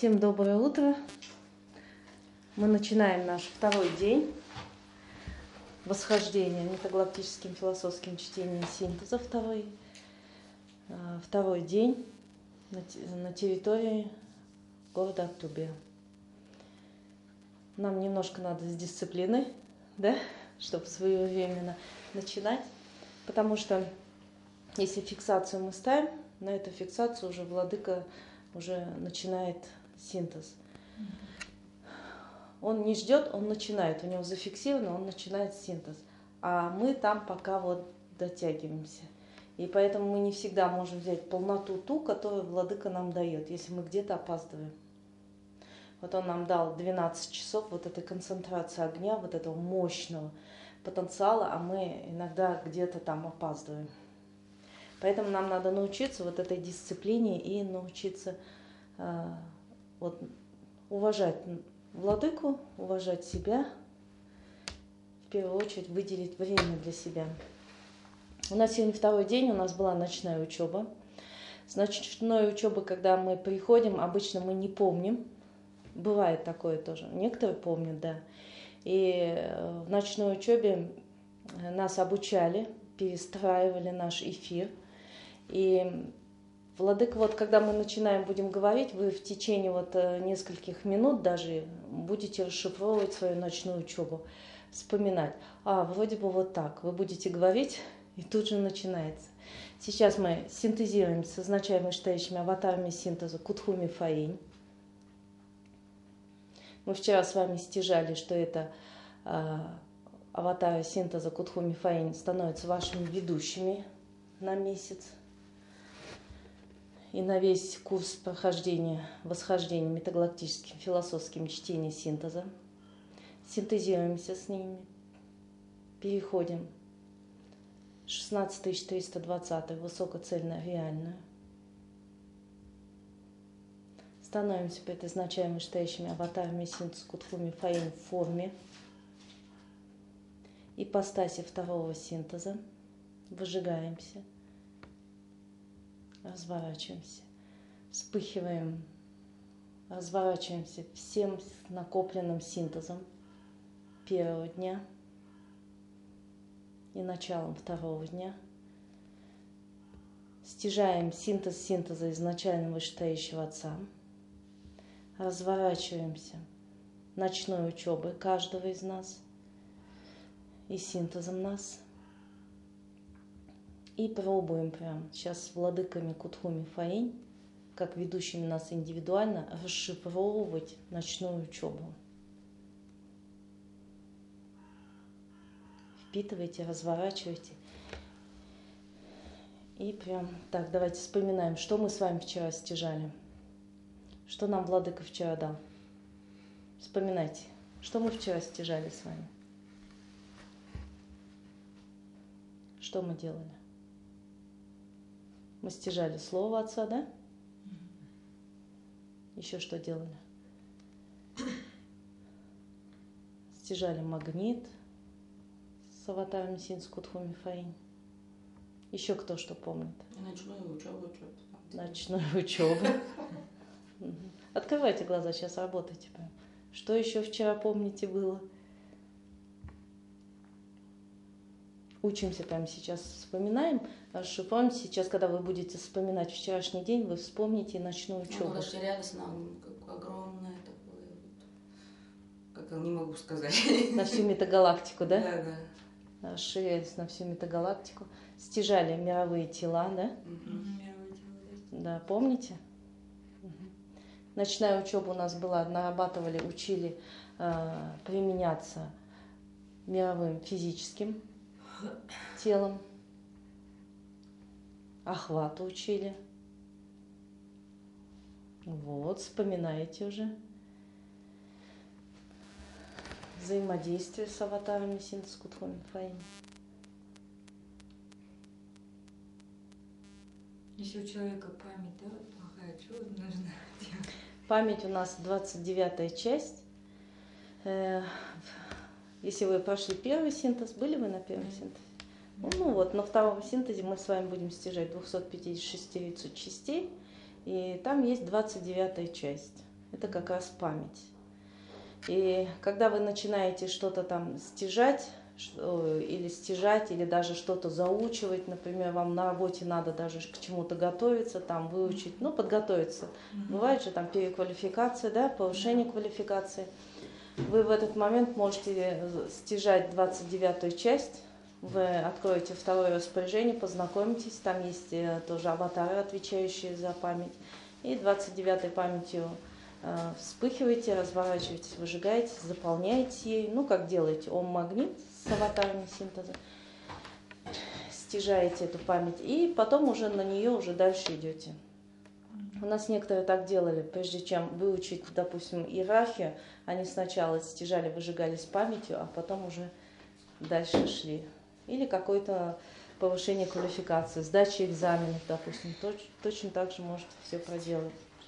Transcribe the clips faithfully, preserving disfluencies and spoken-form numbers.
Всем доброе утро. Мы начинаем наш второй день восхождения метагалактическим философским чтением синтеза. Второй, второй день на территории города Актубе. Нам немножко надо с дисциплиной, да, чтобы своевременно начинать, потому что если фиксацию мы ставим, на эту фиксацию уже владыка уже начинает синтез. Он не ждет, он начинает, у него зафиксировано, он начинает синтез. А мы там пока вот дотягиваемся. И поэтому мы не всегда можем взять полноту ту, которую владыка нам дает, если мы где-то опаздываем. Вот он нам дал двенадцать часов вот этой концентрации огня, вот этого мощного потенциала, а мы иногда где-то там опаздываем. Поэтому нам надо научиться вот этой дисциплине и научиться э, вот, уважать владыку, уважать себя, в первую очередь выделить время для себя. У нас сегодня второй день, у нас была ночная учеба. С ночной учебы, когда мы приходим, обычно мы не помним. Бывает такое тоже. Некоторые помнят, да. И в ночной учебе нас обучали, перестраивали наш эфир. И владыка, вот когда мы начинаем, будем говорить, вы в течение вот нескольких минут даже будете расшифровывать свою ночную учебу, вспоминать. А, вроде бы вот так. Вы будете говорить, и тут же начинается. Сейчас мы синтезируем с означаемыми вышестоящими аватарами синтеза Кутхуми Фаинь. Мы вчера с вами стяжали, что это э, аватары синтеза Кутхуми Фаинь становятся вашими ведущими на месяц. И на весь курс прохождения, восхождения метагалактическим философским чтением синтеза. Синтезируемся с ними. Переходим шестнадцать тысяч триста двадцать высокоцельно-реальную. Становимся предназначаемыми вышестоящими аватарами синтеза Кутхуми Фаинь в форме ипостаси второго синтеза. Выжигаемся. Разворачиваемся, вспыхиваем, разворачиваемся всем накопленным синтезом первого дня и началом второго дня. Стяжаем синтез синтеза изначально вышестоящего Отца. Разворачиваемся ночной учебой каждого из нас и синтезом нас. И пробуем прям сейчас с владыками Кутхуми Фаинь, как ведущими нас индивидуально, расшифровывать ночную учебу. Впитывайте, разворачивайте. И прям так, давайте вспоминаем, что мы с вами вчера стяжали. Что нам владыка вчера дал. Вспоминайте, что мы вчера стяжали с вами. Что мы делали? Мы стяжали слово Отца, да? Еще что делали? Стяжали магнит с аватаром синтеза Кутхуми Фаинь. Еще кто что помнит? Ночную учебу. Ночную учебу. Открывайте глаза, сейчас работайте. Что еще вчера, помните, было? Учимся прямо сейчас, вспоминаем, расшифруем. Сейчас, когда вы будете вспоминать вчерашний день, вы вспомните ночную учебу. Ну, расширялись нам, как огромное такое, вот, как не могу сказать. На всю метагалактику, да? Да, да. Расширялись на всю метагалактику. Стяжали мировые тела, да? Угу. Мировые тела, да. Да, помните? Угу. Ночная учеба у нас была, нарабатывали, учили э, применяться мировым физическим телом, охват учили. Вот, вспоминаете уже. Взаимодействие с аватарами синтеза Кутхуми Фаинь. Еще у человека память, да, плохая, что нужно делать? Память у нас двадцать девятая часть. Если вы прошли первый синтез, были вы на первом mm-hmm. синтезе? Mm-hmm. Ну вот, на втором синтезе мы с вами будем стяжать двести пятьдесят шесть частей, и там есть двадцать девятая часть. Это как раз память. И когда вы начинаете что-то там стяжать, или стяжать, или даже что-то заучивать, например, вам на работе надо даже к чему-то готовиться, там выучить, ну, подготовиться. Бывает же там переквалификация, да, повышение квалификации. Вы в этот момент можете стяжать двадцать девятую часть, вы откроете второе распоряжение, познакомитесь, там есть тоже аватары, отвечающие за память, и двадцать девятой памятью вспыхиваете, разворачиваетесь, выжигаете, заполняете ей, ну, как делаете, ом-магнит с аватарами синтеза, стяжаете эту память, и потом уже на нее уже дальше идете. У нас некоторые так делали, прежде чем выучить, допустим, иерархию, они сначала стяжали, выжигались памятью, а потом уже дальше шли. Или какое-то повышение квалификации, сдача экзаменов, допустим, точ, точно так же можете все проделать.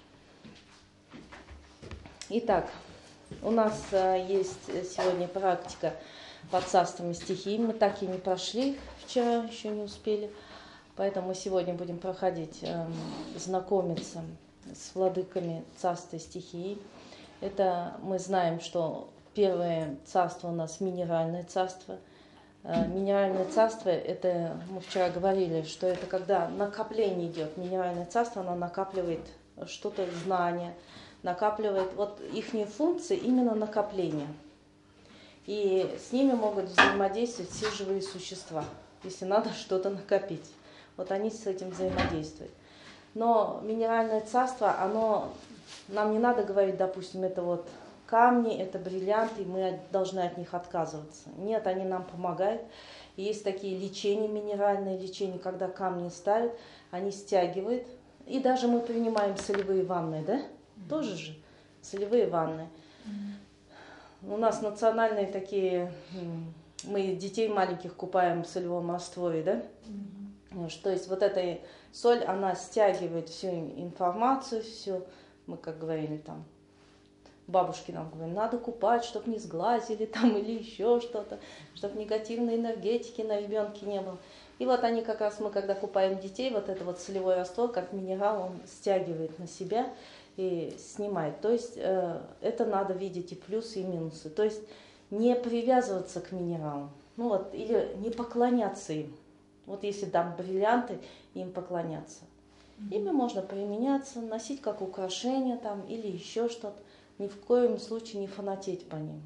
Итак, у нас есть сегодня практика под царствами стихий. Мы так и не прошли, вчера еще не успели. Поэтому мы сегодня будем проходить, э, знакомиться с владыками царства стихий. Это мы знаем, что первое царство у нас минеральное царство. Э, минеральное царство, это мы вчера говорили, что это когда накопление идет. Минеральное царство, оно накапливает что-то, знания, накапливает, вот их функции именно накопление. И с ними могут взаимодействовать все живые существа, если надо что-то накопить. Вот они с этим взаимодействуют. Но минеральное царство, оно, нам не надо говорить, допустим, это вот камни, это бриллианты, и мы должны от них отказываться. Нет, они нам помогают. И есть такие лечения, минеральные лечения, когда камни ставят, они стягивают. И даже мы принимаем солевые ванны, да? Mm-hmm. Тоже же солевые ванны. Mm-hmm. У нас национальные такие, мы детей маленьких купаем в солевом растворе, да? Mm-hmm. То есть вот эта соль, она стягивает всю информацию, все, мы как говорили там, бабушки нам говорят, надо купать, чтобы не сглазили там или еще что-то, чтобы негативной энергетики на ребенке не было. И вот они как раз, мы когда купаем детей, вот это вот солевой раствор, как минерал, он стягивает на себя и снимает. То есть э, это надо видеть и плюсы, и минусы. То есть не привязываться к минералам, ну вот, или не поклоняться им. Вот если там бриллианты, им поклоняться. Mm-hmm. Ими можно применяться, носить как украшение там или еще что-то. Ни в коем случае не фанатеть по ним.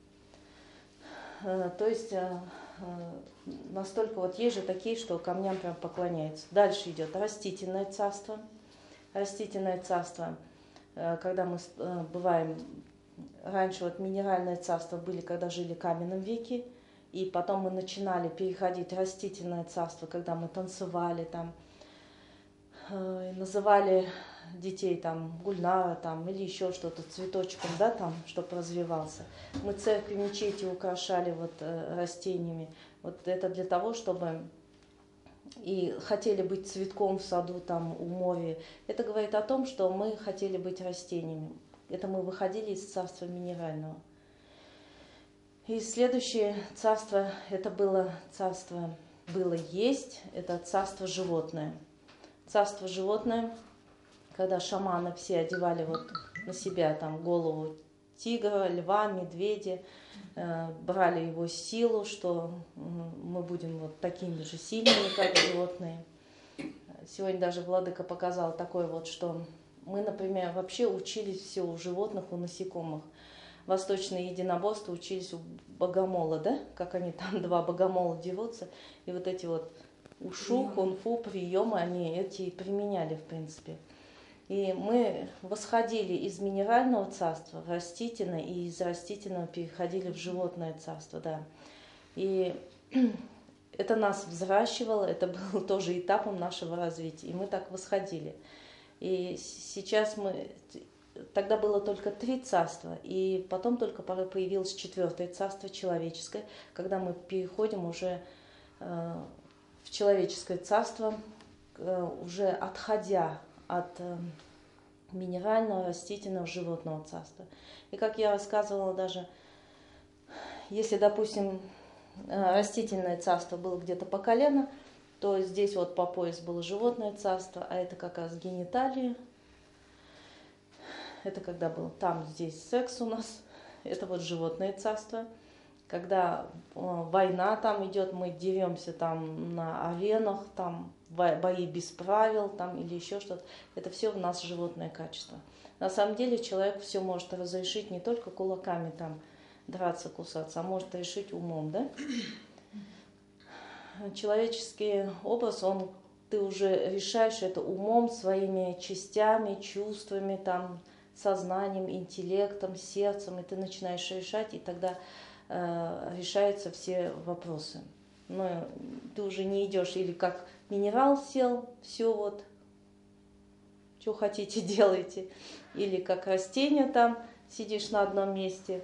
То есть настолько вот есть же такие, что камням прям поклоняются. Дальше идет растительное царство. Растительное царство, когда мы бываем, раньше вот минеральное царство были, когда жили в каменном веке. И потом мы начинали переходить в растительное царство, когда мы танцевали там, э, называли детей там Гульнара там, или еще что-то цветочком, да, там, чтобы развивался. Мы церкви, мечети украшали вот, э, растениями. Вот это для того, чтобы и хотели быть цветком в саду, там, у моря. Это говорит о том, что мы хотели быть растениями. Это мы выходили из царства минерального. И следующее царство, это было царство, было есть, это царство животное. Царство животное, когда шаманы все одевали вот на себя там голову тигра, льва, медведя, э, брали его силу, что мы будем вот такими же сильными, как животные. Сегодня даже владыка показал такое вот, что мы, например, вообще учились все у животных, у насекомых. Восточные единоборства учились у богомола, да, как они там, два богомола дерутся, и вот эти вот ушу, кунг-фу, приемы, они эти применяли, в принципе. И мы восходили из минерального царства в растительное, и из растительного переходили в животное царство, да. И это нас взращивало, это было тоже этапом нашего развития, и мы так восходили. И сейчас мы... Тогда было только три царства, и потом только появилось четвертое царство, человеческое, когда мы переходим уже э, в человеческое царство, э, уже отходя от э, минерального, растительного, животного царства. И как я рассказывала даже, если, допустим, э, растительное царство было где-то по колено, то здесь вот по пояс было животное царство, а это как раз гениталии. это когда был там, здесь секс у нас, это вот животное царство. Когда э, война там идет, мы деремся там на аренах, там бои без правил там, или еще что-то. Это все в нас животное качество. На самом деле человек все может разрешить не только кулаками там драться, кусаться, а может решить умом, да? Человеческий образ, он, ты уже решаешь это умом, своими частями, чувствами, там, сознанием, интеллектом, сердцем, и ты начинаешь решать, и тогда э, решаются все вопросы. Но ты уже не идешь или как минерал сел, все вот, что хотите, делайте, или как растение там, сидишь на одном месте,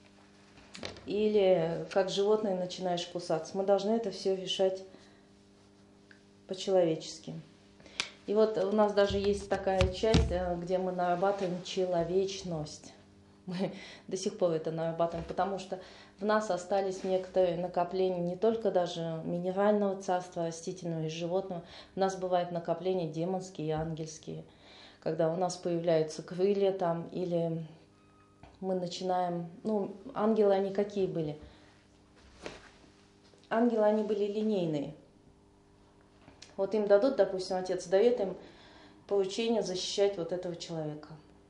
или как животное начинаешь кусаться. Мы должны это все решать по-человечески. И вот у нас даже есть такая часть, где мы нарабатываем человечность. Мы до сих пор это нарабатываем, потому что в нас остались некоторые накопления не только даже минерального царства, растительного и животного. У нас бывают накопления демонские и ангельские, когда у нас появляются крылья там, или мы начинаем... Ну, ангелы они какие были? Ангелы они были линейные. Вот им дадут, допустим, отец дает им поручение защищать вот этого человека.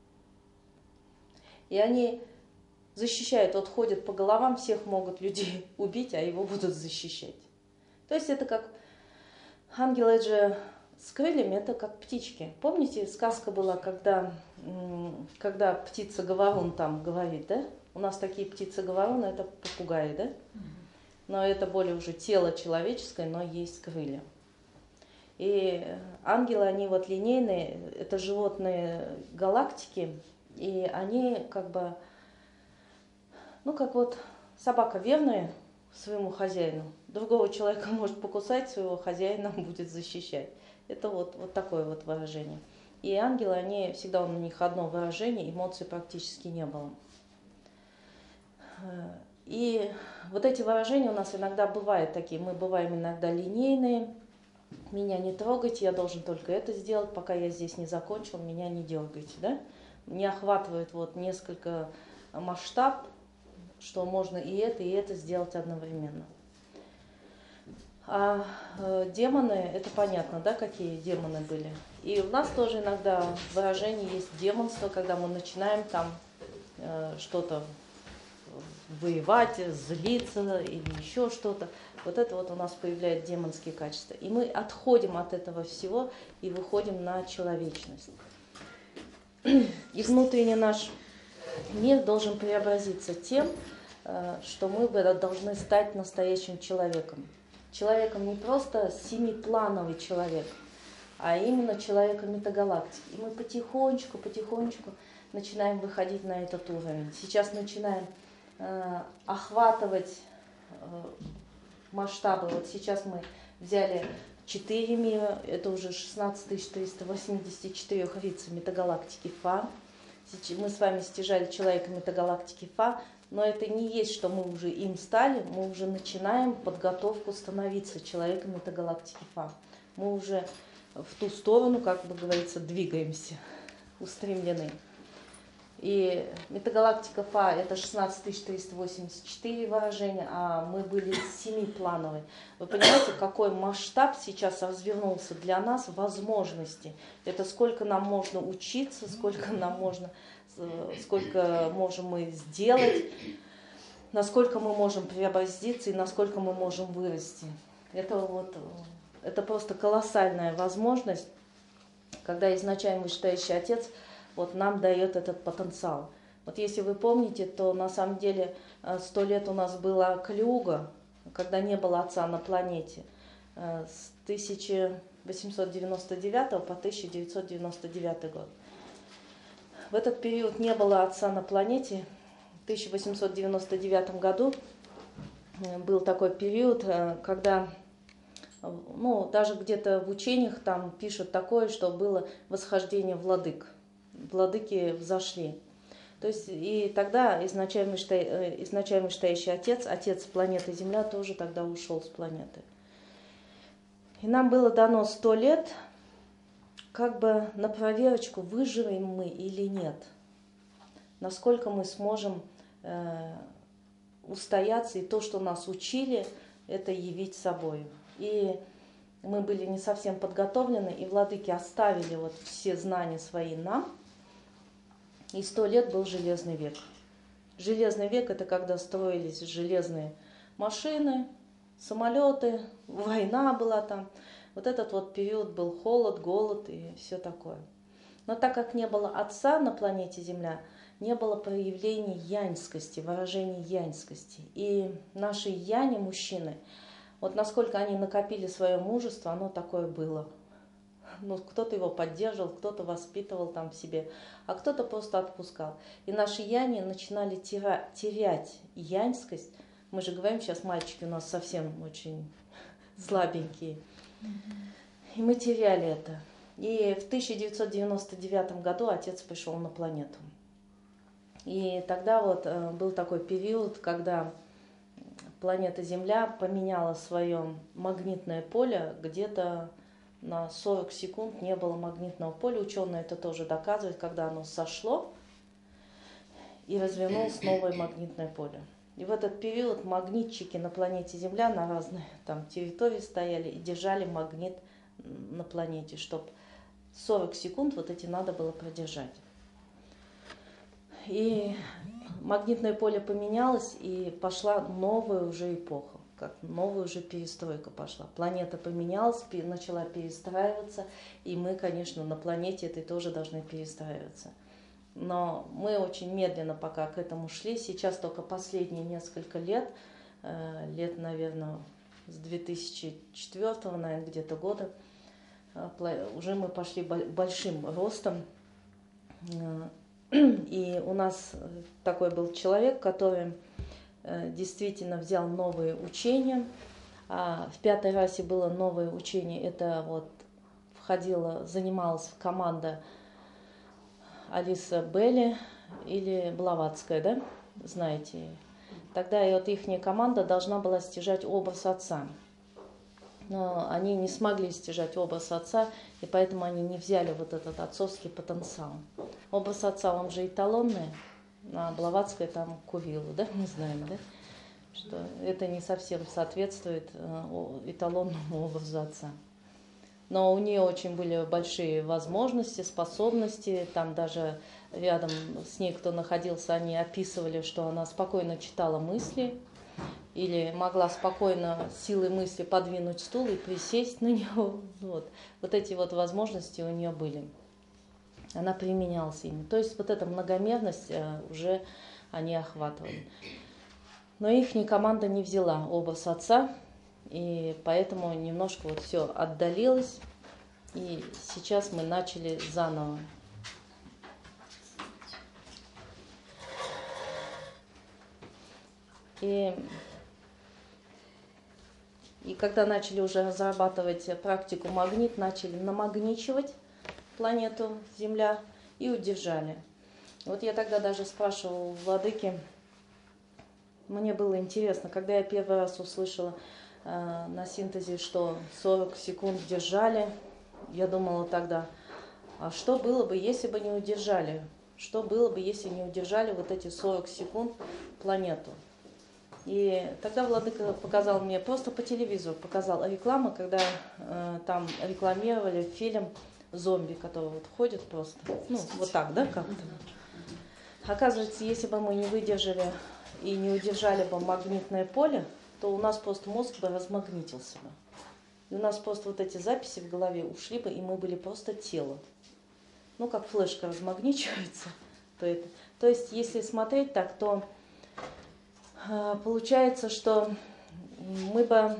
И они защищают, вот ходят по головам, всех могут людей убить, а его будут защищать. То есть это как ангелы же с крыльями, это как птички. Помните, сказка была, когда, когда птица-говорун там говорит, да? У нас такие птицы-говоруны, это попугаи, да? Но это более уже тело человеческое, но есть крылья. И ангелы, они вот линейные, это животные галактики, и они как бы, ну как вот собака верная своему хозяину, другого человека может покусать, своего хозяина будет защищать. Это вот, вот такое вот выражение. И ангелы, они всегда у них одно выражение, эмоций практически не было. И вот эти выражения у нас иногда бывают такие, мы бываем иногда линейные. Меня не трогайте, я должен только это сделать, пока я здесь не закончил, меня не дергайте, да? Не охватывает вот несколько масштаб, что можно и это, и это сделать одновременно. А э, демоны, это понятно, да, какие демоны были. И у нас тоже иногда выражение есть демонство, когда мы начинаем там э, что-то воевать, злиться или еще что-то. Вот это вот у нас появляются демонские качества. И мы отходим от этого всего и выходим на человечность. И внутренний наш мир должен преобразиться тем, что мы должны стать настоящим человеком. Человеком не просто семиплановый человек, а именно человеком метагалактики. И мы потихонечку, потихонечку начинаем выходить на этот уровень. Сейчас начинаем э, охватывать э, масштабы. Вот сейчас мы взяли четыре мира, это уже шестнадцать тысяч триста восемьдесят четыре рица метагалактики Фа. Мы с вами стяжали человека метагалактики Фа, но это не есть, что мы уже им стали, мы уже начинаем подготовку становиться человеком метагалактики Фа. Мы уже в ту сторону, как бы говорится, двигаемся, устремлены. И метагалактика Фа это шестнадцать тысяч триста восемьдесят четыре выражения, а мы были семиплановые. Вы понимаете, какой масштаб сейчас развернулся для нас возможностей. Это сколько нам можно учиться, сколько нам можно, сколько можем мы сделать, насколько мы можем преобразиться и насколько мы можем вырасти. Это вот, это просто колоссальная возможность, когда изначально вышестоящий Отец вот нам дает этот потенциал. Вот если вы помните, то на самом деле сто лет у нас была Кали-юга, когда не было Отца на планете, с тысяча восемьсот девяносто девятого по тысяча девятьсот девяносто девятый год. В этот период не было Отца на планете. В тысяча восемьсот девяносто девятом году был такой период, когда, ну, даже где-то в учениях там пишут такое, что было восхождение владык. Владыки взошли. То есть и тогда изначально вышестоящий Отец, Отец планеты Земля, тоже тогда ушел с планеты. И нам было дано сто лет, как бы на проверочку, выживем мы или нет. насколько мы сможем э, устояться, и то, что нас учили, это явить собой. И мы были не совсем подготовлены, и владыки оставили вот все знания свои нам, и сто лет был железный век. Железный век – это когда строились железные машины, самолеты, война была там. Вот этот вот период был холод, голод и все такое. Но так как не было Отца на планете Земля, не было проявлений яньскости, выражений яньскости. И наши яни, мужчины, вот насколько они накопили свое мужество, оно такое было. Ну, кто-то его поддерживал, кто-то воспитывал там в себе, а кто-то просто отпускал. И наши яни начинали терять, терять яньскость. Мы же говорим, сейчас мальчики у нас совсем очень слабенькие. И мы теряли это. И в тысяча девятьсот девяносто девятом году отец пришел на планету. И тогда вот был такой период, когда планета Земля поменяла свое магнитное поле. Где-то на сорок секунд не было магнитного поля. Ученые это тоже доказывают, когда оно сошло и развернулось новое магнитное поле. И в этот период магнитчики на планете Земля на разных там территории стояли и держали магнит на планете, чтобы сорок секунд вот эти надо было продержать. И магнитное поле поменялось, и пошла новая уже эпоха, как новая уже перестройка пошла. Планета поменялась, начала перестраиваться, и мы, конечно, на планете этой тоже должны перестраиваться. Но мы очень медленно пока к этому шли. Сейчас только последние несколько лет, лет, наверное, с две тысячи четвёртого, наверное, где-то года, уже мы пошли большим ростом. И у нас такой был человек, который действительно взял новые учения. В пятой расе было новое учение. Это вот входила, занималась команда Алиса Белли или Блаватская, да, знаете. Тогда и вот их команда должна была стяжать образ отца. Но они не смогли стяжать образ отца, и поэтому они не взяли вот этот отцовский потенциал. Образ отца, он же эталонный, а Блаватская там курила, да, мы знаем, да, что это не совсем соответствует эталонному образу отца. Но у нее очень были большие возможности, способности. Там даже рядом с ней, кто находился, они описывали, что она спокойно читала мысли или могла спокойно силой мысли подвинуть стул и присесть на него. Вот, вот эти вот возможности у нее были. Она применялась ими. То есть вот эта многомерность уже они охватывали. Но их команда не взяла образ отца. И поэтому немножко вот все отдалилось, и сейчас мы начали заново. И, и когда начали уже разрабатывать практику магнит, начали намагничивать планету Земля и удержали. Вот я тогда даже спрашивала у владыки, мне было интересно, когда я первый раз услышала на синтезе, что сорок секунд держали. Я думала тогда, а что было бы, если бы не удержали? Что было бы, если не удержали вот эти сорок секунд планету? И тогда владыка показал мне, просто по телевизору показал рекламу, когда э, там рекламировали фильм «Зомби», который вот ходит просто, ну, вот так, да, как-то. Оказывается, если бы мы не выдержали и не удержали бы магнитное поле, то у нас просто мозг бы размагнитился бы. И у нас просто вот эти записи в голове ушли бы, и мы были просто тело. Ну, как флешка размагничивается. То, это, то есть, если смотреть так, то э, получается, что мы бы,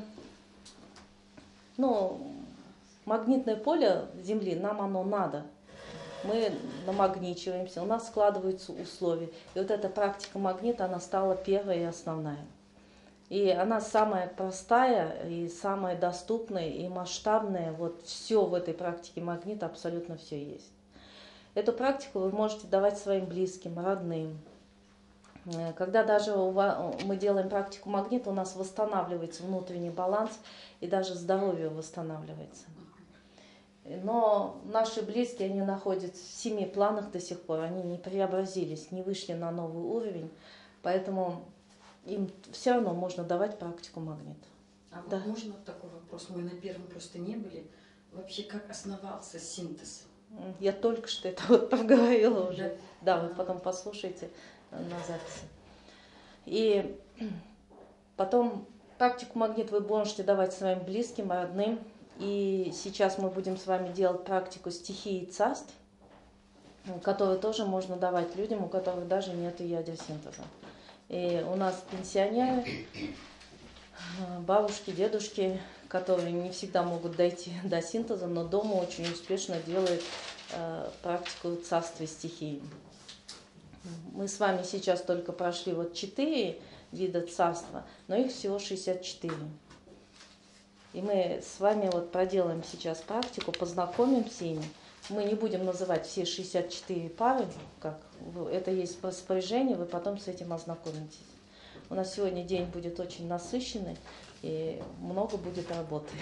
ну, магнитное поле Земли, нам оно надо. Мы намагничиваемся, у нас складываются условия. И вот эта практика магнита, она стала первой и основная. И она самая простая, и самая доступная, и масштабная. Вот все в этой практике магнита, абсолютно все есть. Эту практику вы можете давать своим близким, родным. Когда даже мы делаем практику магнита, у нас восстанавливается внутренний баланс, и даже здоровье восстанавливается. Но наши близкие, они находятся в семи планах до сих пор, они не преобразились, не вышли на новый уровень, поэтому им все равно можно давать практику магнит. А Да. вот можно такой вопрос? Мы на первом просто не были. Вообще, как основался синтез? Я только что это вот проговорила уже. Да. Да, вы потом послушайте на записи. И потом практику магнит вы можете давать своим близким, родным. И сейчас мы будем с вами делать практику стихии царств, которую тоже можно давать людям, у которых даже нет ядер синтеза. И у нас пенсионеры, бабушки, дедушки, которые не всегда могут дойти до синтеза, но дома очень успешно делают э, практику царства стихии. Мы с вами сейчас только прошли вот четыре вида царства, но их всего шестьдесят четыре. И мы с вами вот проделаем сейчас практику, познакомимся ими. Мы не будем называть все шестьдесят четыре пары, как это есть распоряжение, вы потом с этим ознакомитесь. У нас сегодня день будет очень насыщенный, и много будет работы.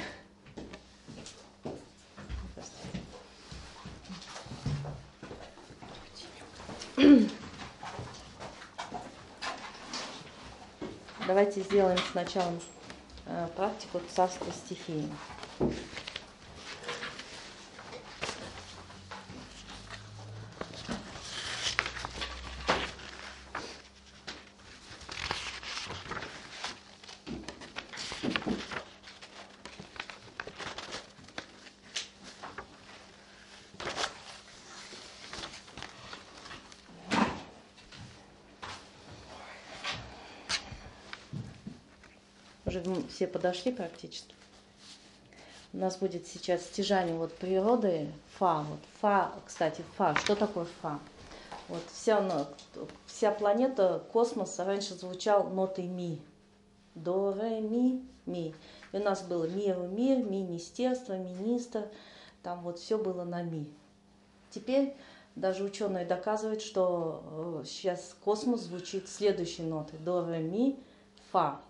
Давайте сделаем сначала практику царства стихии. Уже все подошли практически. У нас будет сейчас стяжание вот природы фа. Вот фа, кстати, фа. Что такое фа? Вот вся, вся планета, космос раньше звучал нотой ми. До, ре, ми, ми. И у нас было мир, мир, министерство, министр. Там вот все было на ми. Теперь даже ученые доказывают, что сейчас космос звучит следующей нотой. До, ре, ми, фа.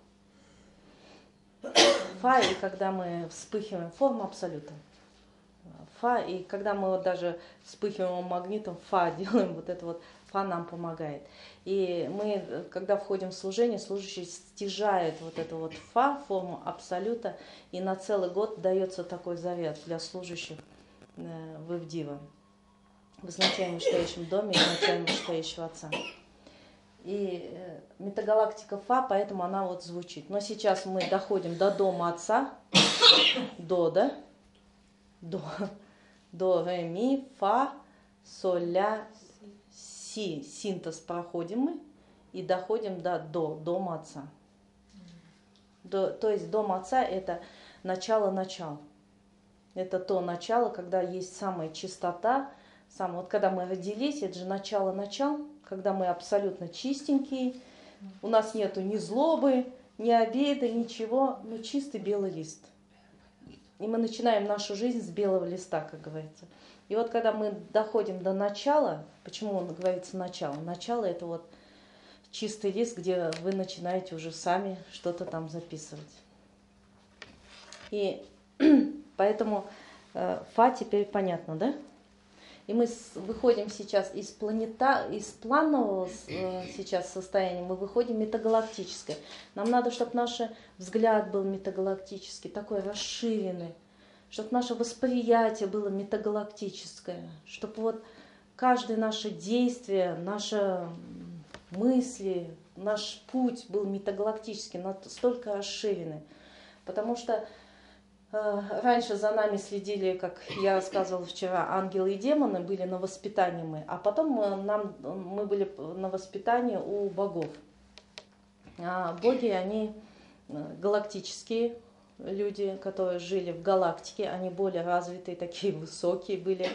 Фа, и когда мы вспыхиваем, форма абсолюта. Фа, и когда мы вот даже вспыхиваем магнитом, фа делаем, вот это вот, фа нам помогает. И мы, когда входим в служение, служащий стяжает вот эту вот фа, форму абсолюта, и на целый год дается такой заряд для служащих в Ивдива, в изначально вышестоящем доме, изначально вышестоящего Отца. И метагалактика Фа, поэтому она вот звучит. Но сейчас мы доходим до дома Отца, до, да? До, до, ре, ми, фа, соль, ля, си. Синтез проходим мы и доходим до, до дома Отца. До, то есть дом Отца – это начало-начало. Это то начало, когда есть самая чистота. Сам, вот когда мы родились, это же начало-начал, когда мы абсолютно чистенькие, у нас нету ни злобы, ни обиды, ничего, но чистый белый лист. И мы начинаем нашу жизнь с белого листа, как говорится. И вот когда мы доходим до начала, почему он говорится начало? Начало – это вот чистый лист, где вы начинаете уже сами что-то там записывать. И поэтому э, Фа теперь понятно, да? И мы выходим сейчас из планета, из планового э, сейчас состояния, мы выходим в метагалактическое. Нам надо, чтобы наш взгляд был метагалактический, такой расширенный, чтобы наше восприятие было метагалактическое, чтобы вот каждое наше действие, наши мысли, наш путь был метагалактический, настолько расширенный. Потому что раньше за нами следили, как я рассказывала вчера, ангелы и демоны, были на воспитании мы, а потом мы, нам, мы были на воспитании у богов. А боги, они галактические люди, которые жили в галактике, они более развитые, такие высокие были.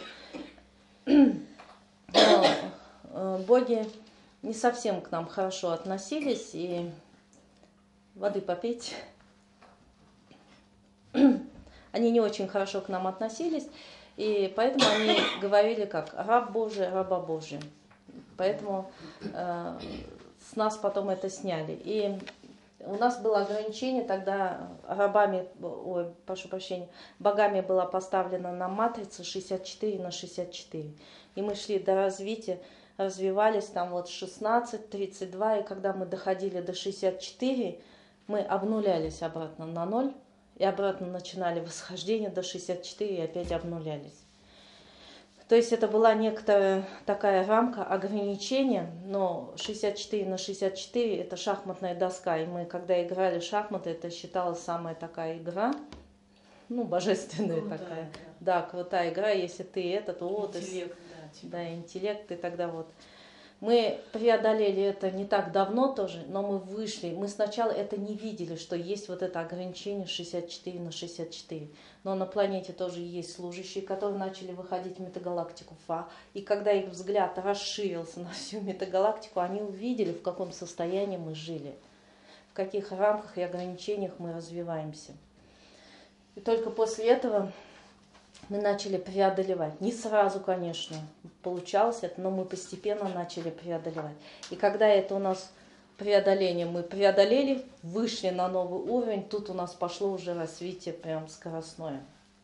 Но боги не совсем к нам хорошо относились, и воды попейте. Они не очень хорошо к нам относились, и поэтому они говорили как «раб Божий, раба Божия». Поэтому э, с нас потом это сняли. И У нас было ограничение тогда рабами, ой, прошу прощения, богами была поставлена на матрице шестьдесят четыре на шестьдесят четыре. И мы шли до развития, развивались там вот шестнадцать, тридцать два, и когда мы доходили до шестьдесят четыре, мы обнулялись обратно на ноль, и обратно начинали восхождение до шестьдесят четыре и опять обнулялись. То есть это была некоторая такая рамка ограничения, но шестьдесят четыре на шестьдесят четыре это шахматная доска, и мы когда играли в шахматы, это считалась самая такая игра, ну божественная Крутая, такая, да. да, крутая игра, если ты этот, вот, Интеллект, да, да, интеллект, и тогда вот. Мы преодолели это не так давно тоже, но мы вышли. Мы сначала это не видели, что есть вот это ограничение шестьдесят четыре на шестьдесят четыре. Но на планете тоже есть служащие, которые начали выходить в метагалактику Фа. И когда их взгляд расширился на всю метагалактику, они увидели, в каком состоянии мы жили, в каких рамках и ограничениях мы развиваемся. И только после этого мы начали преодолевать. Не сразу, конечно, получалось это, но мы постепенно начали преодолевать. И когда это у нас преодоление мы преодолели, вышли на новый уровень, тут у нас пошло уже развитие прям скоростное.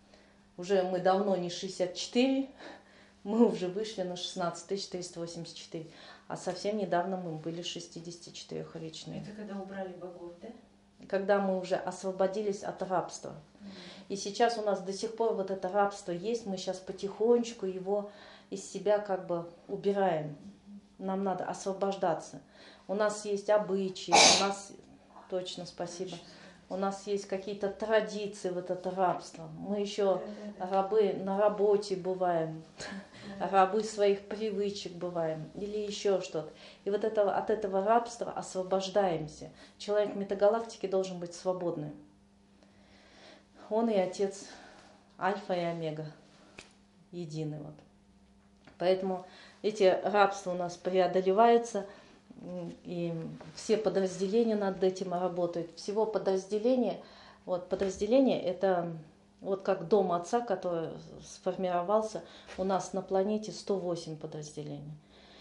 Уже мы давно не шестьдесят четыре, мы уже вышли на шестнадцать тысяч триста восемьдесят четыре. А совсем недавно мы были шестидесятичетырёхричные. Это когда убрали богов, да? Когда мы уже освободились от рабства. И сейчас у нас до сих пор вот это рабство есть, мы сейчас потихонечку его из себя как бы убираем. Нам надо освобождаться. У нас есть обычаи, у нас, точно, спасибо, у нас есть какие-то традиции, вот это рабство. Мы еще рабы на работе бываем, рабы своих привычек бываем, или еще что-то. И вот это, от этого рабства освобождаемся. Человек метагалактики должен быть свободным. Он и Отец, Альфа и Омега, единый. Вот. Поэтому эти рабства у нас преодолеваются, и все подразделения над этим работают. Всего подразделения, вот подразделение это вот как дом Отца, который сформировался, у нас на планете сто восемь подразделений.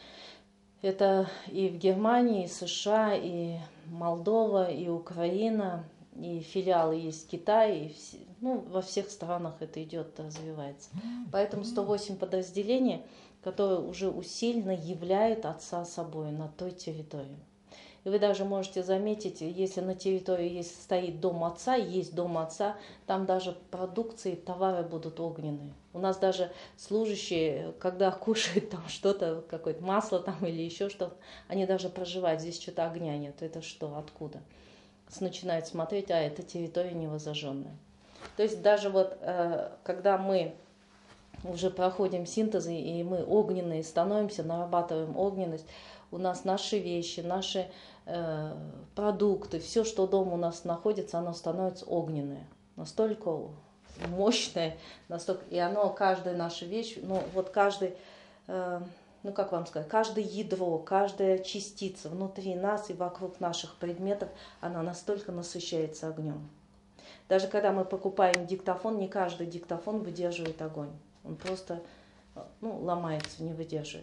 Это и в Германии, и США, и Молдова, и Украина, и филиалы есть Китай, и все, ну, во всех странах это идет, развивается. Поэтому сто восемь подразделений, которые уже усиленно являют Отца собой на той территории. И вы даже можете заметить, если на территории есть, стоит дом Отца, есть дом Отца, там даже продукции, товары будут огненные. У нас даже служащие, когда кушают там что-то, какое-то масло там или еще что-то, они даже проживают, здесь что-то огня нет. Это что, откуда? Начинают смотреть, а это территория невозожженная. То есть даже вот, когда мы уже проходим синтезы, и мы огненные становимся, нарабатываем огненность, у нас наши вещи, наши э, продукты, все, что дома у нас находится, оно становится огненное. Настолько мощное, настолько, и оно, каждая наша вещь, ну вот каждый, э, ну как вам сказать, каждое ядро, каждая частица внутри нас и вокруг наших предметов, она настолько насыщается огнем. Даже когда мы покупаем диктофон, не каждый диктофон выдерживает огонь. Он просто ну, ломается, не выдерживает.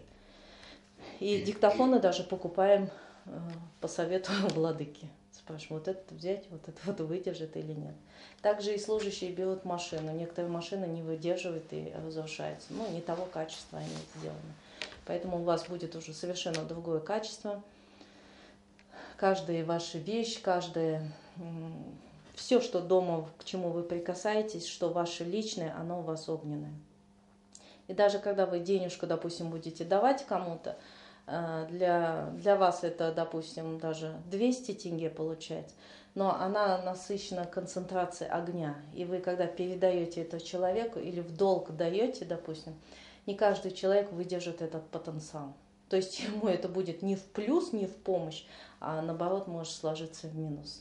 И диктофоны даже покупаем э, по совету владыки. Спрашиваем, вот это взять, вот это вот выдержит или нет. Также и служащие берут машину. Некоторые машины не выдерживают и разрушаются. Ну, не того качества они сделаны. Поэтому у вас будет уже совершенно другое качество. Каждая ваша вещь, каждая... Все, что дома, к чему вы прикасаетесь, что ваше личное, оно у вас огненное. И даже когда вы денежку, допустим, будете давать кому-то, для, для вас это, допустим, даже двести тенге получается, но она насыщена концентрацией огня. И вы, когда передаете это человеку или в долг даете, допустим, не каждый человек выдержит этот потенциал. То есть ему это будет не в плюс, не в помощь, а наоборот может сложиться в минус.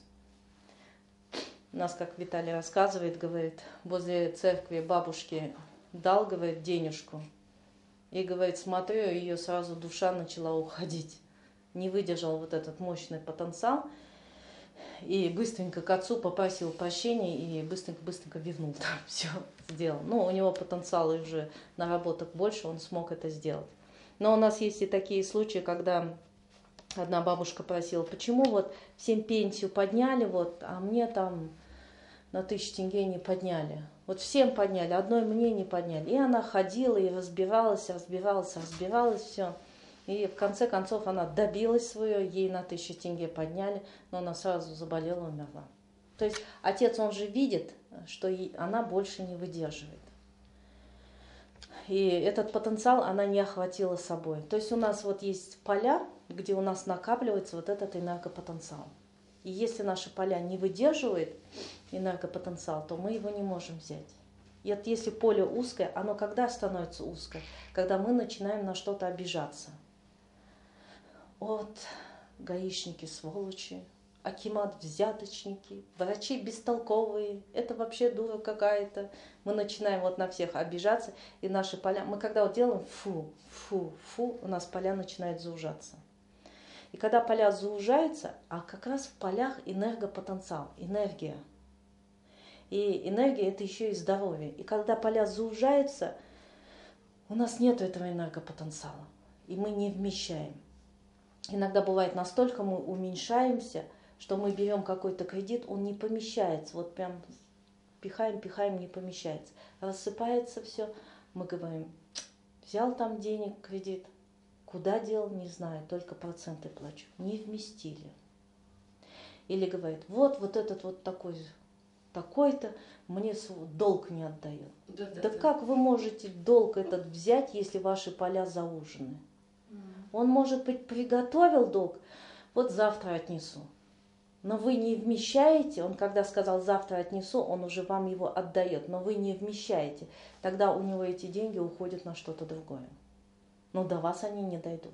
У нас, как Виталий рассказывает, говорит, возле церкви бабушки дал, говорит, денежку. И, говорит, смотрю, ее сразу душа начала уходить. Не выдержал вот этот мощный потенциал. И быстренько к отцу попросил прощения и быстренько-быстренько вернул там, все сделал. Ну, у него потенциал уже наработок больше, он смог это сделать. Но у нас есть и такие случаи, когда одна бабушка просила, почему вот всем пенсию подняли, вот, а мне там на тысячу тенге не подняли. Вот всем подняли, одной мне не подняли. И она ходила и разбиралась, разбиралась, разбиралась, все. И в конце концов она добилась свое, ей на тысячу тенге подняли, но она сразу заболела, умерла. То есть отец, он же видит, что она больше не выдерживает. И этот потенциал она не охватила собой. То есть у нас вот есть поля, где у нас накапливается вот этот энергопотенциал. И если наши поля не выдерживают энергопотенциал, то мы его не можем взять. И вот если поле узкое, оно когда становится узкое? Когда мы начинаем на что-то обижаться. Вот гаишники сволочи, акимат взяточники, врачи бестолковые, это вообще дура какая-то. Мы начинаем вот на всех обижаться, и наши поля, мы когда вот делаем фу, фу, фу, у нас поля начинают заужаться. И когда поля заужаются, а как раз в полях энергопотенциал, энергия. И энергия это еще и здоровье. И когда поля заужаются, у нас нет этого энергопотенциала, и мы не вмещаем. Иногда бывает настолько мы уменьшаемся, что мы берем какой-то кредит, он не помещается, вот прям пихаем, пихаем, не помещается. Рассыпается все, мы говорим, взял там денег, кредит, куда дел, не знаю, только проценты плачу. Не вместили. Или говорит, вот, вот этот вот такой, такой-то мне долг не отдает. Да, да, да, да как вы можете долг этот взять, если ваши поля заужены? Mm. Он, может быть, приготовил долг, вот завтра отнесу. Но вы не вмещаете, он когда сказал завтра отнесу, он уже вам его отдает, но вы не вмещаете. Тогда у него эти деньги уходят на что-то другое. Но до вас они не дойдут.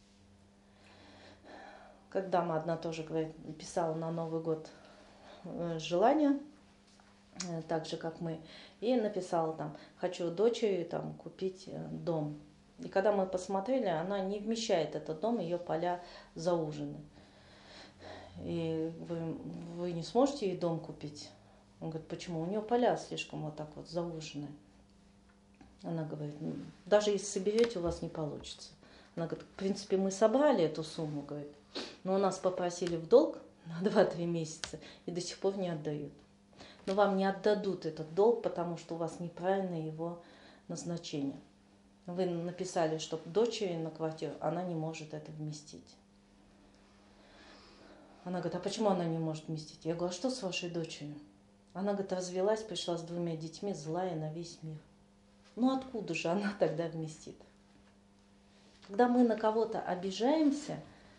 Как дама одна тоже говорит, писала на Новый год желание, так же как мы, и написала там, хочу дочери там купить дом. И когда мы посмотрели, она не вмещает этот дом, ее поля заужены. И вы, вы не сможете ей дом купить? Он говорит, почему? У нее поля слишком вот так вот заужены. Она говорит, даже если соберете, у вас не получится. Она говорит, в принципе, мы собрали эту сумму, говорит, но у нас попросили в долг на два-три месяца и до сих пор не отдают. Но вам не отдадут этот долг, потому что у вас неправильное его назначение. Вы написали, что дочери на квартиру, она не может это вместить. Она говорит, а почему она не может вместить? Я говорю, а что с вашей дочерью? Она, говорит, развелась, пришла с двумя детьми, злая на весь мир. Ну откуда же она тогда вместит? Когда мы на кого-то обижаемся,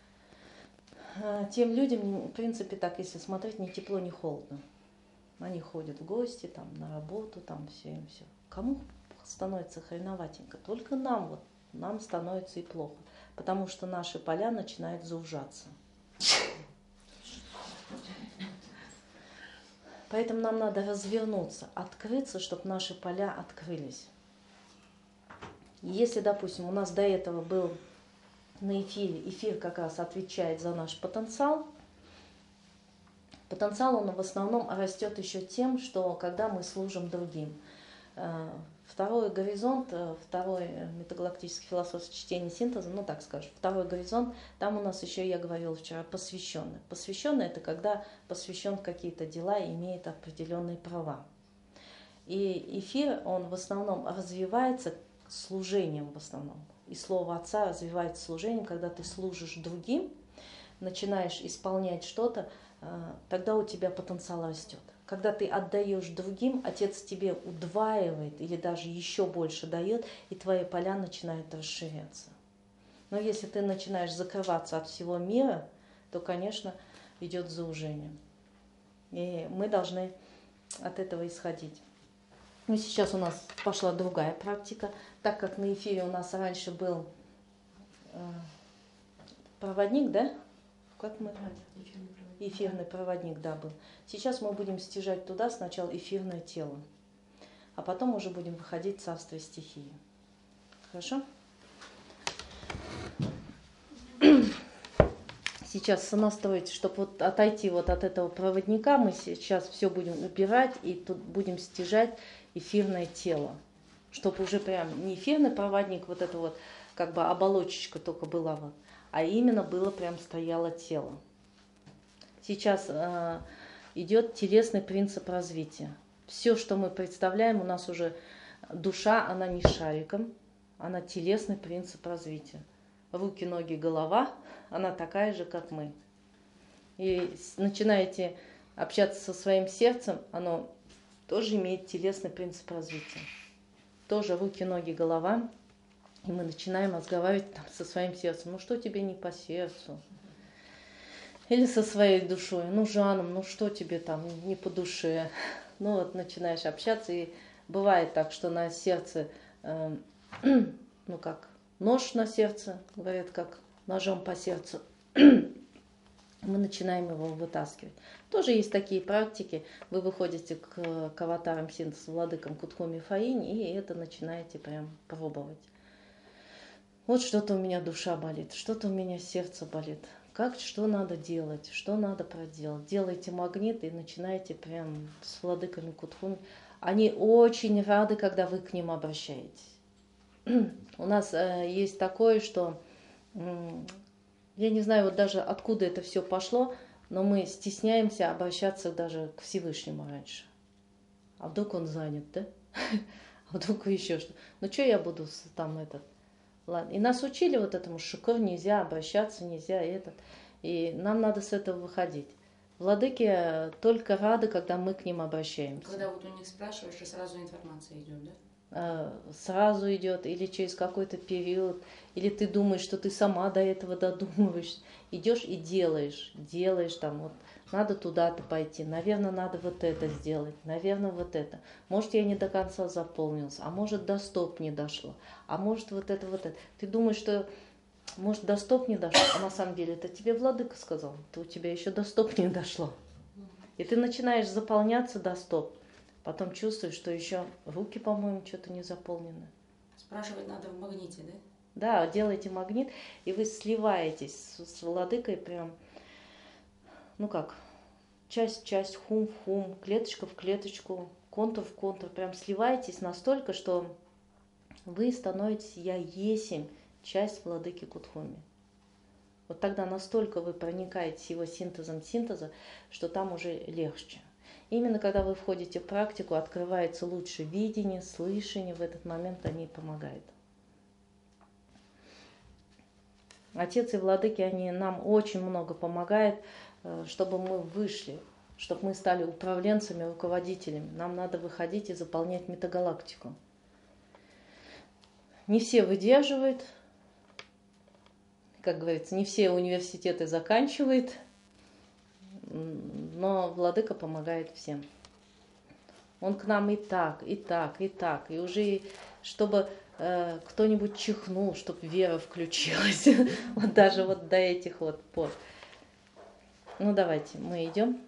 тем людям, в принципе, так, если смотреть, ни тепло, ни холодно. Они ходят в гости, там, на работу, там, все им все. Кому становится хреноватенько? Только нам, вот, нам становится и плохо, потому что наши поля начинают заужаться. Поэтому нам надо развернуться, открыться, чтобы наши поля открылись. Если, допустим, у нас до этого был на эфире, эфир как раз отвечает за наш потенциал, потенциал он в основном растет еще тем, что когда мы служим другим. Второй горизонт, второй метагалактический философский чтение синтеза, ну так скажем, второй горизонт, там у нас еще, я говорила вчера, посвященный. Посвященный это когда посвящен в какие-то дела и имеет определенные права. И эфир, он в основном развивается служением в основном. И слово Отца развивается служением, когда ты служишь другим, начинаешь исполнять что-то, тогда у тебя потенциал растет. Когда ты отдаешь другим, Отец тебе удваивает или даже еще больше дает, и твои поля начинают расширяться. Но если ты начинаешь закрываться от всего мира, то, конечно, идет заужение. И мы должны от этого исходить. Ну, сейчас у нас пошла другая практика, так как на эфире у нас раньше был э, проводник, да? Как мы? Эфирный проводник, да, был. Сейчас мы будем стяжать туда сначала эфирное тело, а потом уже будем выходить в царство стихии. Хорошо? Сейчас сонастроить, чтобы вот отойти вот от этого проводника, мы сейчас все будем убирать и тут будем стяжать эфирное тело. Чтобы уже прям не эфирный проводник, вот это вот как бы оболочечка только была, вот, а именно было прям стояло тело. Сейчас э, идет телесный принцип развития. Все, что мы представляем, у нас уже душа, она не шариком, она телесный принцип развития. Руки, ноги, голова, она такая же, как мы. И начинаете общаться со своим сердцем, оно тоже имеет телесный принцип развития. Тоже руки, ноги, голова. И мы начинаем разговаривать там со своим сердцем. Ну что тебе не по сердцу? Или со своей душой. Ну, Жаном, ну что тебе там не по душе? Ну вот начинаешь общаться, и бывает так, что на сердце, э, ну как, нож на сердце, говорят, как ножом по сердцу. Мы начинаем его вытаскивать. Тоже есть такие практики. Вы выходите к, к аватарам синтеза, владыкам Кутхуми Фаинь, и это начинаете прям пробовать. Вот что-то у меня душа болит, что-то у меня сердце болит. Как, что надо делать, что надо проделать. Делайте магнит и начинаете прям с владыками Кутхуми. Они очень рады, когда вы к ним обращаетесь. У нас э, есть такое, что... Э, Я не знаю, вот даже откуда это все пошло, но мы стесняемся обращаться даже к Всевышнему раньше. А вдруг он занят, да? А вдруг еще что? Ну что я буду там этот... Ладно. И нас учили вот этому шукур, нельзя обращаться, нельзя этот. И нам надо с этого выходить. Владыки только рады, когда мы к ним обращаемся. Когда вот у них спрашиваешь, и сразу информация идет, да? Сразу идет, или через какой-то период, или ты думаешь, что ты сама до этого додумываешь, идешь и делаешь, делаешь там, вот надо туда-то пойти, наверное, надо вот это сделать, наверное, вот это. Может, я не до конца заполнился, а может, до стоп не дошло, а может, вот это, вот это. Ты думаешь, что, может, до стоп не дошло, а на самом деле это тебе владыка сказал, то у тебя еще до стоп не дошло. И ты начинаешь заполняться до стоп. Потом чувствуешь, что еще руки, по-моему, что-то не заполнены. Спрашивать надо в магните, да? Да, делаете магнит, и вы сливаетесь с, с владыкой прям, ну как, часть в часть, хум в хум, клеточка в клеточку, контур в контур. Прям сливаетесь настолько, что вы становитесь я есмь, часть владыки Кутхуми. Вот тогда настолько вы проникаете его синтезом синтеза, что там уже легче. Именно когда вы входите в практику, открывается лучше видение, слышание, в этот момент они помогают. Отец и владыки, они нам очень много помогают, чтобы мы вышли, чтобы мы стали управленцами, руководителями. Нам надо выходить и заполнять метагалактику. Не все выдерживают, как говорится, не все университеты заканчивают, но владыка помогает всем. Он к нам и так, и так, и так. И уже, чтобы э, кто-нибудь чихнул, чтобы вера включилась. Вот даже вот до этих вот пор. Ну, давайте, мы идем.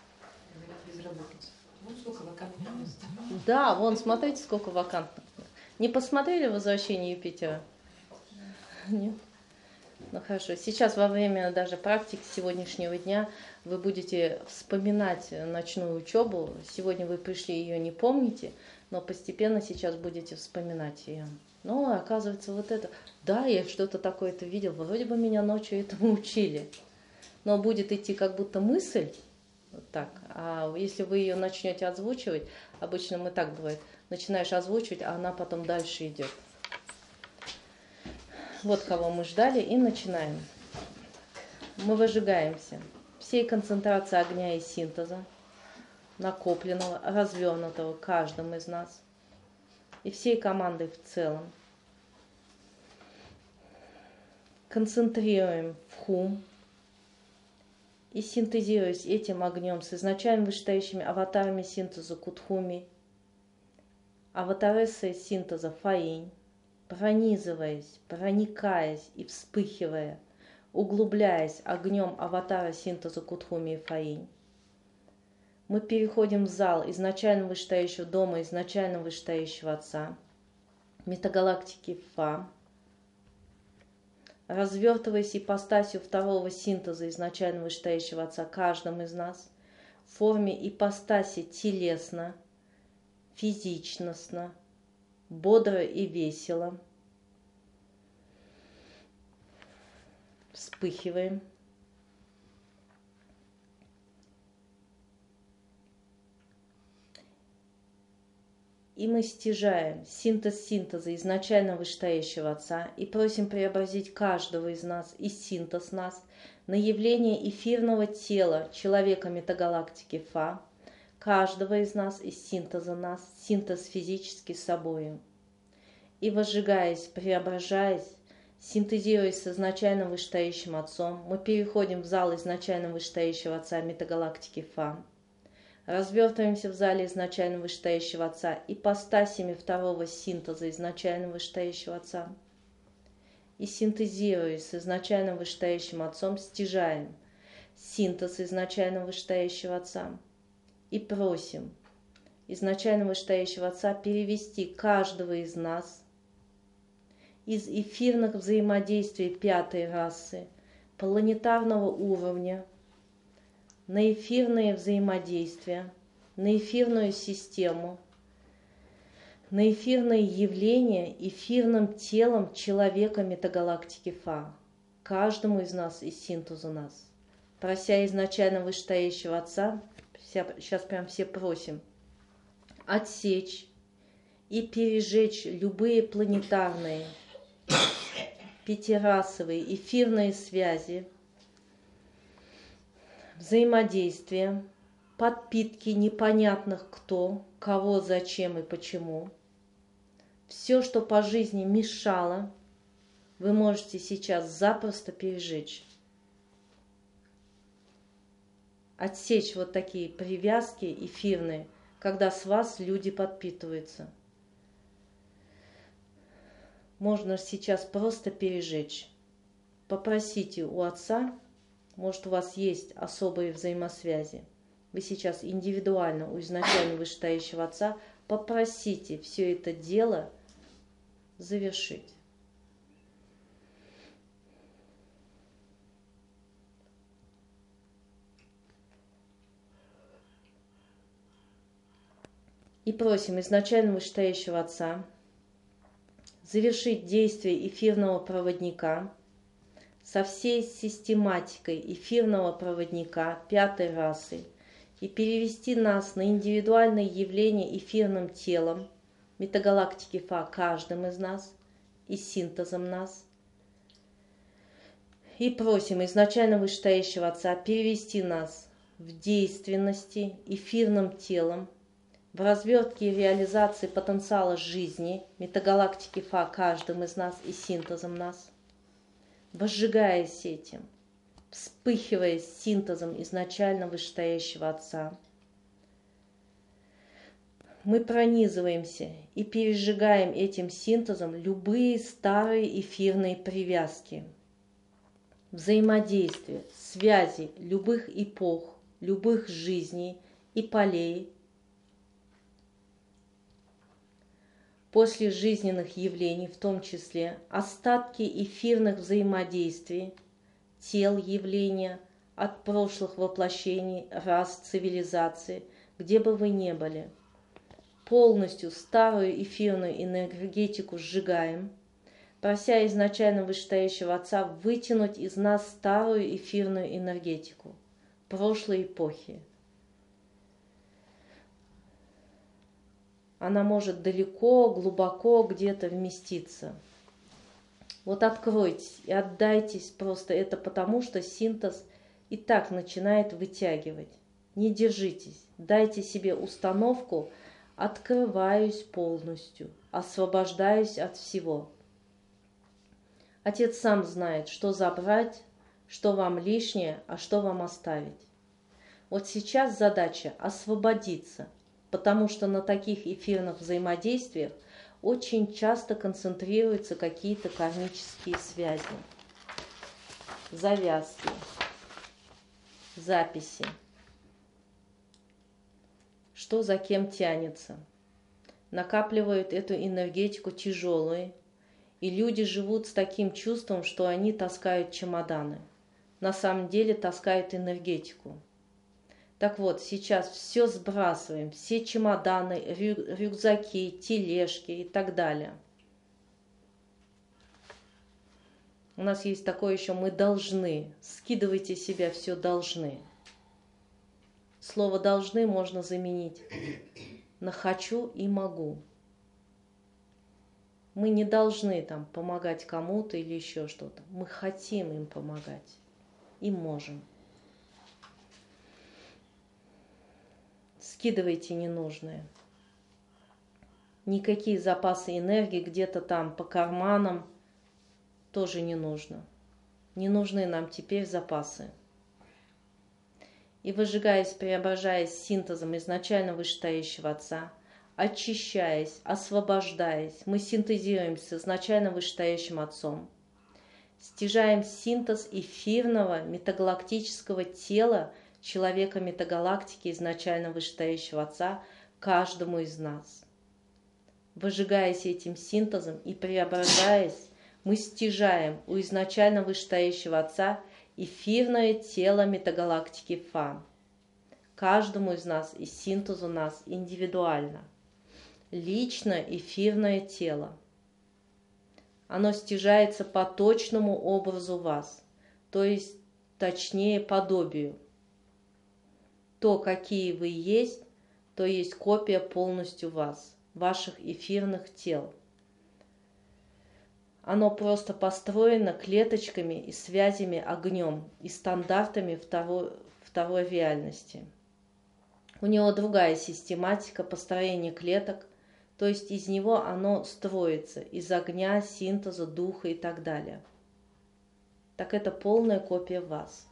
Вон сколько вакантных мест. Да, вон, смотрите, сколько вакантных. Не посмотрели «Возвращение Юпитера»? Нет? Ну хорошо, сейчас во время даже практики сегодняшнего дня вы будете вспоминать ночную учебу. Сегодня вы пришли, ее не помните, но постепенно сейчас будете вспоминать ее. Ну, оказывается, вот это, да, я что-то такое-то видел, вроде бы меня ночью этому учили. Но будет идти как будто мысль, вот так, а если вы ее начнете озвучивать, обычно мы так бывает, начинаешь озвучивать, а она потом дальше идет. Вот кого мы ждали, и начинаем. Мы выжигаемся всей концентрацией огня и синтеза, накопленного, развернутого каждым из нас, и всей командой в целом. Концентрируем в хум и синтезируясь этим огнем с изначально вышестоящими аватарами синтеза Кутхуми, аватарессой синтеза Фаинь, пронизываясь, проникаясь и вспыхивая, углубляясь огнем аватара синтеза Кутхуми и Фаинь, мы переходим в зал изначально вышестоящего дома, изначально вышестоящего Отца, метагалактики Фа, развертываясь ипостасью второго синтеза изначально вышестоящего Отца каждым из нас в форме ипостаси телесно, физичностно, бодро и весело. вспыхиваем. И мы стяжаем синтез синтеза изначально вышестоящего Отца и просим преобразить каждого из нас и синтез нас на явление эфирного тела человека метагалактики Фа, каждого из нас из синтеза нас, синтез физический с собою. И возжигаясь, преображаясь, синтезируясь с изначально вышестоящим Отцом, мы переходим в зал изначально вышестоящего Отца метагалактики Фа, развертываемся в зале изначально вышестоящего Отца ипостасями второго синтеза изначально вышестоящего Отца. И синтезируясь с изначально вышестоящим Отцом, стяжаем синтез изначально вышестоящего Отца. И просим изначально вышестоящего Отца перевести каждого из нас из эфирных взаимодействий пятой расы, планетарного уровня, на эфирные взаимодействия, на эфирную систему, на эфирные явления эфирным телом человека метагалактики Фа, каждому из нас из синтеза нас, прося изначально вышестоящего Отца, сейчас прям все просим, отсечь и пережечь любые планетарные, пятирасовые, эфирные связи, взаимодействия, подпитки непонятных кто, кого, зачем и почему. Все, что по жизни мешало, вы можете сейчас запросто пережечь. Отсечь вот такие привязки эфирные, когда с вас люди подпитываются. Можно сейчас просто пережечь. Попросите у Отца, может, у вас есть особые взаимосвязи. Вы сейчас индивидуально у изначально вышестоящего Отца попросите все это дело завершить. И просим изначально вышестоящего Отца завершить действие эфирного проводника со всей систематикой эфирного проводника пятой расы и перевести нас на индивидуальное явление эфирным телом метагалактики Фа каждым из нас и синтезом нас. И просим изначально вышестоящего Отца перевести нас в действенности эфирным телом, в развертке и реализации потенциала жизни метагалактики Фа каждым из нас и синтезом нас, возжигаясь этим, вспыхивая синтезом изначально вышестоящего Отца. Мы пронизываемся и пережигаем этим синтезом любые старые эфирные привязки, взаимодействия, связи любых эпох, любых жизней и полей, после жизненных явлений, в том числе остатки эфирных взаимодействий, тел явления от прошлых воплощений, рас, цивилизаций, где бы вы ни были. Полностью старую эфирную энергетику сжигаем, прося изначально вышестоящего Отца вытянуть из нас старую эфирную энергетику прошлой эпохи. Она может далеко, глубоко где-то вместиться. Вот откройтесь и отдайтесь просто это потому, что синтез и так начинает вытягивать. Не держитесь, дайте себе установку «открываюсь полностью, освобождаюсь от всего». Отец сам знает, что забрать, что вам лишнее, а что вам оставить. Вот сейчас задача освободиться, потому что на таких эфирных взаимодействиях очень часто концентрируются какие-то кармические связи, завязки, записи, что за кем тянется. Накапливают эту энергетику тяжелую, и люди живут с таким чувством, что они таскают чемоданы. На самом деле таскают энергетику. Так вот, сейчас все сбрасываем, все чемоданы, рю- рюкзаки, тележки и так далее. У нас есть такое еще «мы должны». Скидывайте с себя все «должны». Слово «должны» можно заменить на «хочу» и «могу». Мы не должны там помогать кому-то или еще что-то. Мы хотим им помогать и можем. Скидывайте ненужное. Никакие запасы энергии где-то там по карманам тоже не нужно. Не нужны нам теперь запасы. И выжигаясь, преображаясь синтезом изначально вышестоящего Отца, очищаясь, освобождаясь, мы синтезируемся с изначально вышестоящим Отцом, стяжаем синтез эфирного метагалактического тела человека метагалактики изначально вышестоящего Отца каждому из нас. Выжигаясь этим синтезом и преображаясь, мы стяжаем у изначально вышестоящего Отца эфирное тело метагалактики Фа. Каждому из нас и синтезу нас индивидуально. Лично эфирное тело. Оно стяжается по точному образу вас, то есть точнее подобию. То, какие вы есть, то есть копия полностью вас, ваших эфирных тел. Оно просто построено клеточками и связями огнем и стандартами второй, второй реальности. У него другая систематика построения клеток, то есть из него оно строится, из огня, синтеза, духа и так далее. Так это полная копия вас.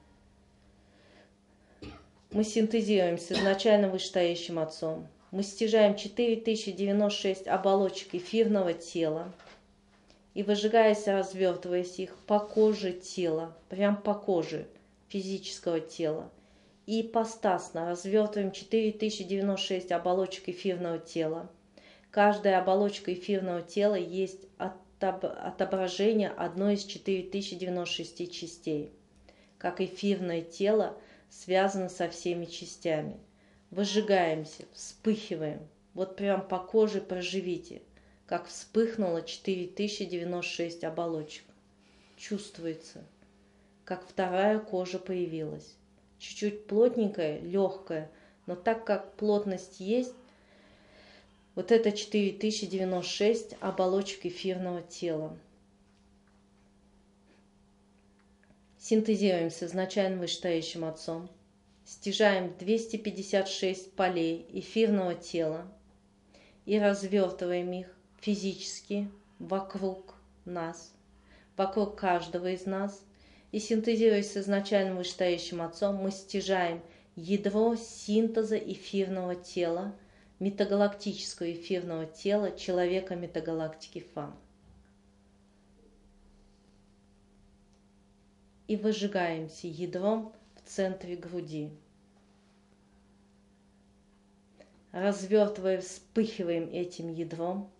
Мы синтезируем с изначально вышестоящим Отцом. Мы стяжаем четыре тысячи девяносто шесть оболочек эфирного тела и, выжигаясь, развертываясь их по коже тела, прям по коже физического тела, и ипостасно развертываем четыре тысячи девяносто шесть оболочек эфирного тела. Каждая оболочка эфирного тела есть отображение одной из четыре тысячи девяносто шести частей, как эфирное тело связано со всеми частями. Выжигаемся, вспыхиваем. Вот прям по коже проживите, как вспыхнуло четыре тысячи девяносто шесть оболочек. Чувствуется, как вторая кожа появилась. Чуть-чуть плотненькая, легкая, но так как плотность есть, вот это четыре тысячи девяносто шесть оболочек эфирного тела. Синтезируем с изначально вышестоящим Отцом, стяжаем двести пятьдесят шесть полей эфирного тела и развертываем их физически вокруг нас, вокруг каждого из нас. И синтезируясь с изначально вышестоящим Отцом, мы стяжаем ядро синтеза эфирного тела, метагалактического эфирного тела человека метагалактики Фа. И выжигаемся ядром в центре груди. Развертывая, вспыхиваем этим ядром.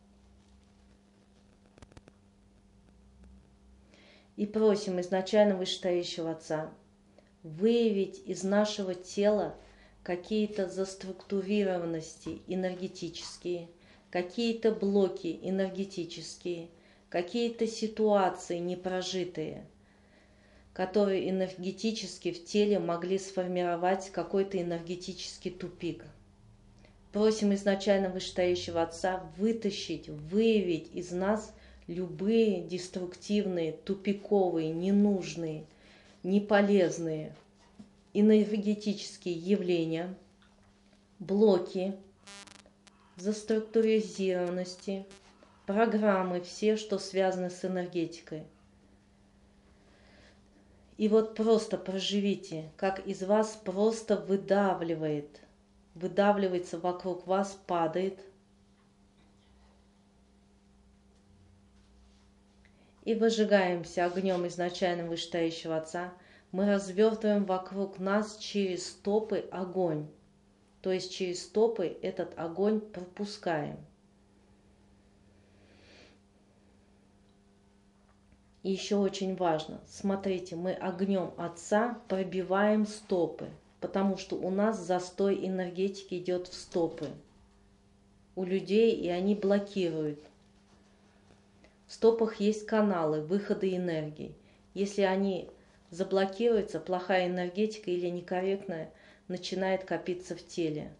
И просим изначально вышестоящего Отца выявить из нашего тела какие-то заструктурированности энергетические, какие-то блоки энергетические, какие-то ситуации непрожитые, которые энергетически в теле могли сформировать какой-то энергетический тупик. Просим изначально вышестоящего Отца вытащить, выявить из нас любые деструктивные, тупиковые, ненужные, неполезные энергетические явления, блоки, заструктуризированности, программы, все, что связано с энергетикой. И вот просто проживите, как из вас просто выдавливает, выдавливается вокруг вас, падает. И выжигаемся огнем изначально вышестоящего Отца. Мы развертываем вокруг нас через стопы огонь. То есть через стопы этот огонь пропускаем. И еще очень важно, смотрите, мы огнем Отца пробиваем стопы, потому что у нас застой энергетики идет в стопы у людей, и они блокируют. В стопах есть каналы выхода энергии. Если они заблокируются, плохая энергетика или некорректная начинает копиться в теле,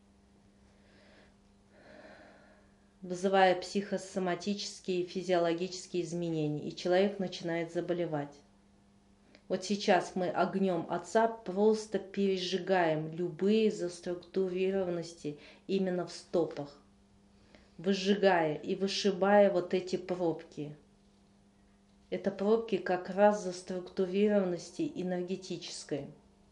вызывая психосоматические и физиологические изменения, и человек начинает заболевать. Вот сейчас мы огнем Отца просто пережигаем любые заструктурированности именно в стопах, выжигая и вышибая вот эти пробки. Это пробки как раз заструктурированности энергетической.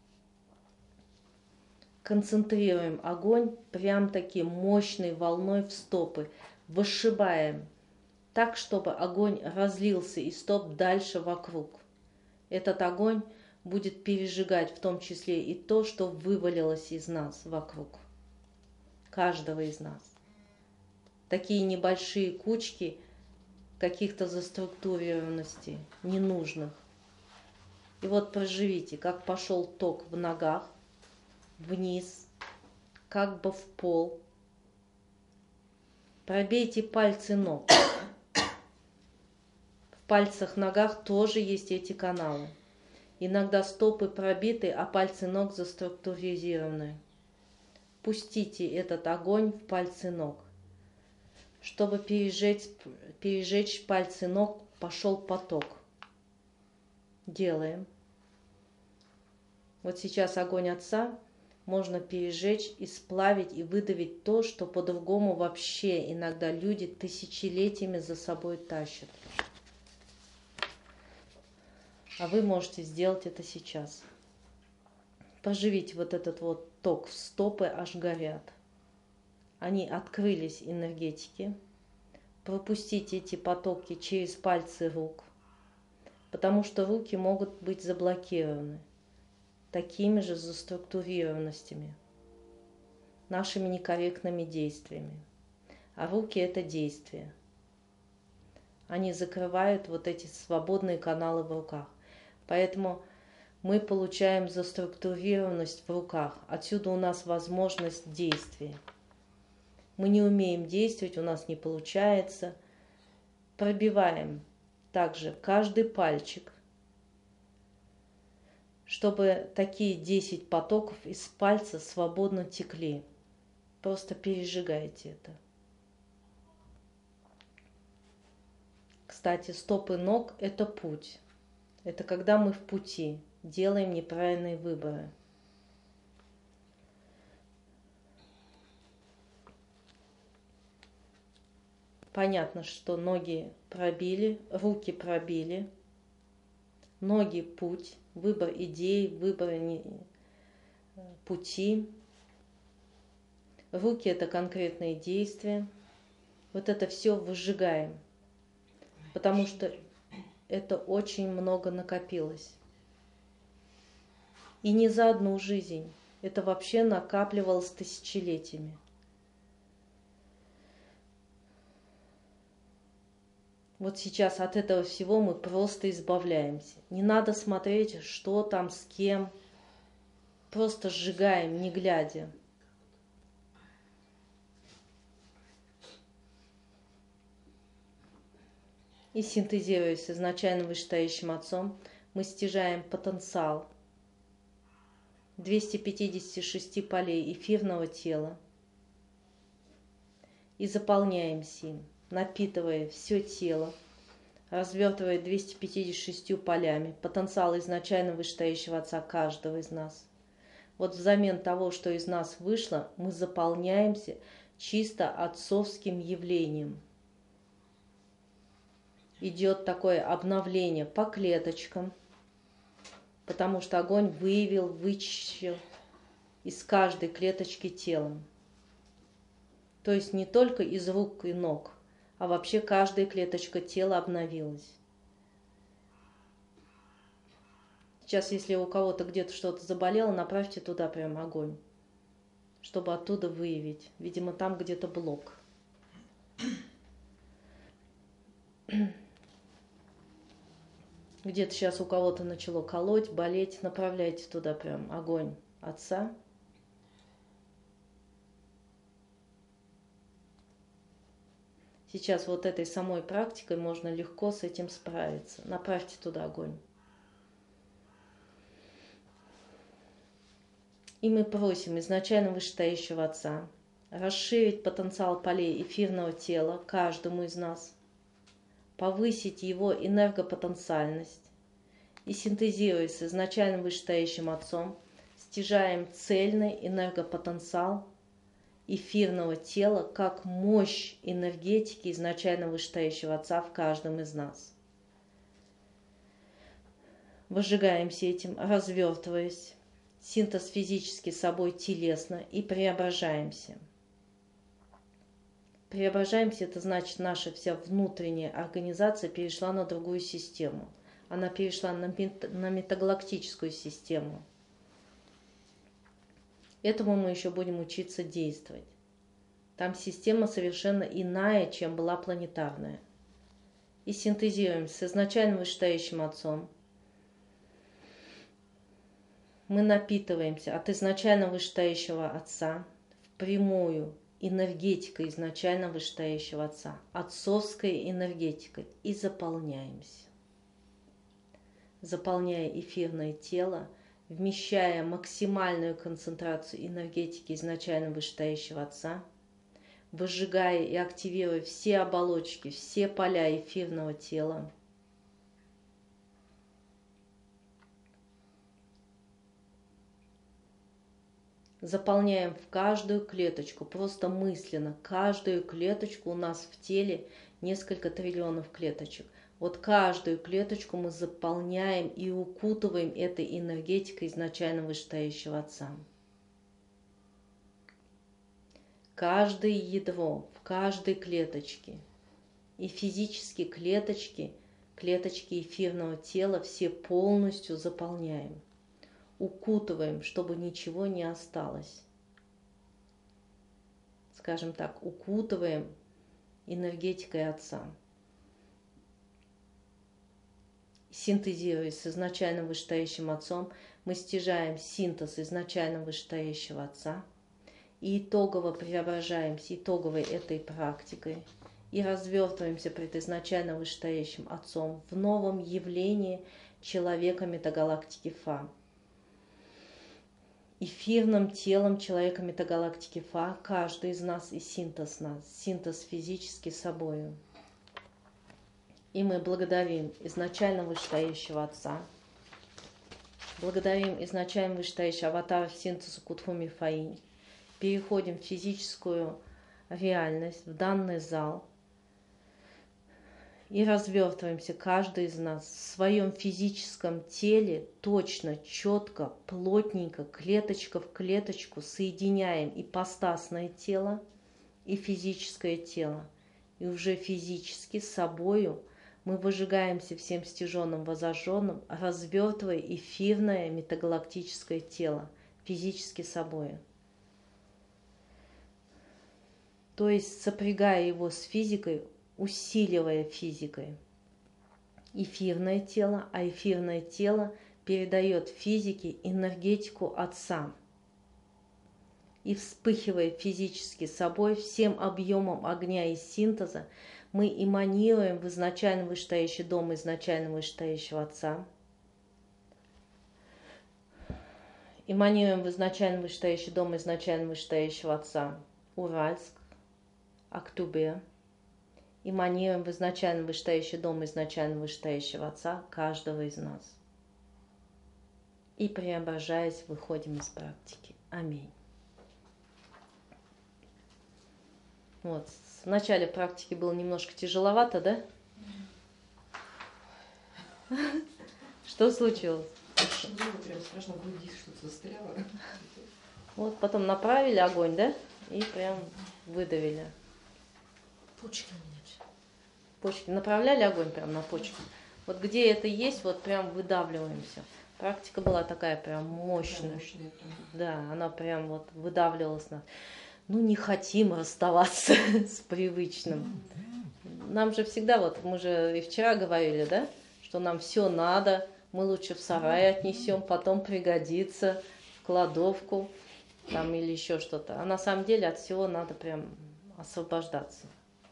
Концентрируем огонь прям таки мощной волной в стопы, вышибаем так, чтобы огонь разлился из стоп дальше вокруг. Этот огонь будет пережигать в том числе и то, что вывалилось из нас вокруг, каждого из нас. Такие небольшие кучки каких-то заструктурированностей, ненужных. И вот проживите, как пошел ток в ногах, вниз, как бы в пол. Пробейте пальцы ног. В пальцах ногах тоже есть эти каналы. Иногда стопы пробиты, а пальцы ног заструктуризированы. Пустите этот огонь в пальцы ног. Чтобы пережечь, пережечь пальцы ног, пошел поток. Делаем. Вот сейчас огонь Отца можно пережечь и сплавить и выдавить то, что по-другому вообще иногда люди тысячелетиями за собой тащат. А вы можете сделать это сейчас. Проживите вот этот вот ток, стопы аж горят. Они открылись энергетики. Пропустите эти потоки через пальцы рук, потому что руки могут быть заблокированы такими же заструктурированностями, нашими некорректными действиями. А руки – это действия. Они закрывают вот эти свободные каналы в руках. Поэтому мы получаем заструктурированность в руках. Отсюда у нас возможность действия. Мы не умеем действовать, у нас не получается. Пробиваем также каждый пальчик, чтобы такие десять потоков из пальца свободно текли. Просто пережигайте это. Кстати, стопы ног – это путь. Это когда мы в пути, делаем неправильные выборы. Понятно, что ноги пробили, руки пробили. Ноги – путь, выбор идей, выбор пути. Руки – это конкретные действия. Вот это все выжигаем, потому что это очень много накопилось. И не за одну жизнь. Это вообще накапливалось тысячелетиями. Вот сейчас от этого всего мы просто избавляемся. Не надо смотреть, что там, с кем. Просто сжигаем, не глядя. И синтезируя с изначально вышестоящим Отцом, мы стяжаем потенциал двухсот пятидесяти шести полей эфирного тела и заполняем сим, напитывая все тело, развертывая двумястами пятьюдесятью шестью полями потенциал изначально вышестоящего Отца каждого из нас. Вот взамен того, что из нас вышло, мы заполняемся чисто отцовским явлением. Идет такое обновление по клеточкам, потому что огонь выявил, вычистил из каждой клеточки тела. То есть не только из рук и ног, а вообще каждая клеточка тела обновилась. Сейчас, если у кого-то где-то что-то заболело, направьте туда прям огонь, чтобы оттуда выявить. Видимо, там где-то блок. Где-то сейчас у кого-то начало колоть, болеть, направляйте туда прям огонь Отца. Сейчас вот этой самой практикой можно легко с этим справиться. Направьте туда огонь. И мы просим изначально вышестоящего Отца расширить потенциал полей эфирного тела каждому из нас, повысить его энергопотенциальность и, синтезируя с изначально вышестоящим Отцом, стяжаем цельный энергопотенциал эфирного тела как мощь энергетики изначально вышестоящего Отца в каждом из нас. Выжигаемся этим, развертываясь, синтез физически собой телесно и преображаемся. Преображаемся, это значит, наша вся внутренняя организация перешла на другую систему. Она перешла на, мет, на метагалактическую систему. Этому мы еще будем учиться действовать. Там система совершенно иная, чем была планетарная. И синтезируем с изначально вышестоящим Отцом. Мы напитываемся от изначально вышестоящего Отца впрямую энергетикой изначально вышестоящего Отца, отцовской энергетикой, и заполняемся. Заполняя эфирное тело, вмещая максимальную концентрацию энергетики изначально вышестоящего Отца, выжигая и активируя все оболочки, все поля эфирного тела, заполняем в каждую клеточку, просто мысленно, каждую клеточку, у нас в теле несколько триллионов клеточек. Вот каждую клеточку мы заполняем и укутываем этой энергетикой изначально вышестоящего Отца. Каждое ядро в каждой клеточке и физические клеточки, клеточки эфирного тела все полностью заполняем. Укутываем, чтобы ничего не осталось. Скажем так, укутываем энергетикой Отца. Синтезируя с изначально вышестоящим Отцом, мы стяжаем синтез изначально вышестоящего Отца и итогово преображаемся итоговой этой практикой и развертываемся пред изначально вышестоящим Отцом в новом явлении человека метагалактики Фа. Эфирным телом человека метагалактики Фа каждый из нас и синтез нас, синтез физически собою. И мы благодарим изначально вышестоящего Отца, благодарим изначально вышестоящего аватара синтеза Кудхуми Фаи, переходим в физическую реальность, в данный зал, и развертываемся каждый из нас в своем физическом теле точно, четко, плотненько, клеточка в клеточку соединяем ипостасное тело и физическое тело. И уже физически с собою мы выжигаемся всем стяженным возожженным, развертывая эфирное метагалактическое тело физически собою. То есть сопрягая его с физикой, усиливая физикой эфирное тело, а эфирное тело передает физике энергетику Отца. И вспыхивая физически собой всем объемом огня и синтеза, мы эманируем в изначально вышестоящий дом изначально вышестоящего Отца. Эманируем в изначально вышестоящий дом изначально вышестоящего Отца Уральск, Актубе. Эманируем в изначально вышестоящий дом изначально вышестоящего Отца каждого из нас. И преображаясь, выходим из практики. Аминь. Вот. В начале практики было немножко тяжеловато, да? Что случилось? Прям страшно, в груди что-то застряло. Вот потом направили огонь, да? И прям выдавили. Почки у меня. Почки. Направляли огонь прям на почки. Вот где это есть, вот прям выдавливаемся. Практика была такая прям мощная. Да, мощная прям. Да, она прям вот выдавливалась на... Ну, не хотим расставаться с привычным. Нам же всегда, вот мы же и вчера говорили, да, что нам все надо, мы лучше в сарай отнесем, потом пригодится, в кладовку там или еще что-то. А на самом деле от всего надо прям освобождаться.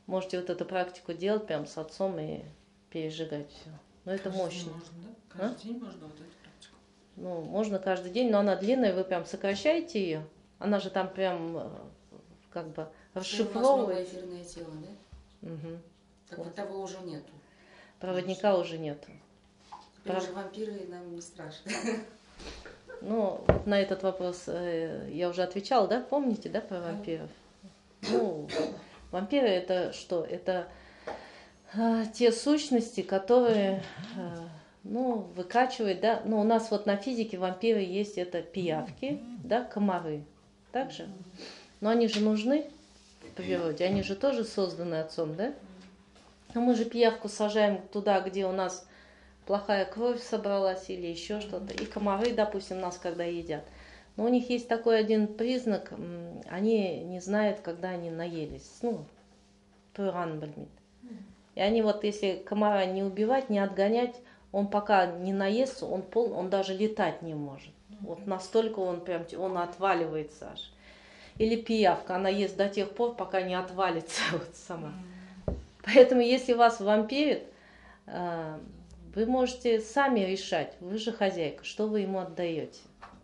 Можете вот эту практику делать прям с отцом и пережигать все. Но это Каждый мощно. день можно, да? Каждый а? день можно вот эту практику? Ну, можно каждый день, но она длинная, вы прям сокращаете ее. Она же там прям как бы расшифровывает. Что у нас новое эфирное тело, да? Угу. Так вот того уже нету. Проводника Конечно. уже нету. Теперь Прав... уже вампиры нам не страшно. Ну, вот на этот вопрос э, я уже отвечала, да? Помните, да, про вампиров? Ну, вампиры это что? Это э, те сущности, которые, э, ну, выкачивают, да? Ну, у нас вот на физике вампиры есть, это пиявки, да, комары. Так же? Но они же нужны в природе, они же тоже созданы отцом, да? А мы же пиявку сажаем туда, где у нас плохая кровь собралась или еще что-то. И комары, допустим, нас когда едят. Но у них есть такой один признак, они не знают, когда они наелись. Ну, туранбальмит. И они вот, если комара не убивать, не отгонять, он пока не наестся, он, пол, он даже летать не может. Вот настолько он прям, он отваливается аж. Или пиявка, она ест до тех пор, пока не отвалится вот сама. Поэтому, если вас вампирит, вы можете сами решать, вы же хозяйка, что вы ему отдаете.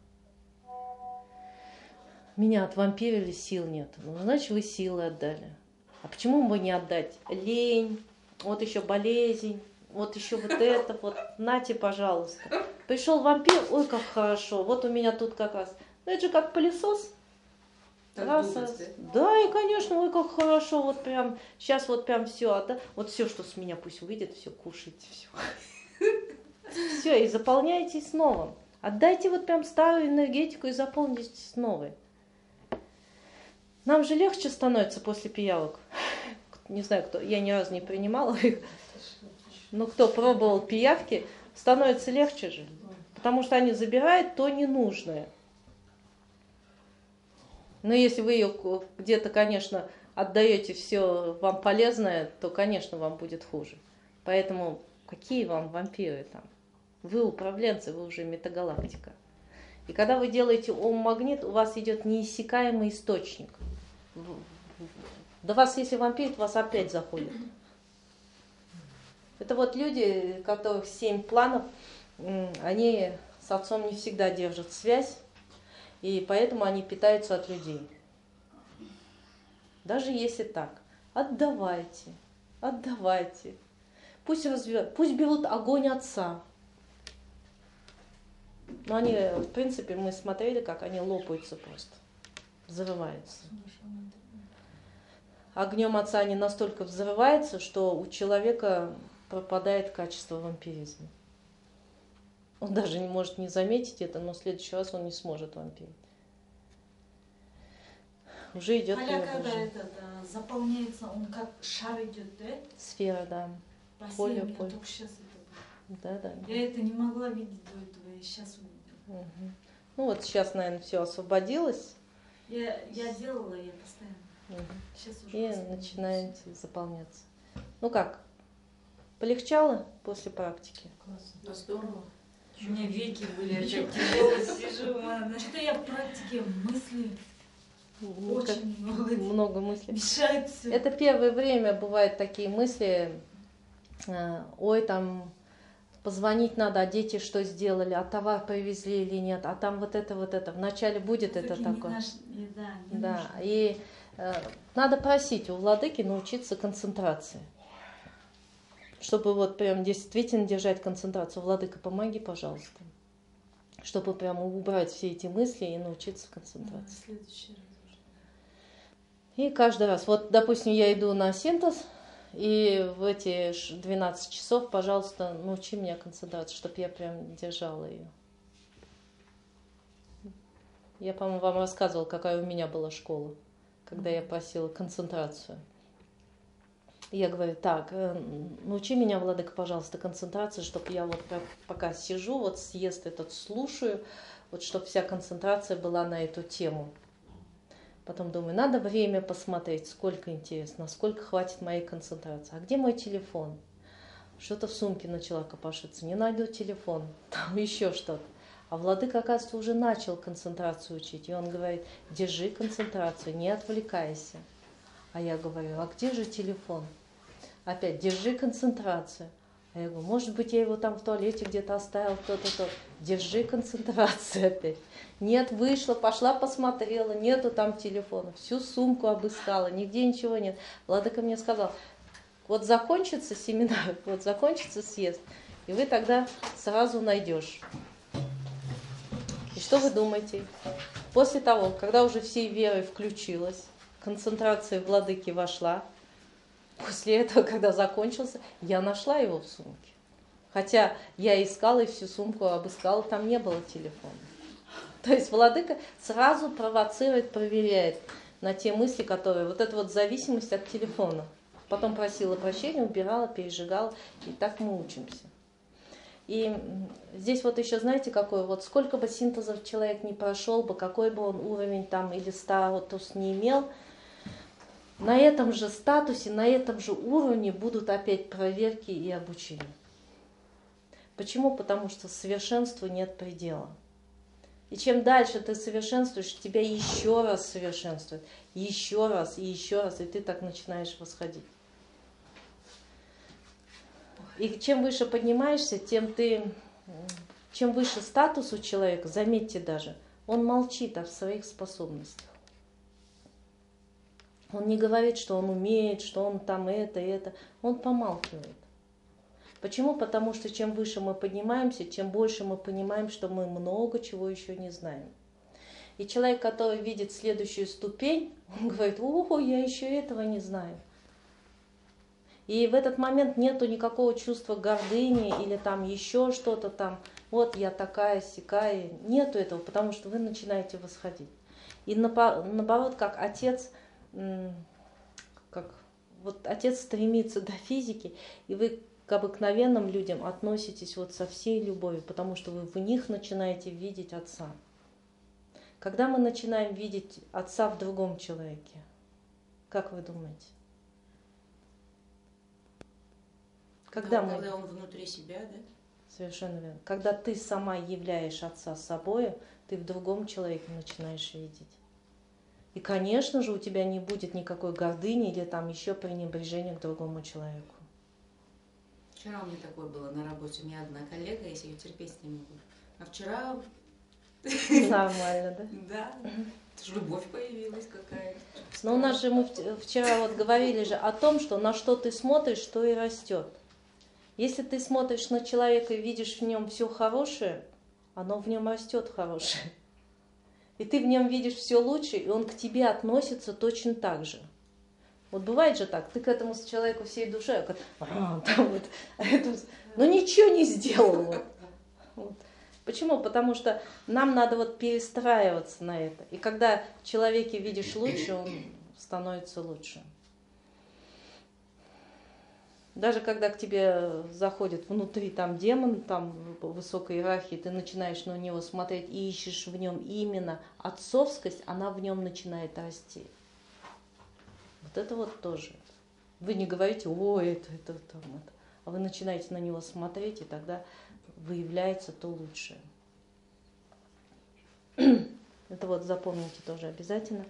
Меня отвампирили, сил нет. Ну, значит, вы силы отдали. А почему бы не отдать? Лень, вот еще болезнь, вот еще вот это, вот, нате, пожалуйста. Пришел вампир, ой, как хорошо, вот у меня тут как раз. Ну, это же как пылесос. Так раз, думать, раз. да? Да, и, конечно, ой, как хорошо, вот прям, сейчас вот прям все, да? Вот все, что с меня пусть выйдет, все, кушайте, все. Все, и заполняйтесь новым. Отдайте вот прям старую энергетику и заполнитесь новой. Нам же легче становится после пиявок. Не знаю, кто, я ни разу не принимала их. Но кто пробовал пиявки, становится легче же. Потому что они забирают то ненужное. Но если вы ее где-то, конечно, отдаете все вам полезное, то, конечно, вам будет хуже. Поэтому какие вам вампиры там? Вы управленцы, вы уже метагалактика. И когда вы делаете ом-магнит, у вас идет неиссякаемый источник. До вас, если вампирит, вас опять заходит. Это вот люди, у которых семь планов, они с отцом не всегда держат связь, и поэтому они питаются от людей. Даже если так, отдавайте, отдавайте. Пусть развивают, пусть берут огонь отца. Но они, в принципе, мы смотрели, как они лопаются просто, взрываются. Огнем отца они настолько взрываются, что у человека пропадает качество вампиризма. Он даже не может не заметить это, но в следующий раз он не сможет вампирить. Уже идет Поля, когда это да, заполняется, он как шар идет, да? Сфера, да. Поле, поле. Только сейчас это да, да. Я это не могла видеть до этого, я сейчас увидела. Угу. Ну вот сейчас, наверное, все освободилось. Я, я делала, я постоянно. Угу. Сейчас уже и начинаете заполняться. Ну как, полегчало после практики? Классно. Да, здорово. У меня веки были, я так тяжело сижу. Что-то я в практике мысли Ну, очень много, много мыслей. Мешает все. Это первое время бывают такие мысли, ой, там позвонить надо, а дети что сделали, а товар привезли или нет, а там вот это, вот это. Вначале будет это не такое. Наш, не, да, не да, нужно. и э, надо просить у владыки научиться концентрации. Чтобы вот прям действительно держать концентрацию. Владыка, помоги, пожалуйста. Чтобы прям убрать все эти мысли и научиться концентрации. Да, следующий раз. И каждый раз, вот, допустим, я иду на синтез, и в эти двенадцать часов, пожалуйста, научи меня концентрации, чтобы я прям держала ее. Я, по-моему, вам рассказывала, какая у меня была школа, когда я просила концентрацию. И я говорю, так, научи меня, владыка, пожалуйста, концентрации, чтобы я вот пока сижу, вот съезд этот слушаю, вот чтобы вся концентрация была на эту тему. Потом думаю, надо время посмотреть, сколько интересно, сколько хватит моей концентрации. А где мой телефон? Что-то в сумке начала копошиться, не найду телефон, там еще что-то. А владыка, оказывается, уже начал концентрацию учить. И он говорит, держи концентрацию, не отвлекайся. А я говорю, а где же телефон? Опять, держи концентрацию. А я говорю, может быть, я его там в туалете где-то оставил, то-то, то. Держи концентрацию опять. Нет, вышла, пошла посмотрела, нету там телефона. Всю сумку обыскала, нигде ничего нет. Владыка мне сказал, вот закончится семинар, вот закончится съезд, и вы тогда сразу найдешь. И что вы думаете? После того, когда уже всей верой включилась, концентрация владыки вошла, после этого, когда закончился, я нашла его в сумке. Хотя я искала и всю сумку обыскала, там не было телефона. То есть владыка сразу провоцирует, проверяет на те мысли, которые... Вот это вот зависимость от телефона. Потом просила прощения, убирала, пережигала. И так мы учимся. И здесь вот еще, знаете, какой вот, сколько бы синтезов человек не прошел бы, какой бы он уровень там или статус не имел, на этом же статусе, на этом же уровне будут опять проверки и обучение. Почему? Потому что совершенству нет предела. И чем дальше ты совершенствуешь, тебя еще раз совершенствуют, еще раз и еще раз, и ты так начинаешь восходить. И чем выше поднимаешься, тем ты, чем выше статус у человека, заметьте даже, он молчит о своих способностях. Он не говорит, что он умеет, что он там это и это. Он помалкивает. Почему? Потому что чем выше мы поднимаемся, тем больше мы понимаем, что мы много чего еще не знаем. И человек, который видит следующую ступень, он говорит, о, я еще этого не знаю. И в этот момент нету никакого чувства гордыни или там еще что-то там, вот я такая, сякая. Нету этого, потому что вы начинаете восходить. И наоборот, как отец... как вот отец стремится до физики, и вы к обыкновенным людям относитесь вот со всей любовью, потому что вы в них начинаете видеть отца. Когда мы начинаем видеть отца в другом человеке, как вы думаете? Когда, когда, мы... когда он внутри себя, да? Совершенно верно. Когда ты сама являешь отца собой, ты в другом человеке начинаешь видеть. И, конечно же, у тебя не будет никакой гордыни или там еще пренебрежения к другому человеку. Вчера у меня такое было на работе. У меня одна коллега, если ее терпеть не могу. А вчера... Нормально, да? Да. Это же любовь появилась какая-то. Но у нас же мы вчера вот говорили же о том, что на что ты смотришь, то и растет. Если ты смотришь на человека и видишь в нем все хорошее, оно в нем растет хорошее. И ты в нем видишь все лучше, и он к тебе относится точно так же. Вот бывает же так, ты к этому человеку всей душой, как, а, там вот, а это, ну ничего не сделал. Вот. Вот. Почему? Потому что нам надо вот перестраиваться на это. И когда в человеке видишь лучше, он становится лучше. Даже когда к тебе заходит внутри там демон, там высокой иерархии, ты начинаешь на него смотреть и ищешь в нем именно отцовскость, она в нем начинает расти. Вот это вот тоже. Вы не говорите, о, это, это, там, это. А вы начинаете на него смотреть, и тогда выявляется то лучшее. Это вот запомните тоже обязательно.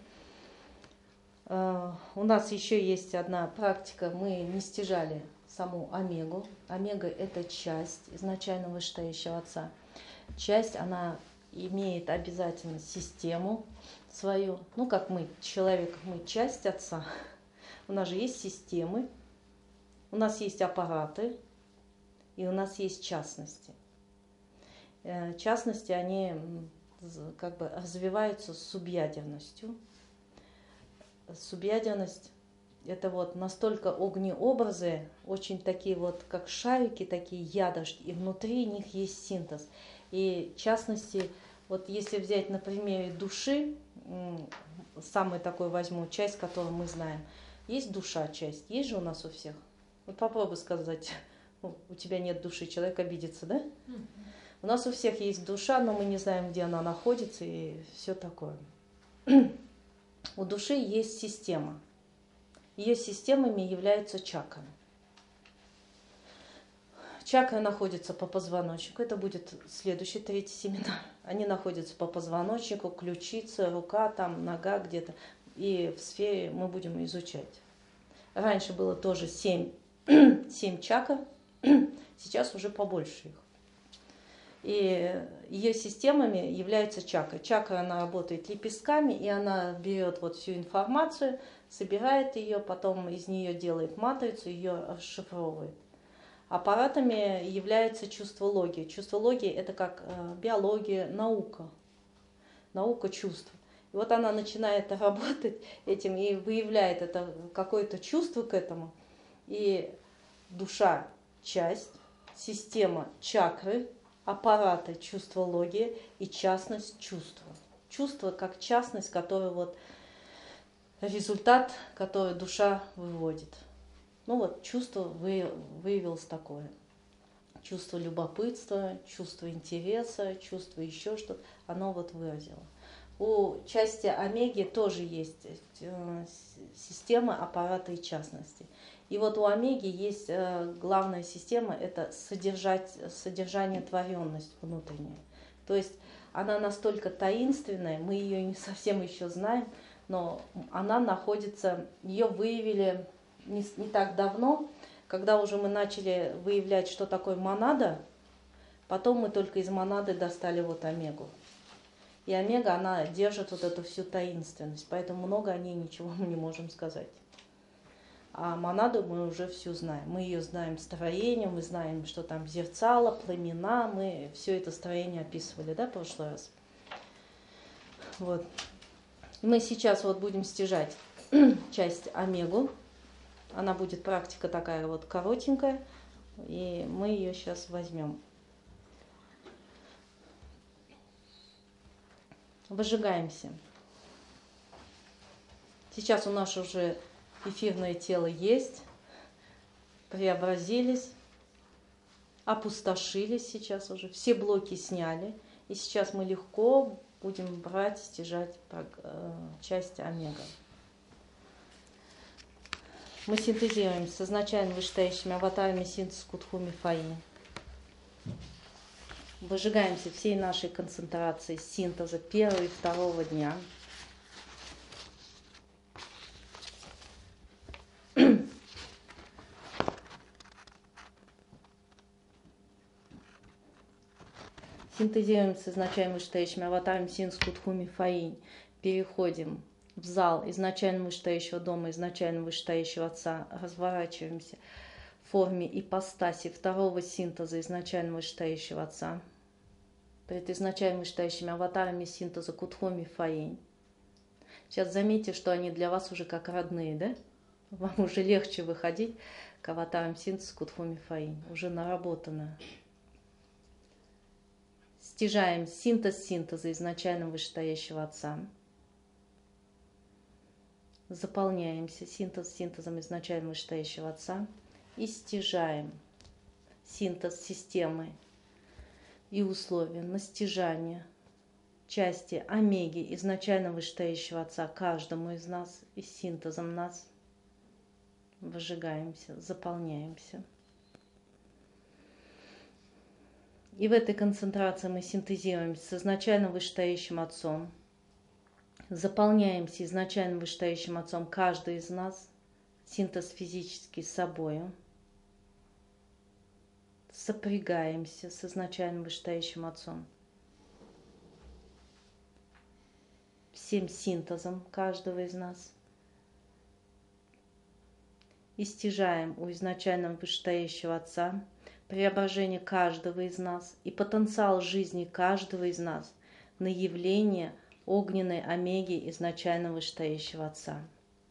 У нас еще есть одна практика, мы не стяжали саму омегу. Омега – это часть изначально вышестоящего отца. Часть, она имеет обязательно систему свою. Ну, как мы, человек, мы часть отца. У нас же есть системы, у нас есть аппараты, и у нас есть частности. Частности, они как бы развиваются с субъядерностью. Субъядерность – это вот настолько огнеобразы, очень такие вот, как шарики, такие ядышки, и внутри них есть синтез. И в частности, вот если взять на примере души, самый такой возьму часть, которую мы знаем, есть душа часть, есть же у нас у всех. Вот попробуй сказать, у тебя нет души, человек обидится, да? Mm-hmm. У нас у всех есть душа, но мы не знаем, где она находится и все такое. У души есть система. Ее системами являются чакры. Чакры находятся по позвоночнику. Это будет следующий, третий семинар. Они находятся по позвоночнику, ключица, рука, там, нога где-то. и в сфере мы будем изучать. Раньше было тоже семь, семь чакр, сейчас уже побольше их. И ее системами являются чакры. Чакра, она работает лепестками, и она берет вот всю информацию, собирает ее, потом из нее делает матрицу, ее расшифровывает. Аппаратами является чувствология. Чувствология – это как биология, наука. Наука чувств. И вот она начинает работать этим и выявляет это какое-то чувство к этому. И душа – часть, система – чакры, аппараты – чувствология и частность – чувства. Чувство как частность, которая вот результат, который душа выводит. Ну вот, чувство выявилось такое. Чувство любопытства, чувство интереса, чувство еще что-то. Оно вот выразило. У части омеги тоже есть система аппарата и частности. И вот у омеги есть главная система, это содержать, содержание творенность внутренняя. То есть она настолько таинственная, мы ее не совсем еще знаем, но она находится, ее выявили не, не так давно, когда уже мы начали выявлять, что такое монада, потом мы только из монады достали вот омегу. И омега, она держит вот эту всю таинственность, поэтому много о ней ничего мы не можем сказать. А монаду мы уже всю знаем. Мы ее знаем строение, мы знаем, что там зерцало, пламена, мы все это строение описывали, да, в прошлый раз. Вот. Мы сейчас вот будем стяжать часть омегу. Она будет практика такая вот коротенькая, и мы ее сейчас возьмем. Выжигаемся. Сейчас у нас уже эфирное тело есть, преобразились, опустошились сейчас уже, все блоки сняли, и сейчас мы легко будем брать, стяжать часть омега. Мы синтезируем с изначально вышестоящими аватарами синтез Кутхуми Фаи. Выжигаемся всей нашей концентрацией синтеза первого и второго дня. Синтезируем с изначально вышестоящими аватарами синтез Кутхуми Фаи. Переходим в зал изначально вышестоящего дома, изначально вышестоящего отца, разворачиваемся в форме ипостаси второго синтеза изначально вышестоящего отца. Перед изначально вышестоящими аватарами синтеза Кутхуми Фаи. Сейчас заметьте, что они для вас уже как родные, да? Вам уже легче выходить к аватарам синтеза Кутхуми Фаи, уже наработано. Стяжаем синтез синтеза изначально вышестоящего отца. Заполняемся синтез синтезом изначально вышестоящего отца и стяжаем синтез системы и условия на стяжание части омеги изначально вышестоящего отца каждому из нас и синтезом нас выжигаемся, заполняемся. И в этой концентрации мы синтезируем с изначально вышестоящим отцом. Заполняемся изначально вышестоящим отцом каждый из нас, синтез физический с собою. Сопрягаемся с изначально вышестоящим отцом. Всем синтезом каждого из нас. И стяжаем у изначально вышестоящего отца преображение каждого из нас и потенциал жизни каждого из нас на явление огненной омеги изначально вышестоящего отца.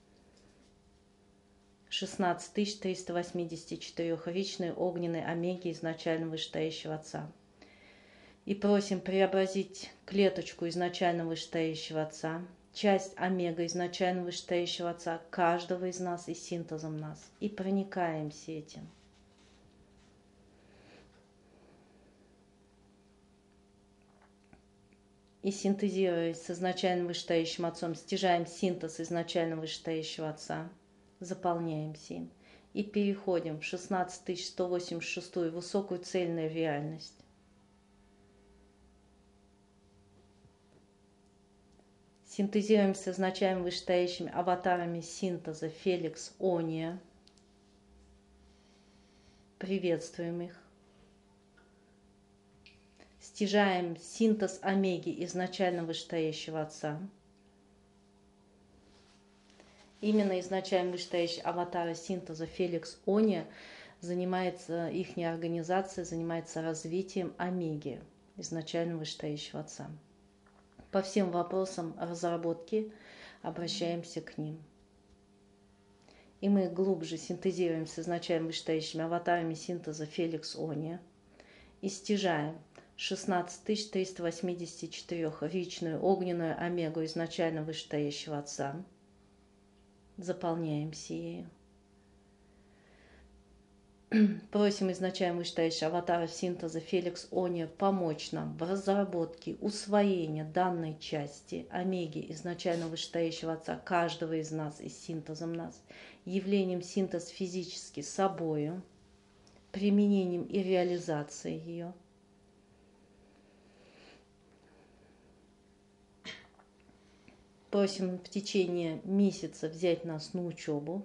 шестнадцать тысяч триста восемьдесят четыре ричной огненной омеги изначально вышестоящего отца. И просим преобразить клеточку изначально вышестоящего отца, часть омега изначально вышестоящего отца, каждого из нас и синтезом нас. И проникаемся этим. И синтезируясь с изначально вышестоящим отцом, стяжаем синтез изначально вышестоящего отца, заполняемся им и переходим в шестнадцать тысяч сто восемьдесят шестую высокую цельную реальность. Синтезируем с изначально вышестоящими аватарами синтеза Феликс Ония. Приветствуем их. Стяжаем синтез омеги изначально вышестоящего Отца. Именно изначально вышестоящий аватара синтеза Феликс Ония занимается, их организация занимается развитием омеги изначально вышестоящего Отца. По всем вопросам разработки обращаемся к ним. И мы глубже синтезируем с изначально вышестоящими аватарами синтеза Феликс Ония и стяжаем шестнадцать тысяч триста восемьдесят четыре личную огненную омегу изначально вышестоящего Отца. Заполняемся ею. Просим изначально вышестоящего аватара синтеза Феликс Ония помочь нам в разработке, усвоении данной части омеги изначально вышестоящего Отца каждого из нас и синтезом нас, явлением синтез физически собою, применением и реализацией ее. Просим в течение месяца взять нас на учебу.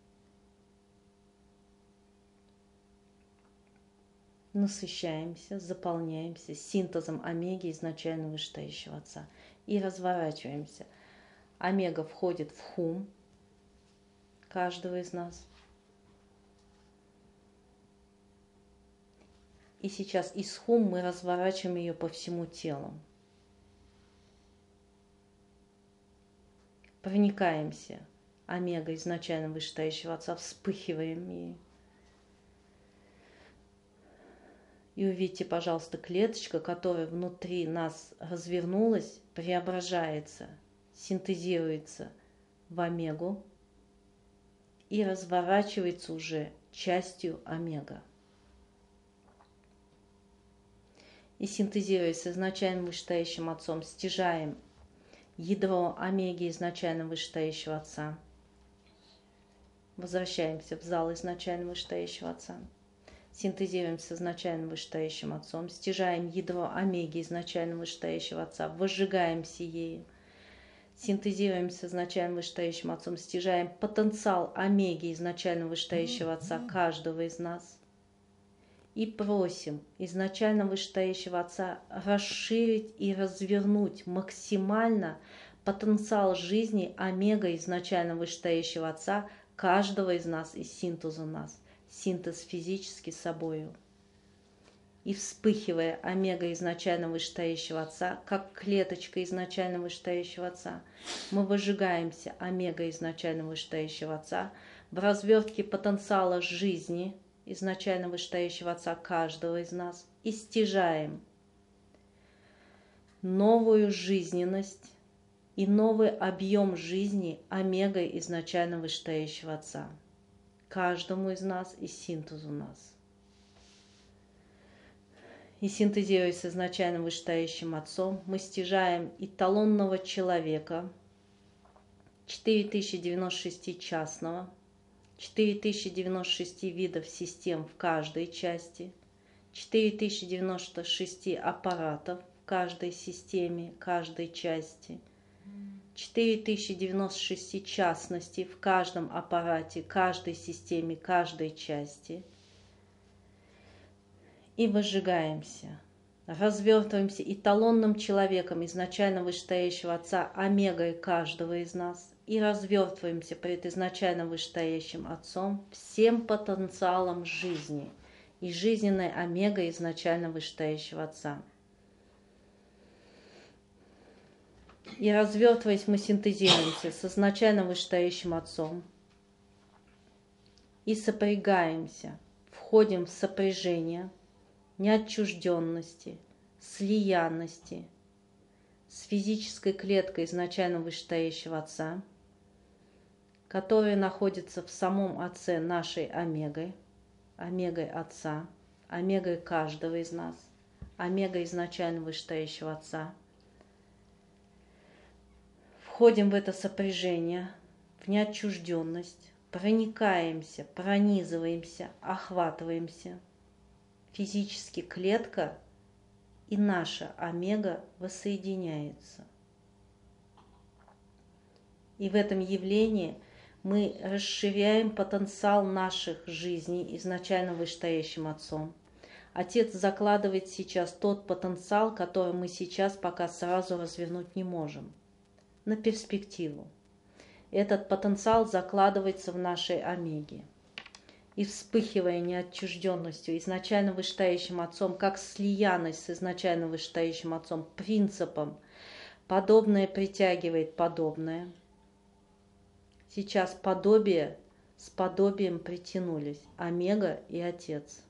Насыщаемся, заполняемся синтезом омеги изначально вышестоящего Отца и разворачиваемся. Омега входит в хум каждого из нас. И сейчас из хум мы разворачиваем ее по всему телу. Проникаемся омега изначально вышестоящего Отца, вспыхиваем ей. И увидите, пожалуйста, клеточка, которая внутри нас развернулась, преображается, синтезируется в омегу и разворачивается уже частью омега. И синтезируясь с изначально вышестоящим Отцом, стяжаем ядро омеги изначально вышестоящего Отца. Возвращаемся в зал изначально вышестоящего Отца. Синтезируем с изначально вышестоящим Отцом, стяжаем ядро омеги изначально вышестоящего Отца, выжигаемся ею. Синтезируем с изначально вышестоящим Отцом, стяжаем потенциал омеги изначально вышестоящего Отца каждого из нас. И просим изначально вышестоящего Отца расширить и развернуть максимально потенциал жизни омега изначально вышестоящего Отца каждого из нас и синтеза нас. Синтез физически собою. И вспыхивая омега изначально вышестоящего Отца, как клеточка изначально вышестоящего Отца, мы выжигаемся омега изначально вышестоящего Отца в развертке потенциала жизни изначально вышестоящего Отца каждого из нас и стяжаем новую жизненность и новый объем жизни омега изначально вышестоящего Отца каждому из нас и синтезу нас. И синтезируясь с изначально вышестоящим Отцом, мы стяжаем эталонного человека, четыре тысячи девяносто шесть частного, четыре тысячи девяносто шесть видов систем в каждой части, четыре тысячи девяносто шесть аппаратов в каждой системе, каждой части, четыре тысячи девяносто шесть частностей в каждом аппарате, каждой системе, каждой части. И выжигаемся, развертываемся эталонным человеком изначально вышестоящего Отца, омегой каждого из нас, и развертываемся пред изначально вышестоящим Отцом всем потенциалом жизни и жизненной омегой изначально вышестоящего Отца. И развертываясь, мы синтезируемся с изначально вышестоящим Отцом и сопрягаемся, входим в сопряжение неотчужденности, слиянности с физической клеткой изначально вышестоящего Отца, которая находится в самом Отце нашей омегой, омегой Отца, омегой каждого из нас, омегой изначально вышестоящего Отца. Входим в это сопряжение, в неотчужденность, проникаемся, пронизываемся, охватываемся. Физически клетка и наша омега воссоединяется. И в этом явлении мы расширяем потенциал наших жизней изначально вышестоящим Отцом. Отец закладывает сейчас тот потенциал, который мы сейчас пока сразу развернуть не можем, на перспективу. Этот потенциал закладывается в нашей омеге. И вспыхивая неотчужденностью изначально вышестоящим Отцом, как слиянность с изначально вышестоящим Отцом, принципом подобное притягивает подобное. Сейчас подобие с подобием притянулись, омега и Отец.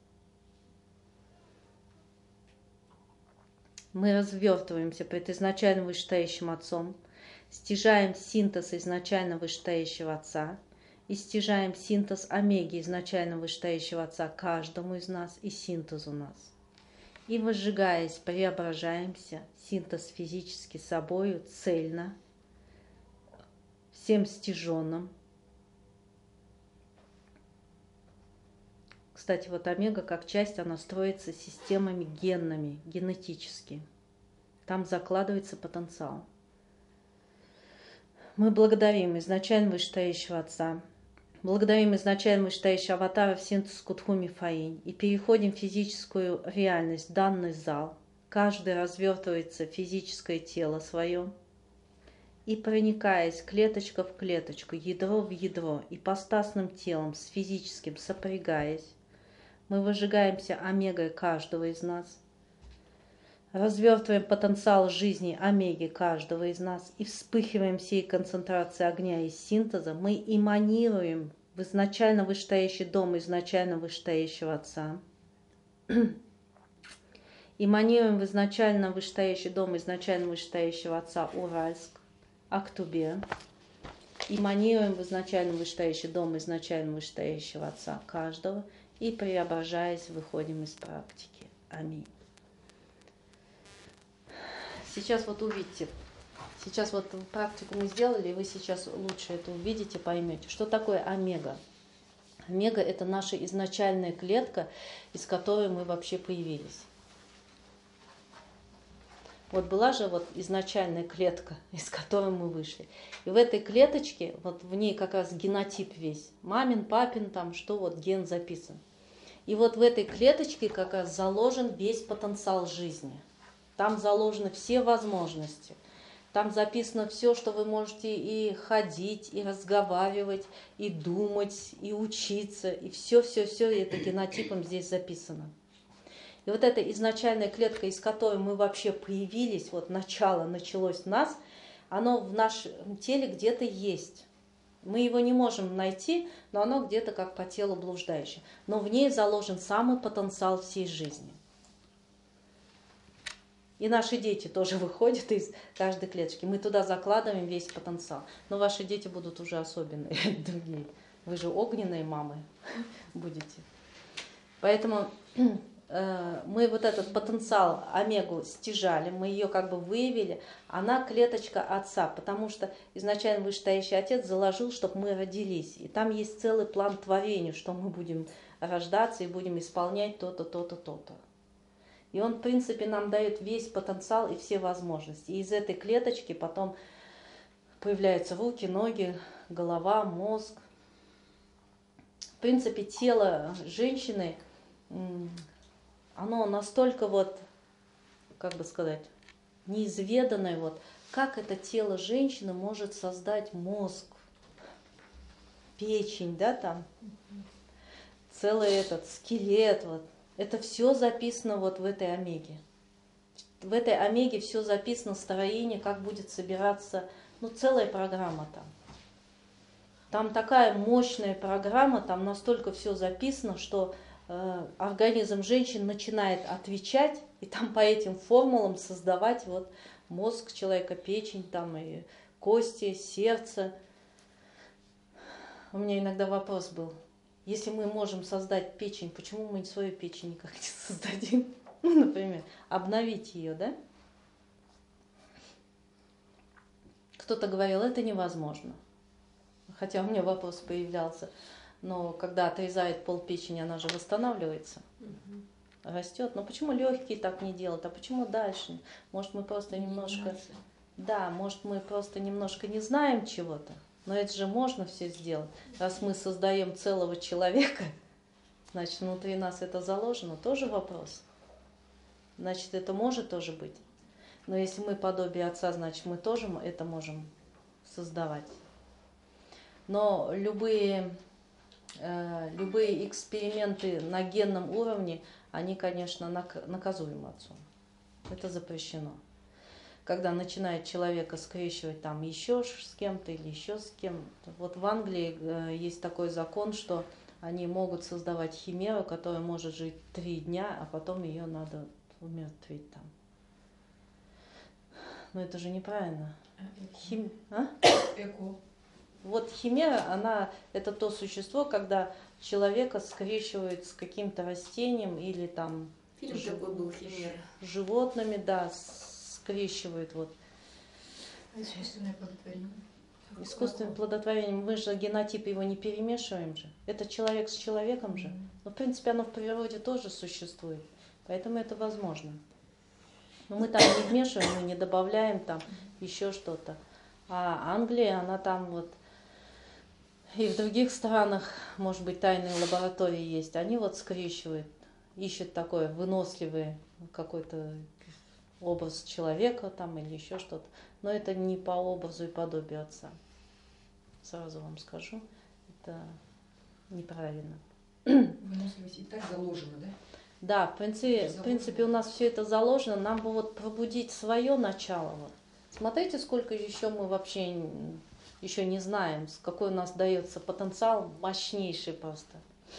Мы развертываемся пред изначально вышестоящим Отцом, стяжаем синтез изначально вышестоящего Отца и стяжаем синтез омеги изначально вышестоящего Отца каждому из нас и синтез у нас. И возжигаясь, преображаемся, синтез физически собою, цельно, всем стяженным. Кстати, вот омега как часть, она строится системами генными, генетически. Там закладывается потенциал. Мы благодарим изначально вышестоящего Отца, благодарим изначально вышестоящего аватара в синтез Кутхуми Фаинь и переходим в физическую реальность, данный зал. Каждый развертывается в физическое тело свое и, проникаясь клеточка в клеточку, ядро в ядро, ипостасным телом с физическим сопрягаясь, мы выжигаемся омегой каждого из нас, развертываем потенциал жизни омеги каждого из нас и вспыхиваем всей концентрации огня и синтеза, мы эманируем в изначально вышестоящий дом изначально вышестоящего Отца, эманируем в изначально вышестоящий дом изначально вышестоящего Отца Уральск, Актубе, эманируем в изначально вышестоящий дом изначально вышестоящего Отца каждого и, преображаясь, выходим из практики. Аминь. Сейчас вот увидите, сейчас вот практику мы сделали, и вы сейчас лучше это увидите, поймете, что такое омега. Омега – это наша изначальная клетка, из которой мы вообще появились. Вот была же вот изначальная клетка, из которой мы вышли. И в этой клеточке, вот в ней как раз генотип весь. Мамин, папин, там что вот ген записан. И вот в этой клеточке как раз заложен весь потенциал жизни. Там заложены все возможности. Там записано все, что вы можете и ходить, и разговаривать, и думать, и учиться. И все-все-все это генотипом здесь записано. И вот эта изначальная клетка, из которой мы вообще появились, вот начало началось в нас, оно в нашем теле где-то есть. Мы его не можем найти, но оно где-то как по телу блуждающее. Но в ней заложен самый потенциал всей жизни. И наши дети тоже выходят из каждой клеточки. Мы туда закладываем весь потенциал. Но ваши дети будут уже особенные, другие. Вы же огненные мамы будете. Поэтому мы вот этот потенциал омегу стяжали, мы ее как бы выявили, она клеточка Отца, потому что изначально вышестоящий Отец заложил, чтобы мы родились. И там есть целый план творения, что мы будем рождаться и будем исполнять то-то, то-то, то-то. И он, в принципе, нам дает весь потенциал и все возможности. И из этой клеточки потом появляются руки, ноги, голова, мозг. В принципе, тело женщины, оно настолько вот, как бы сказать, неизведанное, вот, как это тело женщины может создать мозг, печень, да, там, целый этот скелет, вот. Это все записано вот в этой омеге. В этой омеге все записано, строение, как будет собираться, ну, целая программа там. Там такая мощная программа, там настолько все записано, что э, организм женщин начинает отвечать, и там по этим формулам создавать вот мозг человека, печень, там и кости, сердце. У меня иногда вопрос был. Если мы можем создать печень, почему мы свою печень никак не создадим? Ну, например, обновить ее, да? Кто-то говорил, это невозможно. Хотя у меня вопрос появлялся. Но когда отрезает пол печени, она же восстанавливается, угу. растет. Но почему легкие так не делают? А почему дальше? Может, мы просто немножко Да, может, мы просто немножко не знаем чего-то, но это же можно все сделать. Раз мы создаем целого человека, значит, внутри нас это заложено, тоже вопрос. Значит, это может тоже быть. Но если мы подобие Отца, значит, мы тоже это можем создавать. Но любые, э, любые эксперименты на генном уровне, они, конечно, наказуемы Отцом. Это запрещено. Когда начинает человека скрещивать там еще с кем-то или еще с кем-то. Вот в Англии э, есть такой закон, что они могут создавать химеру, которая может жить три дня, а потом ее надо умертвить там. Но это же неправильно. Хим... А? Эко. Вот химера, она это то существо, когда человека скрещивают с каким-то растением или там Фильм жив... такой был «Химера». животными, да, скрещивают вот. Искусственное плодотворение. Искусственным плодотворением. Мы же генотип его не перемешиваем же. Это человек с человеком же. Но в принципе оно в природе тоже существует. Поэтому это возможно. Но мы там не вмешиваем, мы не добавляем там еще что-то. А Англия, она там вот и в других странах, может быть, тайные лаборатории есть. Они вот скрещивают, ищут такой выносливый какой-то образ человека там или еще что-то. Но это не по образу и подобию Отца. Сразу вам скажу, это неправильно. Выносливость и так заложено, да? Да, в принципе, в принципе у нас все это заложено. Нам бы вот пробудить свое начало. Вот. Смотрите, сколько еще мы вообще еще не знаем, какой у нас дается потенциал мощнейший просто.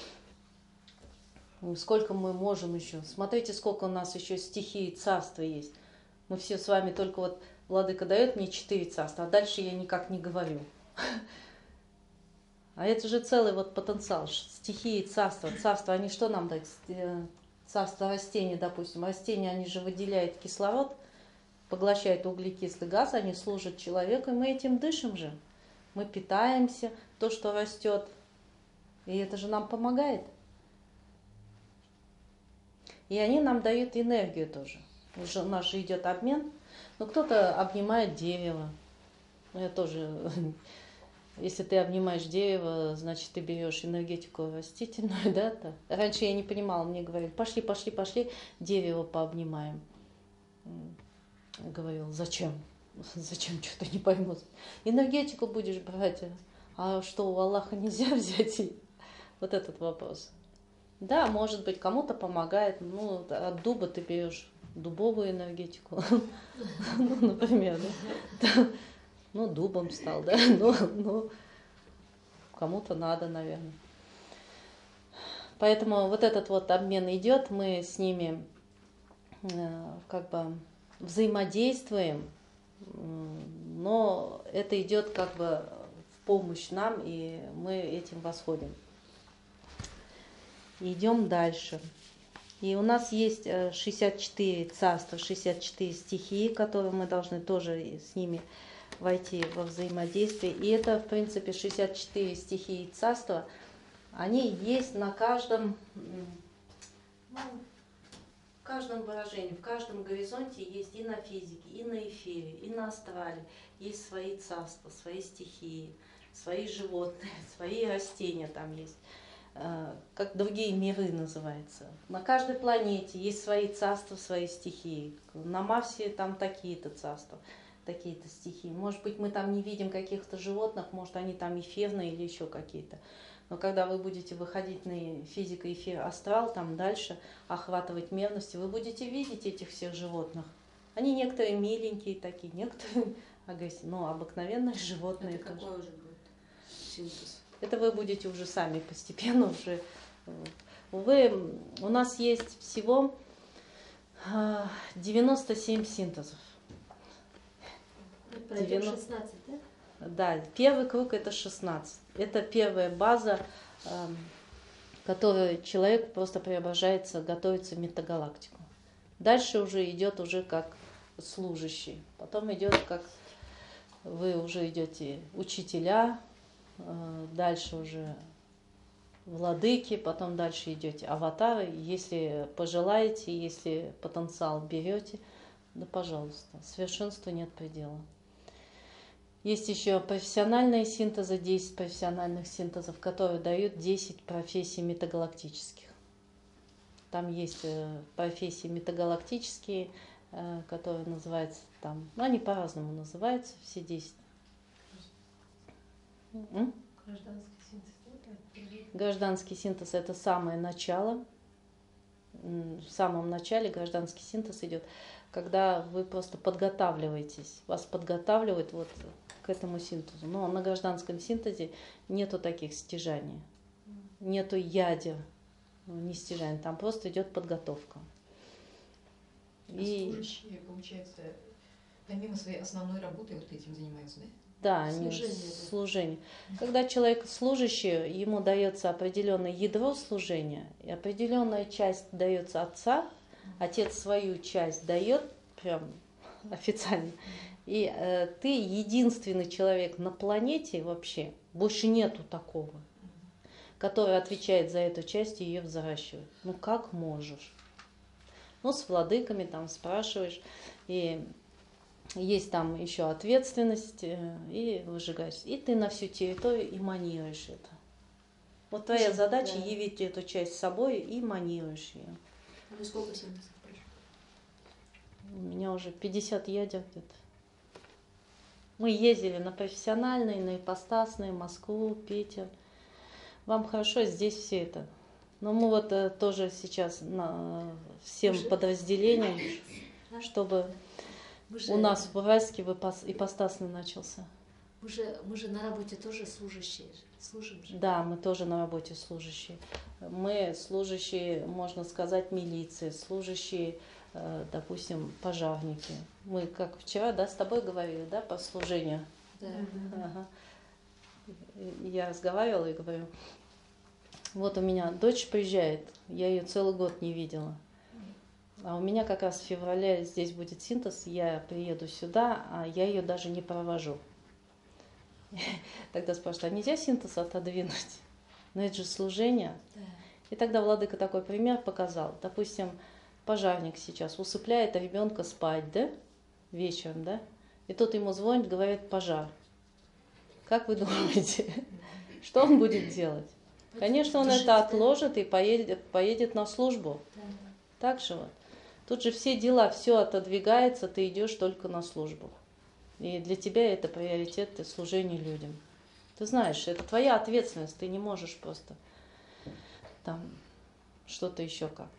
Сколько мы можем еще. Смотрите, сколько у нас еще стихий царства есть. Мы все с вами только вот, Владыка дает мне четыре царства, а дальше я никак не говорю. А это же целый вот потенциал, стихии царства. Царство, они что нам дают? Царство растений, допустим. Растения, они же выделяют кислород, поглощают углекислый газ, они служат человеку, и мы этим дышим же. Мы питаемся, то, что растет. И это же нам помогает. И они нам дают энергию тоже. Уже у нас же идет обмен. Но кто-то обнимает дерево. Ну, я тоже... Если ты обнимаешь дерево, значит, ты берешь энергетику растительную, да? -то. Раньше я не понимала, мне говорили, пошли, пошли, пошли, дерево пообнимаем. Говорил, зачем? Зачем, что-то не пойму. Энергетику будешь брать, а что, у Аллаха нельзя взять? Вот этот вопрос. Да, может быть, кому-то помогает. Ну, от дуба ты берешь дубовую энергетику, ну, например, да. Ну, дубом стал, да, ну, ну, кому-то надо, наверное. Поэтому вот этот вот обмен идет, мы с ними э, как бы взаимодействуем, но это идет как бы в помощь нам, и мы этим восходим. Идем дальше. И у нас есть шестьдесят четыре царства, шестьдесят четыре стихии, которые мы должны тоже с ними войти во взаимодействие. И это, в принципе, шестьдесят четыре стихии царства, они есть на каждом, ну, в каждом выражении, в каждом горизонте есть и на физике, и на эфире, и на астрале. Есть свои царства, свои стихии, свои животные, свои растения там есть. Как другие миры называются. На каждой планете есть свои царства, свои стихии. На Марсе там такие-то царства, такие-то стихии. Может быть, мы там не видим каких-то животных, может, они там эфирные или еще какие-то. Но когда вы будете выходить на физико, эфир, астрал, там дальше охватывать мерности, вы будете видеть этих всех животных. Они некоторые миленькие такие, некоторые агрессивные, но обыкновенные животные. Это какой уже будет синтез? Это вы будете уже сами постепенно уже. Вы, у нас есть всего девяносто семь синтезов. Пройдем шестнадцать, да? Да, первый круг это шестнадцать. Это первая база, которой человек просто преображается, готовится в метагалактику. Дальше уже идет уже как служащий. Потом идет как вы уже идете учителя, дальше уже владыки, потом дальше идете аватары. Если пожелаете, если потенциал берете, да пожалуйста, совершенству нет предела. Есть еще профессиональные синтезы, десять профессиональных синтезов, которые дают десять профессий метагалактических. Там есть профессии метагалактические, которые называются там, ну они по-разному называются, все десять. Гражданский синтез. Гражданский синтез – это самое начало. В самом начале гражданский синтез идет, когда вы просто подготавливаетесь. Вас подготавливают вот к этому синтезу. Но на гражданском синтезе нету таких стяжаний, нету ядер, не стяжаний, там просто идет подготовка. И служащие, получается, помимо своей основной работы вот этим занимаются, да? Да, они служение. Когда человек служащий, ему дается определенное ядро служения, и определенная часть дается отца, отец свою часть дает, прям официально. И э, ты единственный человек на планете вообще, больше нету такого, который отвечает за эту часть и ее взращивает. Ну как можешь? Ну с владыками там спрашиваешь, и есть там еще ответственность, и выжигаешь. И ты на всю территорию эманируешь это. Вот твоя задача да. явить эту часть с собой и эманируешь ее. Ну сколько синтезов прошло? У меня уже пятьдесят ядер где-то. Мы ездили на профессиональные, на ипостасные, Москву, Питер. Вам хорошо, здесь все это. Но мы вот э, тоже сейчас на, всем Уже? подразделениям, чтобы же, у нас в Уральске ипостасный начался. Мы же, мы же на работе тоже служащие, служим же. Да, мы тоже на работе служащие. Мы служащие, можно сказать, милиции, служащие, э, допустим, пожарники. Мы, как вчера, да, с тобой говорили, да, по служению. Да. Ага. Я разговаривала и говорю, вот у меня дочь приезжает, я ее целый год не видела. А у меня как раз в феврале здесь будет синтез, я приеду сюда, а я ее даже не провожу. Тогда спрашивают, а нельзя синтез отодвинуть? Но это же служение. Да. И тогда владыка такой пример показал. Допустим, пожарник сейчас усыпляет ребенка спать, да, вечером, да, и тот ему звонит, говорит, пожар. Как вы думаете, что он будет делать? Конечно, он это отложит и поедет, поедет на службу. Так же вот. Тут же все дела, все отодвигается, ты идешь только на службу. И для тебя это приоритет служения людям. Ты знаешь, это твоя ответственность, ты не можешь просто там что-то еще как-то.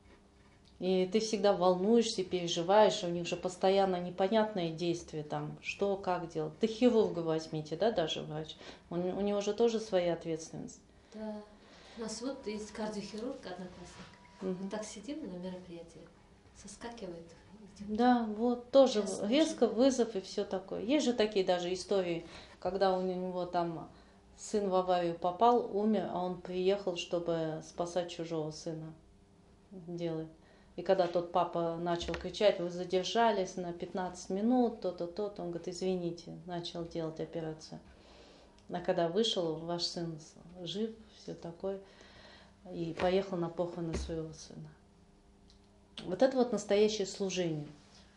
И ты всегда волнуешься, переживаешь, у них же постоянно непонятные действия, там, что, как делать. Ты хирурга возьмите, да, даже врач, он, у него же тоже своя ответственность. Да. У нас вот есть кардиохирург, одноклассник. Угу. Мы так сидим на мероприятии, соскакивает. Да, вот тоже Ясно, резко вызов и все такое. Есть же такие даже истории, когда у него там сын в аварию попал, умер, а он приехал, чтобы спасать чужого сына. Делает. И когда тот папа начал кричать, вы задержались на пятнадцать минут, то-то, то-то, он говорит, извините, начал делать операцию. А когда вышел, ваш сын жив, все такое, и поехал на похороны своего сына. Вот это вот настоящее служение.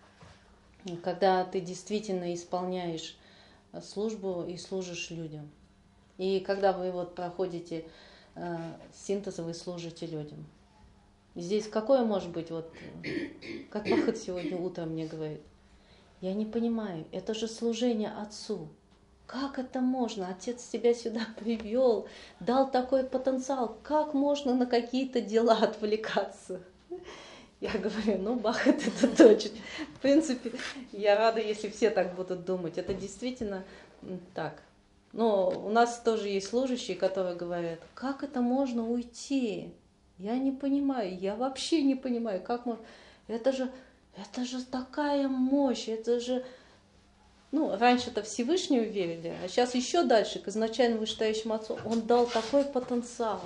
Когда ты действительно исполняешь службу и служишь людям. И когда вы вот проходите э, синтез, вы служите людям. И здесь какое может быть, вот, как Бахат сегодня утром мне говорит, я не понимаю, это же служение Отцу. Как это можно? Отец тебя сюда привел, дал такой потенциал. Как можно на какие-то дела отвлекаться? Я говорю, ну, Бахат, это точно. В принципе, я рада, если все так будут думать. Это действительно так. Но у нас тоже есть служащие, которые говорят, как это можно уйти? Я не понимаю, я вообще не понимаю, как можно... Это же, это же такая мощь, это же... Ну, раньше-то Всевышнего верили, а сейчас еще дальше, к изначально вышестоящему Отцу, Он дал такой потенциал.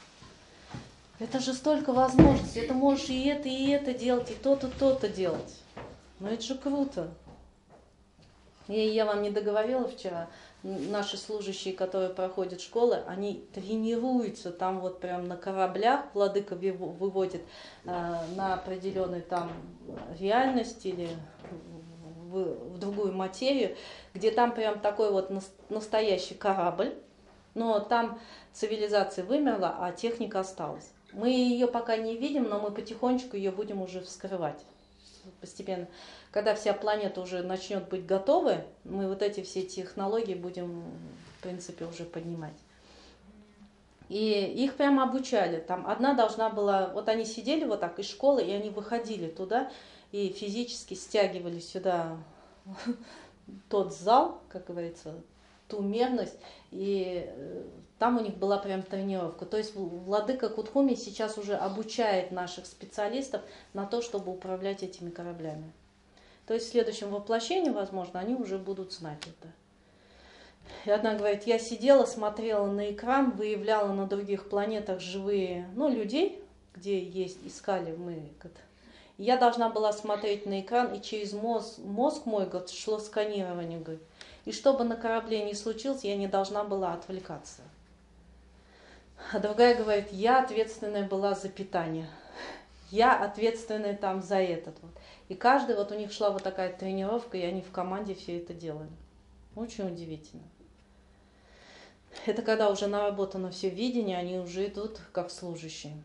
Это же столько возможностей, это можешь и это, и это делать, и то-то, то-то делать. Ну, это же круто. И я вам не договорила вчера, наши служащие, которые проходят школы, они тренируются там вот прям на кораблях, владыка выводит э, на определенную там реальность или в, в другую материю, где там прям такой вот настоящий корабль, но там цивилизация вымерла, а техника осталась. Мы ее пока не видим, но мы потихонечку ее будем уже вскрывать постепенно. Когда вся планета уже начнет быть готовой, мы вот эти все технологии будем, в принципе, уже поднимать. И их прямо обучали. Там одна должна была... Вот они сидели вот так из школы, и они выходили туда, и физически стягивали сюда тот зал, как говорится, ту мерность, и там у них была прям тренировка. То есть владыка Кутхуми сейчас уже обучает наших специалистов на то, чтобы управлять этими кораблями. То есть в следующем воплощении, возможно, они уже будут знать это. И одна говорит, я сидела, смотрела на экран, выявляла на других планетах живые, ну, людей, где есть, искали мы. Я должна была смотреть на экран, и через мозг, мозг мой, говорит, шло сканирование, говорит. И чтобы на корабле не случилось, я не должна была отвлекаться. А другая говорит, я ответственная была за питание. Я ответственная там за этот вот. И каждый, вот у них шла вот такая тренировка, и они в команде все это делали. Очень удивительно. Это когда уже наработано все видение, они уже идут как служащие.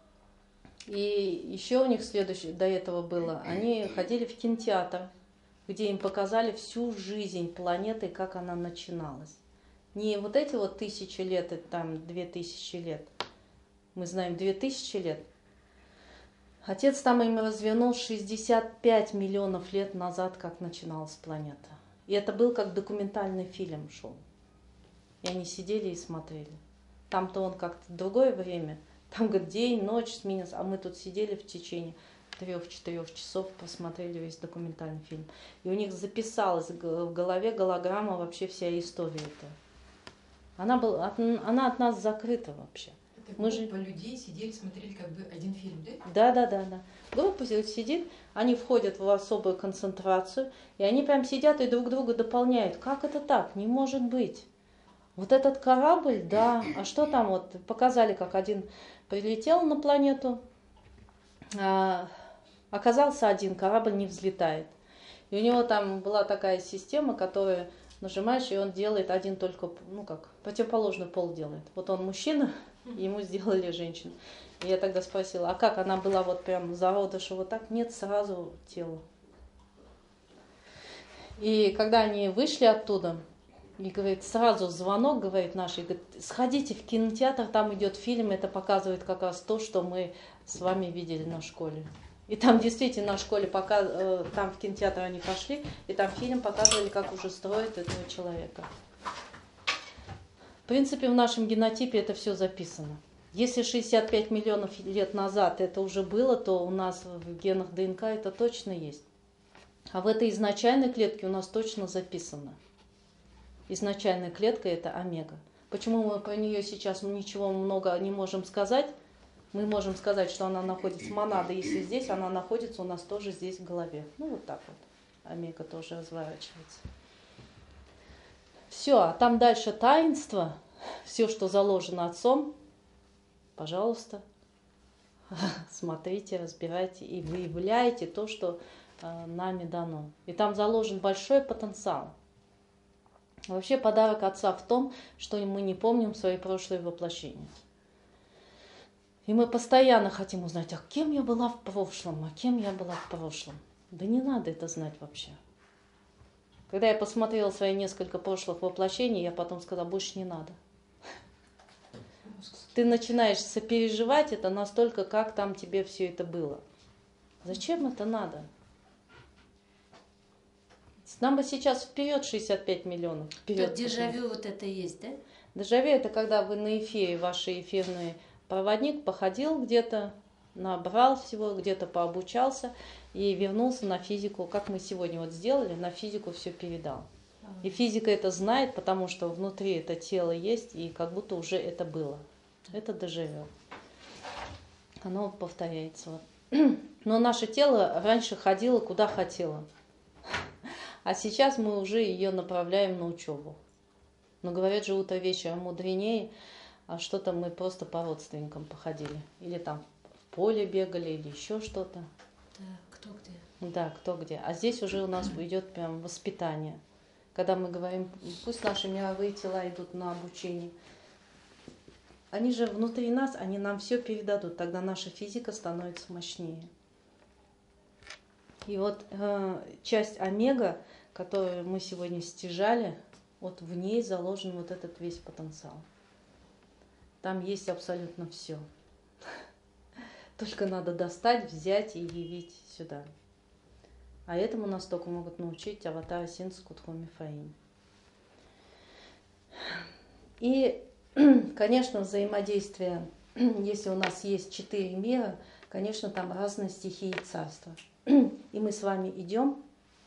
И еще у них следующее, до этого было, они ходили в кинотеатр, где им показали всю жизнь планеты, как она начиналась. Не вот эти вот тысячи лет, это там две тысячи лет. Мы знаем две тысячи лет. Отец там им развернул шестьдесят пять миллионов лет назад, как начиналась планета. И это был как документальный фильм шел. И они сидели и смотрели. Там-то он как-то другое время. Там, говорит, день, ночь сменился. А мы тут сидели в течение трех-четырех часов, посмотрели весь документальный фильм. И у них записалась в голове голограмма вообще вся история эта. Она, была, она от нас закрыта вообще. Это Мы группа же... людей сидели, смотрели как бы один фильм, да? Да, да, да, да. Группа сидит, они входят в особую концентрацию, и они прям сидят и друг друга дополняют. Как это так? Не может быть. Вот этот корабль, да, а что там вот? Показали, как один прилетел на планету, а, оказался один, корабль не взлетает. И у него там была такая система, которая нажимаешь, и он делает один только, ну как, противоположный пол делает. Вот он мужчина, ему сделали женщину. И я тогда спросила, а как, она была вот прям зародыша вот так? Нет, сразу тело. И когда они вышли оттуда, и говорит, сразу звонок, говорит наш, и говорит, сходите в кинотеатр, там идет фильм, это показывает как раз то, что мы с вами видели на школе. И там действительно на школе, пока, э, там в кинотеатр они пошли, и там фильм показывали, как уже строят этого человека. В принципе, в нашем генотипе это все записано. Если шестьдесят пять миллионов лет назад это уже было, то у нас в генах ДНК это точно есть. А в этой изначальной клетке у нас точно записано. Изначальная клетка – это омега. Почему мы про нее сейчас ничего много не можем сказать? Мы можем сказать, что она находится, монада, если здесь, она находится у нас тоже здесь в голове. Ну, вот так вот. Омега тоже разворачивается. Все, а там дальше таинство, все, что заложено отцом, пожалуйста, смотрите, разбирайте и выявляйте то, что э, нами дано. И там заложен большой потенциал. Вообще подарок отца в том, что мы не помним свои прошлые воплощения. И мы постоянно хотим узнать, а кем я была в прошлом, а кем я была в прошлом. Да не надо это знать вообще. Когда я посмотрела свои несколько прошлых воплощений, я потом сказала, больше не надо. Ты начинаешь сопереживать это настолько, как там тебе все это было. Зачем это надо? Нам бы сейчас вперед шестьдесят пять миллионов. Вперед. Дежавю вот это есть, да? Дежавю – это когда вы на эфире, ваш эфирный проводник походил где-то, набрал всего, где-то пообучался и вернулся на физику, как мы сегодня вот сделали, на физику все передал. И физика это знает, потому что внутри это тело есть, и как будто уже это было. Это дежавю. Оно повторяется. Но наше тело раньше ходило куда хотело. А сейчас мы уже ее направляем на учебу. Но говорят же, утро вечером мудренее, а что-то мы просто по родственникам походили. Или там в поле бегали, или еще что-то. Да, кто где. Да, кто где. А здесь уже у нас идет прям воспитание. Когда мы говорим, пусть наши мировые тела идут на обучение. Они же внутри нас, они нам все передадут, тогда наша физика становится мощнее. И вот э, часть омега, которую мы сегодня стяжали, вот в ней заложен вот этот весь потенциал. Там есть абсолютно все. Только надо достать, взять и явить сюда. А этому нас только могут научить аватары Синтез Кудхоми Фаин. И, конечно, взаимодействие, если у нас есть четыре мира, конечно, там разные стихии и царства. И мы с вами идем,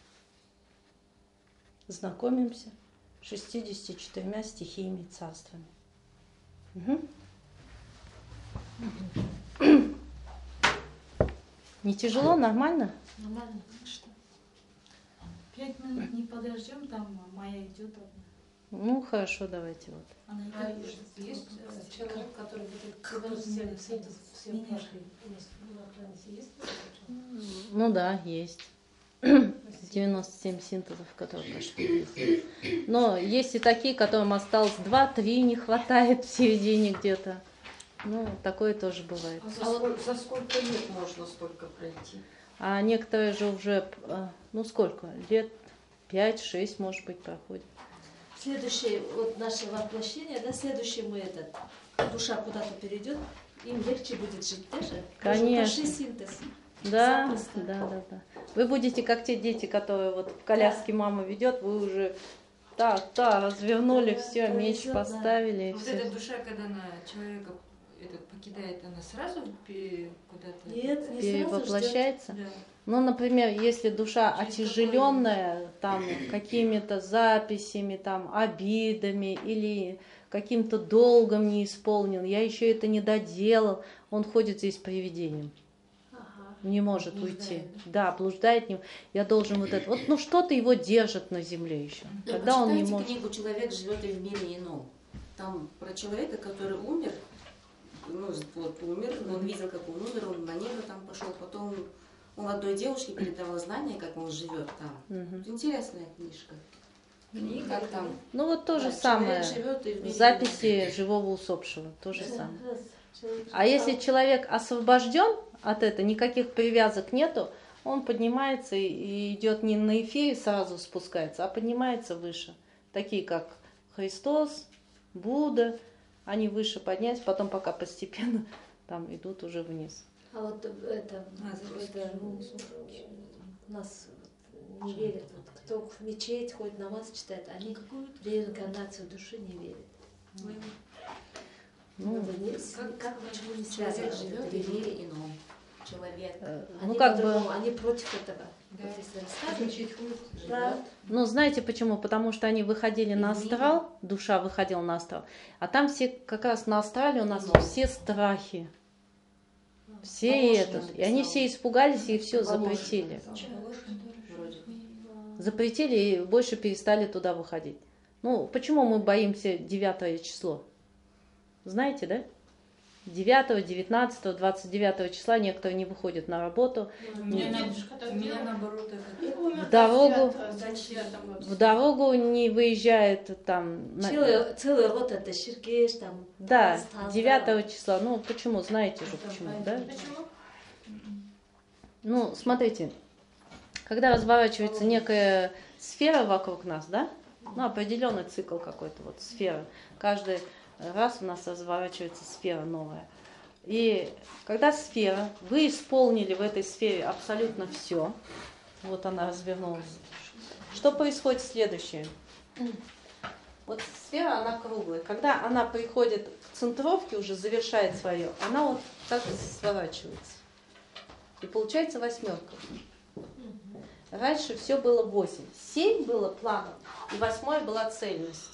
знакомимся с шестьюдесятью четырьмя стихиями и царствами. Угу. Не тяжело, нормально? Нормально. Что? Пять минут не подождем, там моя идет одна. Ну, хорошо, давайте вот. Она А идет. есть э, человек, который будет девяносто семь синтез все Меня. прошли? Есть в Афганистане есть такой человек? Ну да, есть. девяносто семь синтезов, которые прошли. Есть. Но есть и такие, которым осталось два-три, не хватает в середине где-то. Ну, такое тоже бывает. А за, сколько, за сколько лет можно столько пройти? А некоторые же уже, э, ну сколько, лет пять-шесть, может быть, проходит. Следующее, вот наше воплощение, да, следующее мы этот, душа куда-то перейдет, им легче будет жить даже. Конечно. Прошли синтез. Да, Запросто. да, да, да. Вы будете как те дети, которые вот в коляске мама ведет, вы уже та, та, развернули, Да, все, да, меч везет, поставили. И Вот все. эта душа, когда она человека этот, покидает, она сразу пе- куда-то... Нет, не Перевоплощается? сразу ждет. Да. Ну, например, если душа Через отяжеленная там какими-то записями, там обидами или каким-то долгом не исполнен, я еще это не доделал, он ходит здесь привидением. Ага. Не может Блуждает, уйти. да? Да, блуждает не. Я должен вот это. Вот, ну что-то его держит на земле еще. Да, Тогда он не почитайте может. книгу «Человек живет и в мире ином». Там про человека, который умер, ну вот умер, он видел, как он умер, он на небо там пошел, потом он одной девушке передавал знания, как он живет там. Мгм. Интересная книжка. Как там? Ну вот то же Да, самое. человек живет и в мире Записи живого усопшего. То же Да, самое. раз, человек А ждет. если человек освобожден от этого, никаких привязок нету, он поднимается и- и идет не на эфире сразу спускается, а поднимается выше. Такие как Христос, Будда, они выше поднять, потом пока постепенно там идут уже вниз. А вот это, А, за это ну, у нас не верят. Вот кто в мечеть ходит, намаз читает, они в реинкарнацию души не верят. Ну, Ну, не, как- как, почему не Человек связано живет это? и в мире ином. Человек. э, Они ну как бы, по-другому, они против этого. Да. Вот если Как рассказывать, мечеть ходит? да, ну знаете почему? Потому что они выходили на Извини. астрал, душа выходила на астрал, а там все как раз на астрале у нас Ну. все страхи, все Помощник этот, и они написал. все испугались и все Помощник запретили. написал. Вроде. Запретили и больше перестали туда выходить. Ну, почему мы боимся девятое число? Знаете, да? девятого, девятнадцатого, двадцать девятого числа некоторые не выходят на работу. У меня, Нет. на- у меня наоборот это. В дорогу, в дорогу не выезжает там. на- целый, целый род это Ширкеш, там, Да, Татарстан, девятого числа. Ну, почему? Знаете же почему, да? Почему? Ну, смотрите, когда разворачивается некая сфера вокруг нас, да? Ну, определенный цикл какой-то, вот сфера. Каждый раз у нас разворачивается сфера новая. И когда сфера, вы исполнили в этой сфере абсолютно все, вот она развернулась, что происходит следующее? Вот сфера, она круглая. Когда она приходит к центровке, уже завершает свое, она вот так сворачивается. И получается восьмерка. Раньше все было восемь. Семь было планом, и восьмое была цельность.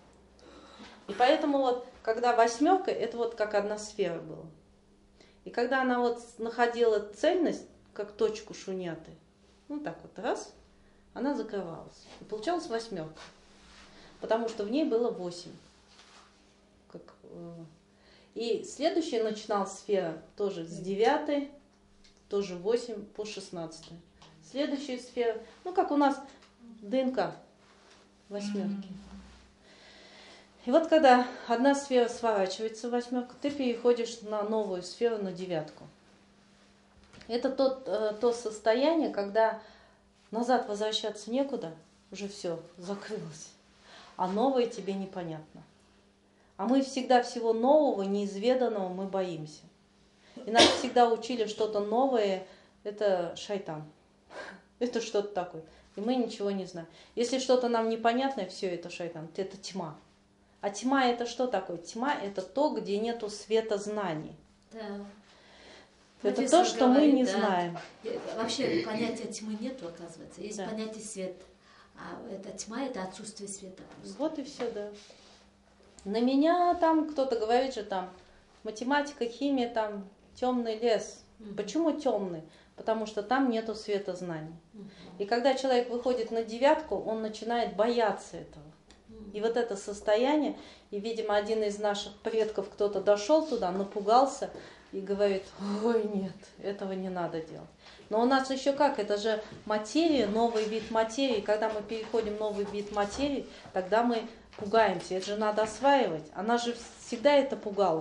И поэтому вот, когда восьмерка, это вот как одна сфера была. И когда она вот находила цельность, как точку шуняты, ну так вот раз, она закрывалась. И получалась восьмерка, потому что в ней было восемь. Как, э, и следующая начиналась сфера тоже с девятой, тоже восемь по шестнадцатой. Следующая сфера, ну как у нас ДНК, восьмерки. И вот когда одна сфера сворачивается в восьмерку, ты переходишь на новую сферу, на девятку. Это тот, э, то состояние, когда назад возвращаться некуда, уже все, закрылось, а новое тебе непонятно. А мы всегда всего нового, неизведанного мы боимся. И нас всегда учили что-то новое, это шайтан. Это что-то такое. И мы ничего не знаем. Если что-то нам непонятное, все это шайтан, это тьма. А тьма это что такое? Тьма это то, где нету света знаний. Да. Это Профессор то, что мы говорит, не да. знаем. Вообще понятия тьмы нету, оказывается. Есть Да. понятие свет. А это тьма это отсутствие света. Просто. Вот и все, да. На меня там кто-то говорит же там математика, химия, там темный лес. Мгм. Почему темный? Потому что там нету света знаний. Мгм. И когда человек выходит на девятку, он начинает бояться этого. И вот это состояние, и, видимо, один из наших предков, кто-то дошел туда, напугался и говорит, ой, нет, этого не надо делать. Но у нас еще как, это же материя, новый вид материи. Когда мы переходим в новый вид материи, тогда мы пугаемся. Это же надо осваивать. Она же всегда это пугала.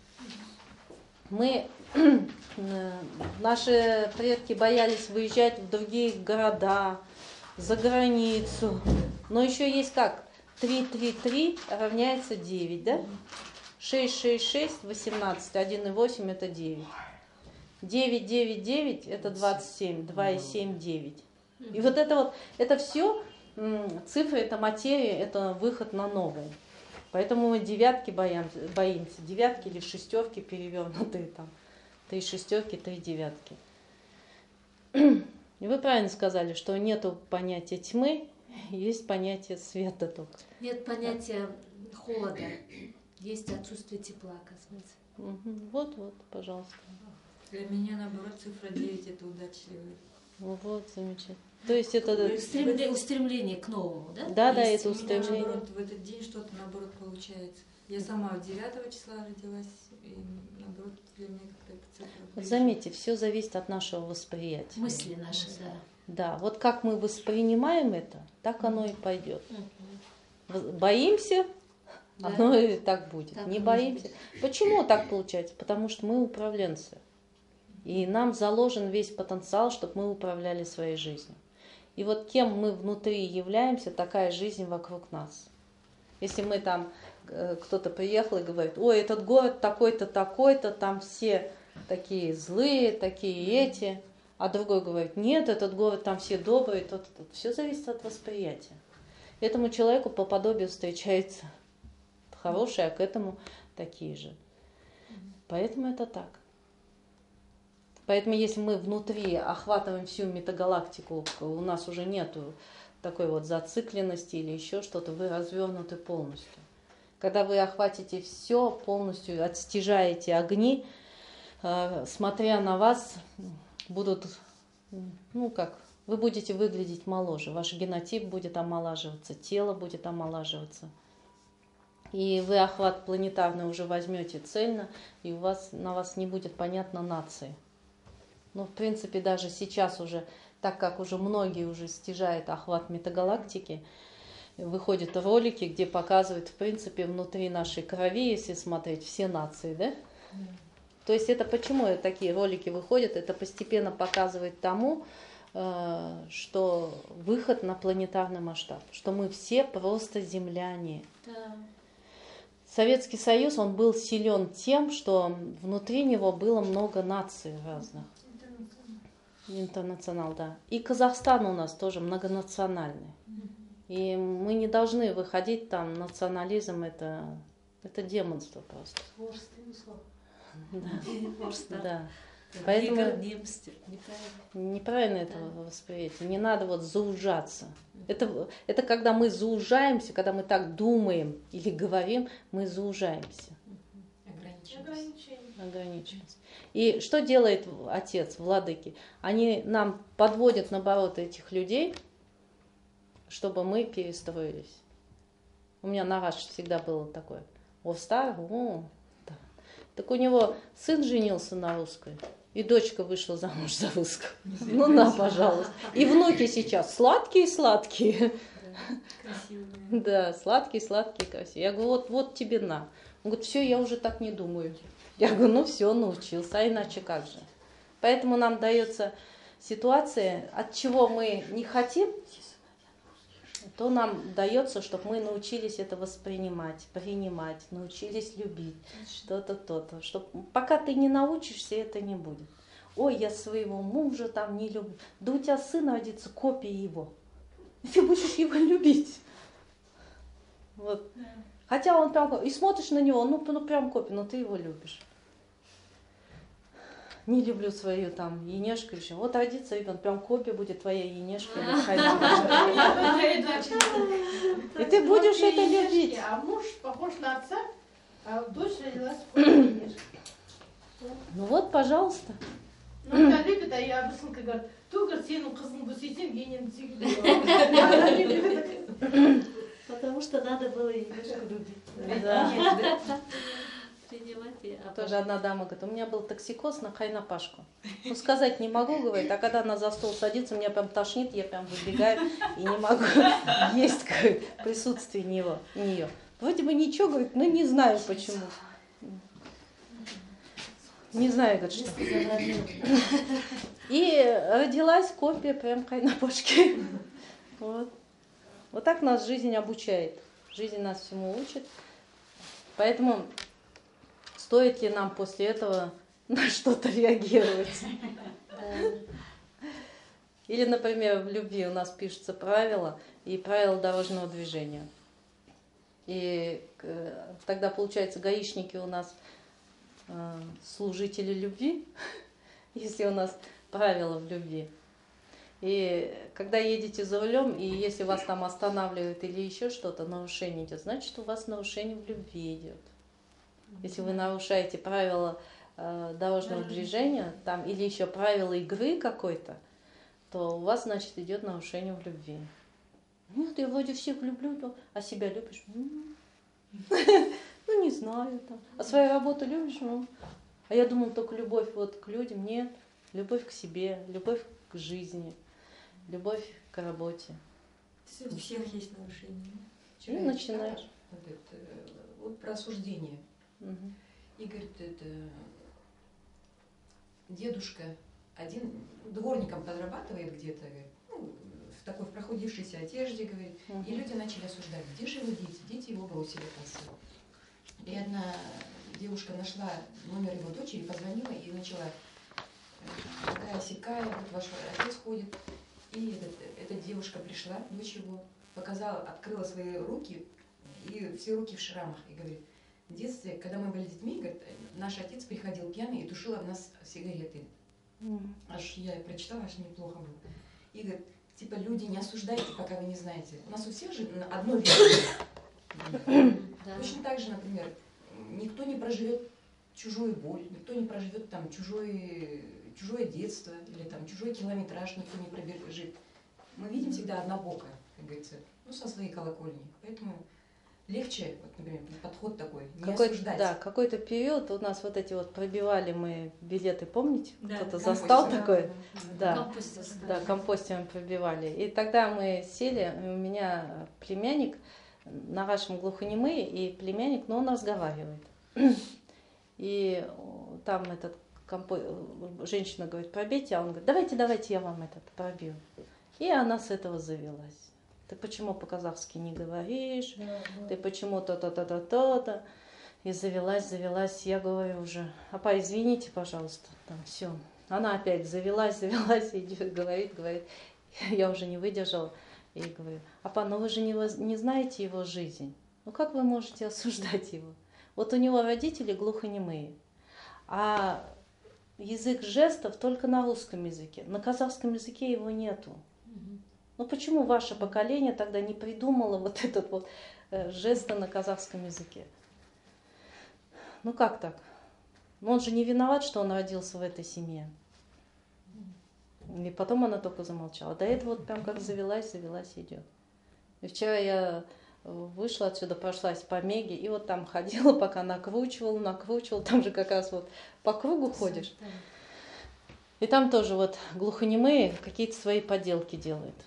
Мы, наши предки боялись выезжать в другие города, за границу. Но еще есть как? три три три равняется девять, да? шесть шесть шесть, восемнадцать, один и восемь это девять. девять девять девять это двадцать семь, два и семь девять. И вот это вот, это все цифры, это материя, это выход на новое. Поэтому мы девятки боимся, боимся. Девятки или шестерки перевернутые там. Три шестерки, три девятки. И вы правильно сказали, что нету понятия тьмы, есть понятие света только. Нет понятия холода. Есть отсутствие тепла, оказывается. Угу. Вот, вот, пожалуйста. Для меня, наоборот, цифра девять это удачливый. Ну, вот, замечательно. То есть это... Устремление, устремление к новому, да? Да, да, Есть. это У меня, устремление. наоборот, в этот день что-то, наоборот, получается. Я сама девятого числа родилась, и, наоборот, для меня как-то эта цифра... Вот ближе. заметьте, все зависит от нашего восприятия. Мысли наши, да. Да, вот как мы воспринимаем это, так оно и пойдет. Мгм. Боимся, Да. оно и так будет. Так Не и боимся. Почему так получается? Потому что мы управленцы. И нам заложен весь потенциал, чтобы мы управляли своей жизнью. И вот кем мы внутри являемся, такая жизнь вокруг нас. Если мы там, э, кто-то приехал и говорит, ой, этот город такой-то, такой-то, там все такие злые, такие эти, а другой говорит, нет, этот город, там все добрые, тот, тот. Все зависит от восприятия. Этому человеку по подобию встречается хорошие, а к этому такие же. Поэтому это так. Поэтому если мы внутри охватываем всю метагалактику, у нас уже нету такой вот зацикленности или еще что-то, вы развернуты полностью. Когда вы охватите все, полностью отстижаете огни, смотря на вас, будут, ну как, вы будете выглядеть моложе, ваш генотип будет омолаживаться, тело будет омолаживаться. И вы охват планетарный уже возьмете цельно, и у вас, на вас не будет понятно нации. Ну, в принципе, даже сейчас уже, так как уже многие уже стяжают охват метагалактики, выходят ролики, где показывают, в принципе, внутри нашей крови, если смотреть, все нации, да? Mm. То есть это почему такие ролики выходят? Это постепенно показывает тому, что выход на планетарный масштаб, что мы все просто земляне. Да. Советский Союз, он был силен тем, что внутри него было много наций разных. Интернационал, да. И Казахстан у нас тоже многонациональный. И мы не должны выходить там, национализм это, это демонство просто. Да. Да. Поэтому неправильно это восприятие. Не надо вот заужаться. Это, это когда мы заужаемся, когда мы так думаем или говорим, мы заужаемся. Ограниченность. Ограниченность. И что делает отец, владыки? Они нам подводят, наоборот, этих людей, чтобы мы перестроились. У меня Нараш всегда было такое. О, старый, о, да. Так у него сын женился на русской, и дочка вышла замуж за русского. Ну на, пожалуйста. И внуки сейчас сладкие-сладкие. Красивые. Да, сладкие-сладкие, красивые. Я говорю, вот, вот тебе на. Он говорит, все, я уже так не думаю. Я говорю, ну все, научился, а иначе как же? Поэтому нам дается ситуация, от чего мы не хотим, то нам дается, чтобы мы научились это воспринимать, принимать, научились любить, то-то, то-то. Чтоб, пока ты не научишься, это не будет. Ой, я своего мужа там не люблю. Да у тебя сын родится, копия его. И ты будешь его любить. Вот. Хотя он прям, и смотришь на него, ну, ну прям копия, но ты его любишь. Не люблю свою там Енешку еще. Вот родится ребенок, прям копия будет твоя Енешка. И ты будешь это любить. А муж похож на отца, а дочь родилась в Енешке. Ну вот, пожалуйста. Ну, она любит, а я обычно говорю, ты, говорит, сенің қызыңды сүйсем, енемді сүйгім. Потому что надо было немножко любить. Да. Принимать и Тоже одна дама говорит, у меня был токсикоз на хайнапашку. Ну, сказать не могу, говорит, а когда она за стол садится, меня прям тошнит, я прям выбегаю и не могу есть в присутствии него, нее. Вроде бы ничего, говорит, но не знаю почему. Не знаю, говорит, что. И родилась копия прям хайнапашки. Вот. Вот так нас жизнь обучает. Жизнь нас всему учит. Поэтому стоит ли нам после этого на что-то реагировать? Или, например, в любви у нас пишутся правила и правила дорожного движения. И тогда, получается, гаишники у нас служители любви, если у нас правила в любви. И когда едете за рулем, и если вас там останавливают или еще что-то, нарушение идет, значит, у вас нарушение в любви идет. Если вы нарушаете правила э, дорожного движения, там, или еще правила игры какой-то, то у вас, значит, идет нарушение в любви. Нет, я вроде всех люблю, а себя любишь? Ну, не знаю. Там. А свою работу любишь? Ну. А я думала, только любовь вот к людям. Нет, любовь к себе, любовь к жизни, любовь к работе. У всех есть нарушения. Ну, начинаешь. Вот, это, вот про осуждение. Угу. И говорит, это дедушка один дворником подрабатывает где-то, ну, в такой в прохудившейся одежде, говорит, угу. И люди начали осуждать, где же его дети? Дети его бросили в конце. И одна девушка нашла номер его дочери, позвонила и начала, такая сякая, вот ваш отец ходит. И этот, эта девушка пришла, дочь его, показала, открыла свои руки, и все руки в шрамах, и говорит, в детстве, когда мы были детьми, говорит, наш отец приходил пьяный и тушил в нас сигареты. Mm. Аж я прочитала, аж неплохо было. И говорит, типа, люди, не осуждайте, пока вы не знаете. У нас у всех же одно верно. Точно так же, например, никто не проживет чужую боль, никто не проживет там чужое, чужое детство или там чужой километраж, никто не пробежит. Мы видим всегда однобоко, как говорится, ну, со своей колокольни. Поэтому легче, вот, например, подход такой, не какой, осуждать. Да, какой-то период у нас вот эти вот пробивали мы билеты, помните? Да, кто-то компостер. застал такой? Да, Компостер. да, компостером пробивали. И тогда мы сели, у меня племянник, Нарашем глухонемый, и племянник, но он разговаривает. И там этот компо... женщина говорит, пробейте, а он говорит, давайте, давайте я вам этот пробью. И она с этого завелась. Ты почему по-казахски не говоришь? Да, да. Ты почему то-то-то-то-то-то? И завелась, завелась. Я говорю уже, апа, извините, пожалуйста. Там все. Она опять завелась, завелась, и говорит, говорит. Я уже не выдержала. И говорю, апа, ну вы же не, не знаете его жизнь. Ну как вы можете осуждать его? Вот у него родители глухонемые. А язык жестов только на русском языке. На казахском языке его нету. Ну почему ваше поколение тогда не придумало вот этот вот э, жесты на казахском языке? Ну как так? Ну он же не виноват, что он родился в этой семье. И потом она только замолчала. До этого вот прям как завелась, завелась идет. И вчера я вышла отсюда, прошлась по Меге, и вот там ходила, пока накручивала, накручивала, там же как раз вот по кругу ходишь. И там тоже вот глухонемые какие-то свои поделки делают.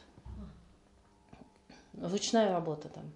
Ручная работа там.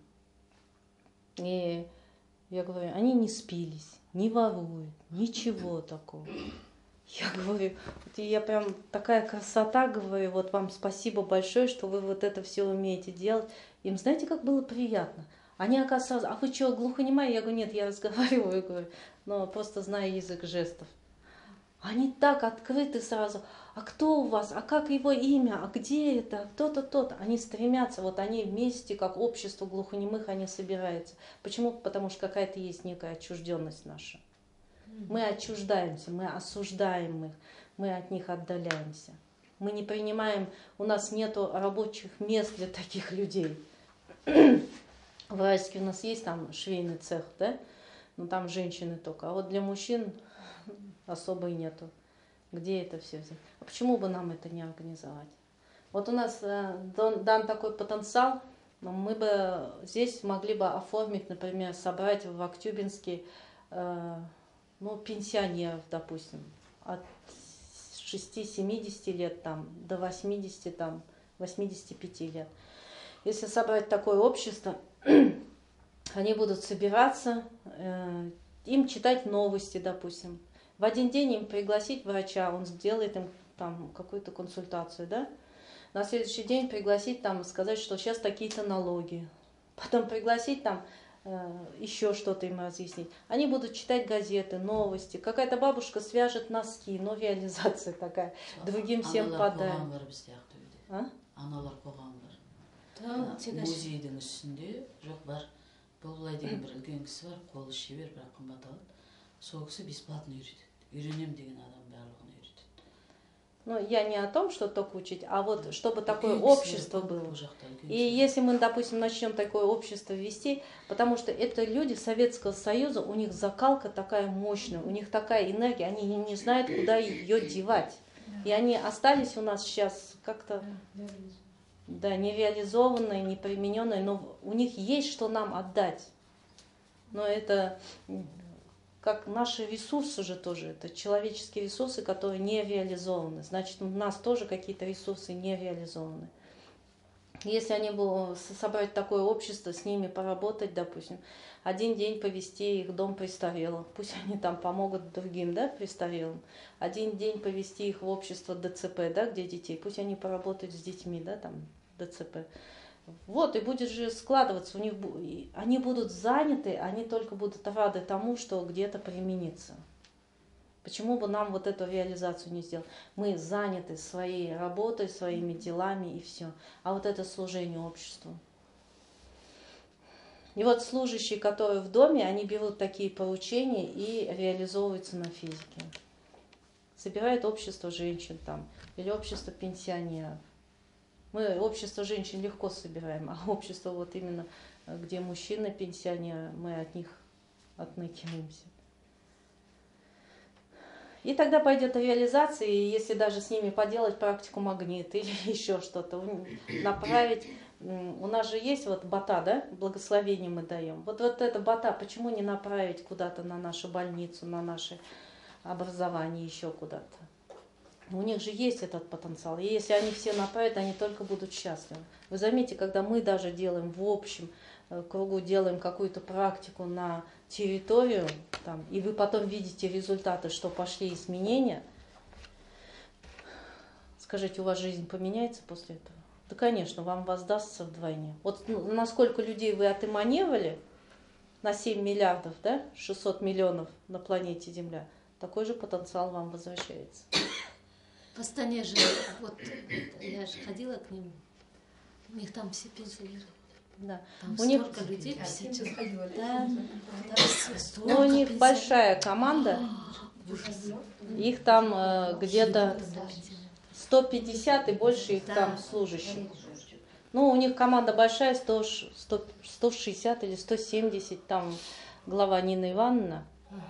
И я говорю, они не спились, не воруют, ничего такого. Я говорю, вот я прям такая красота, говорю, вот вам спасибо большое, что вы вот это все умеете делать. Им знаете, как было приятно? Они, оказывается, а вы что, глухонемая? Я говорю, нет, я разговариваю, говорю, но просто знаю язык жестов. Они так открыты сразу. А кто у вас? А как его имя? А где это? Кто-то, тот. Они стремятся, вот они вместе, как общество глухонемых, они собираются. Почему? Потому что какая-то есть некая отчужденность наша. Мы отчуждаемся, мы осуждаем их, мы от них отдаляемся. Мы не принимаем, у нас нет рабочих мест для таких людей. В Райске у нас есть там швейный цех, да? Но там женщины только. А вот для мужчин особо и нету. Где это все взять? А почему бы нам это не организовать? Вот у нас э, дан, дан такой потенциал, мы бы здесь могли бы оформить, например, собрать в Актюбинске э, ну, пенсионеров, допустим, от шести-семидесяти лет там, до восьмидесяти, там, восьмидесяти пяти лет. Если собрать такое общество, они будут собираться, э, им читать новости, допустим. В один день им пригласить врача, он сделает им там какую-то консультацию, да? На следующий день пригласить там, сказать, что сейчас такие-то налоги. Потом пригласить там э, еще что-то им разъяснить. Они будут читать газеты, новости. Какая-то бабушка свяжет носки, но реализация такая. Другим всем подаем. А? Музейдің үстінде жоқ бар. Болай деген бір үлкен кісі бар, қолы шебер, бірақ қымбат алады. Сол кісі бесплатно үйретеді. Үйренем деген адам барлығын үйретеді. Ну, я не о том, что только учить, а вот чтобы такое общество было. И если мы, допустим, начнем такое общество вести, потому что это люди Советского Союза, у них закалка такая мощная, у них такая энергия, они не знают, куда ее девать. И они остались у нас сейчас как-то... Да, нереализованные, непримененные, но у них есть что нам отдать. Но это как наши ресурсы же тоже, это человеческие ресурсы, которые не реализованы. Значит, у нас тоже какие-то ресурсы не реализованы. Если они будут собрать такое общество, с ними поработать, допустим, один день повести их в дом престарелых, пусть они там помогут другим, да, престарелым. Один день повести их в общество ДЦП, да, где детей, пусть они поработают с детьми, да, там, ДЦП. Вот, и будет же складываться, у них, они будут заняты, они только будут рады тому, что где-то применится. Почему бы нам вот эту реализацию не сделать? Мы заняты своей работой, своими делами и все. А вот это служение обществу. И вот служащие, которые в доме, они берут такие поручения и реализовываются на физике. Собирает общество женщин там, или общество пенсионеров. Мы общество женщин легко собираем, а общество вот именно, где мужчины пенсионеры, мы от них отныкиваемся. И тогда пойдет реализация, и если даже с ними поделать практику магнит или еще что-то, направить. У нас же есть вот бата, да, благословение мы даем. Вот, вот это бата, почему не направить куда-то на нашу больницу, на наше образование, еще куда-то? У них же есть этот потенциал. И если они все направят, они только будут счастливы. Вы заметите, когда мы даже делаем в общем кругу, делаем какую-то практику на территорию, там, и вы потом видите результаты, что пошли изменения, скажите, у вас жизнь поменяется после этого? Да, конечно, вам воздастся вдвойне. Вот ну, насколько людей вы отэманировали на семь миллиардов, да, шестьсот миллионов на планете Земля, такой же потенциал вам возвращается. В Астане же, вот я же ходила к ним, у них там все пенсионеры. Да. Там у них людей, все да, ну, у них большая команда, их там э, где-то сто пятьдесят и больше их там служащих. Ну, у них команда большая, сто, сто, сто шестьдесят или сто семьдесят, там глава Нина Ивановна.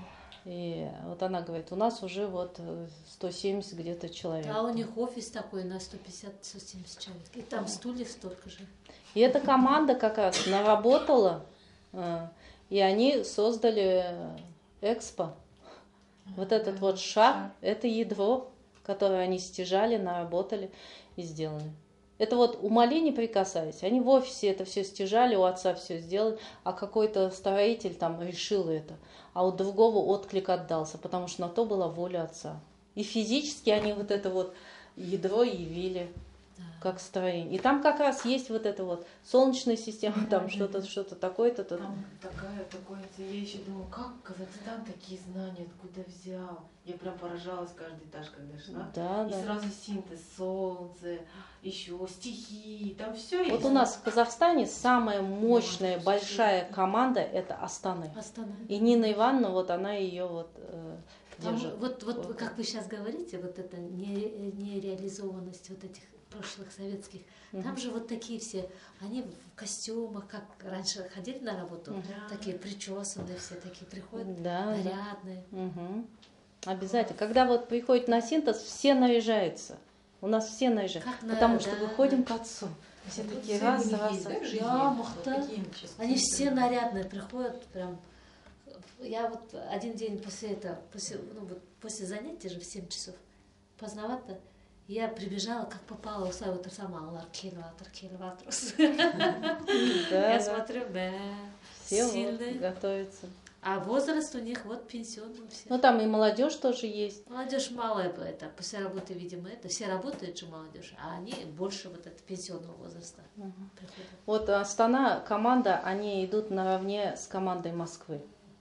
И вот она говорит, у нас уже вот сто семьдесят где-то человек. А у них офис такой на сто пятьдесят — сто семьдесят человек. И там стульев столько же. И эта команда как раз наработала, э, и они создали Экспо. Вот этот вот шар, это ядро, которое они стяжали, наработали и сделали. Это вот у Мали не прикасаясь. Они в офисе это все стяжали, у отца все сделали, а какой-то строитель там решил это. А у другого отклик отдался, потому что на то была воля отца. И физически они вот это вот ядро явили, да, как строение. И там как раз есть вот это вот солнечная система, да, там да, что-то, да, что-то такое-то. Там такая, такое, я еще думаю, как Казахстан такие знания откуда взял? Я прям поражалась каждый этаж, когда шла. Да, и да. сразу синтез, солнце, еще стихии, там все есть. Вот у нас в Казахстане самая мощная, большая команда — это Астаны. Астана. И Нина Ивановна, вот она ее вот э, Там, держит. вот, вот, вот как вы сейчас говорите, вот эта не- нереализованность вот этих прошлых советских, Мгм. там же вот такие все, они в костюмах, как раньше ходили на работу, Мгм. такие причесанные все, такие приходят, Да, да. нарядные. Мгм. Обязательно. Когда вот приходит на синтез, все наряжаются. У нас все наряжаются. Как на- Потому что да. выходим к отцу. Все Вот такие цели раз, у них раз, есть, да, в раз. жизни? Да, Вот махта. какие им сейчас Они цели? все нарядные приходят, прям. Я вот один день после этого, после, ну, вот после занятий же в семь часов, поздновато, я прибежала, как попала, у вот сама, алар келватыр, келватыр. Да, Я да. смотрю, да, Все вот сильные. готовятся. А возраст у них вот пенсионный все. Ну там и молодежь тоже есть. Молодежь малая, это после работы, видимо, это все работают же молодежь, а они больше вот это пенсионного возраста Мгм. приходят. Вот Астана команда, они идут наравне с командой Москвы.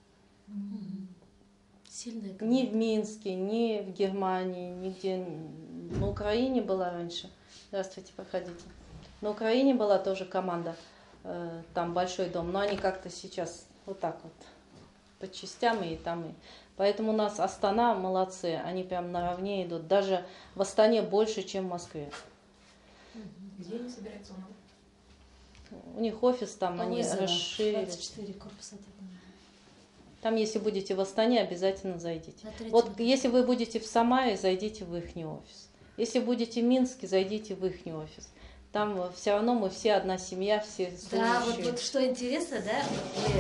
Сильные. Ни в Минске, ни в Германии, нигде. На Украине была раньше. Здравствуйте, проходите. На Украине была тоже команда, э, там большой дом, но они как-то сейчас вот так вот по частям и там и. Поэтому у нас Астана молодцы, они прям наравне идут. Даже в Астане больше, чем в Москве. Где они собираются у нас? У них офис там, А они Лысого, расширили. двадцать четыре корпуса. Там, если будете в Астане, обязательно зайдите. На третьем Вот этаже. если вы будете в Самаре, зайдите в их офис. Если будете в Минске, зайдите в их офис. Там все равно мы все одна семья, все Да, вот, служащие. вот что интересно, да, мы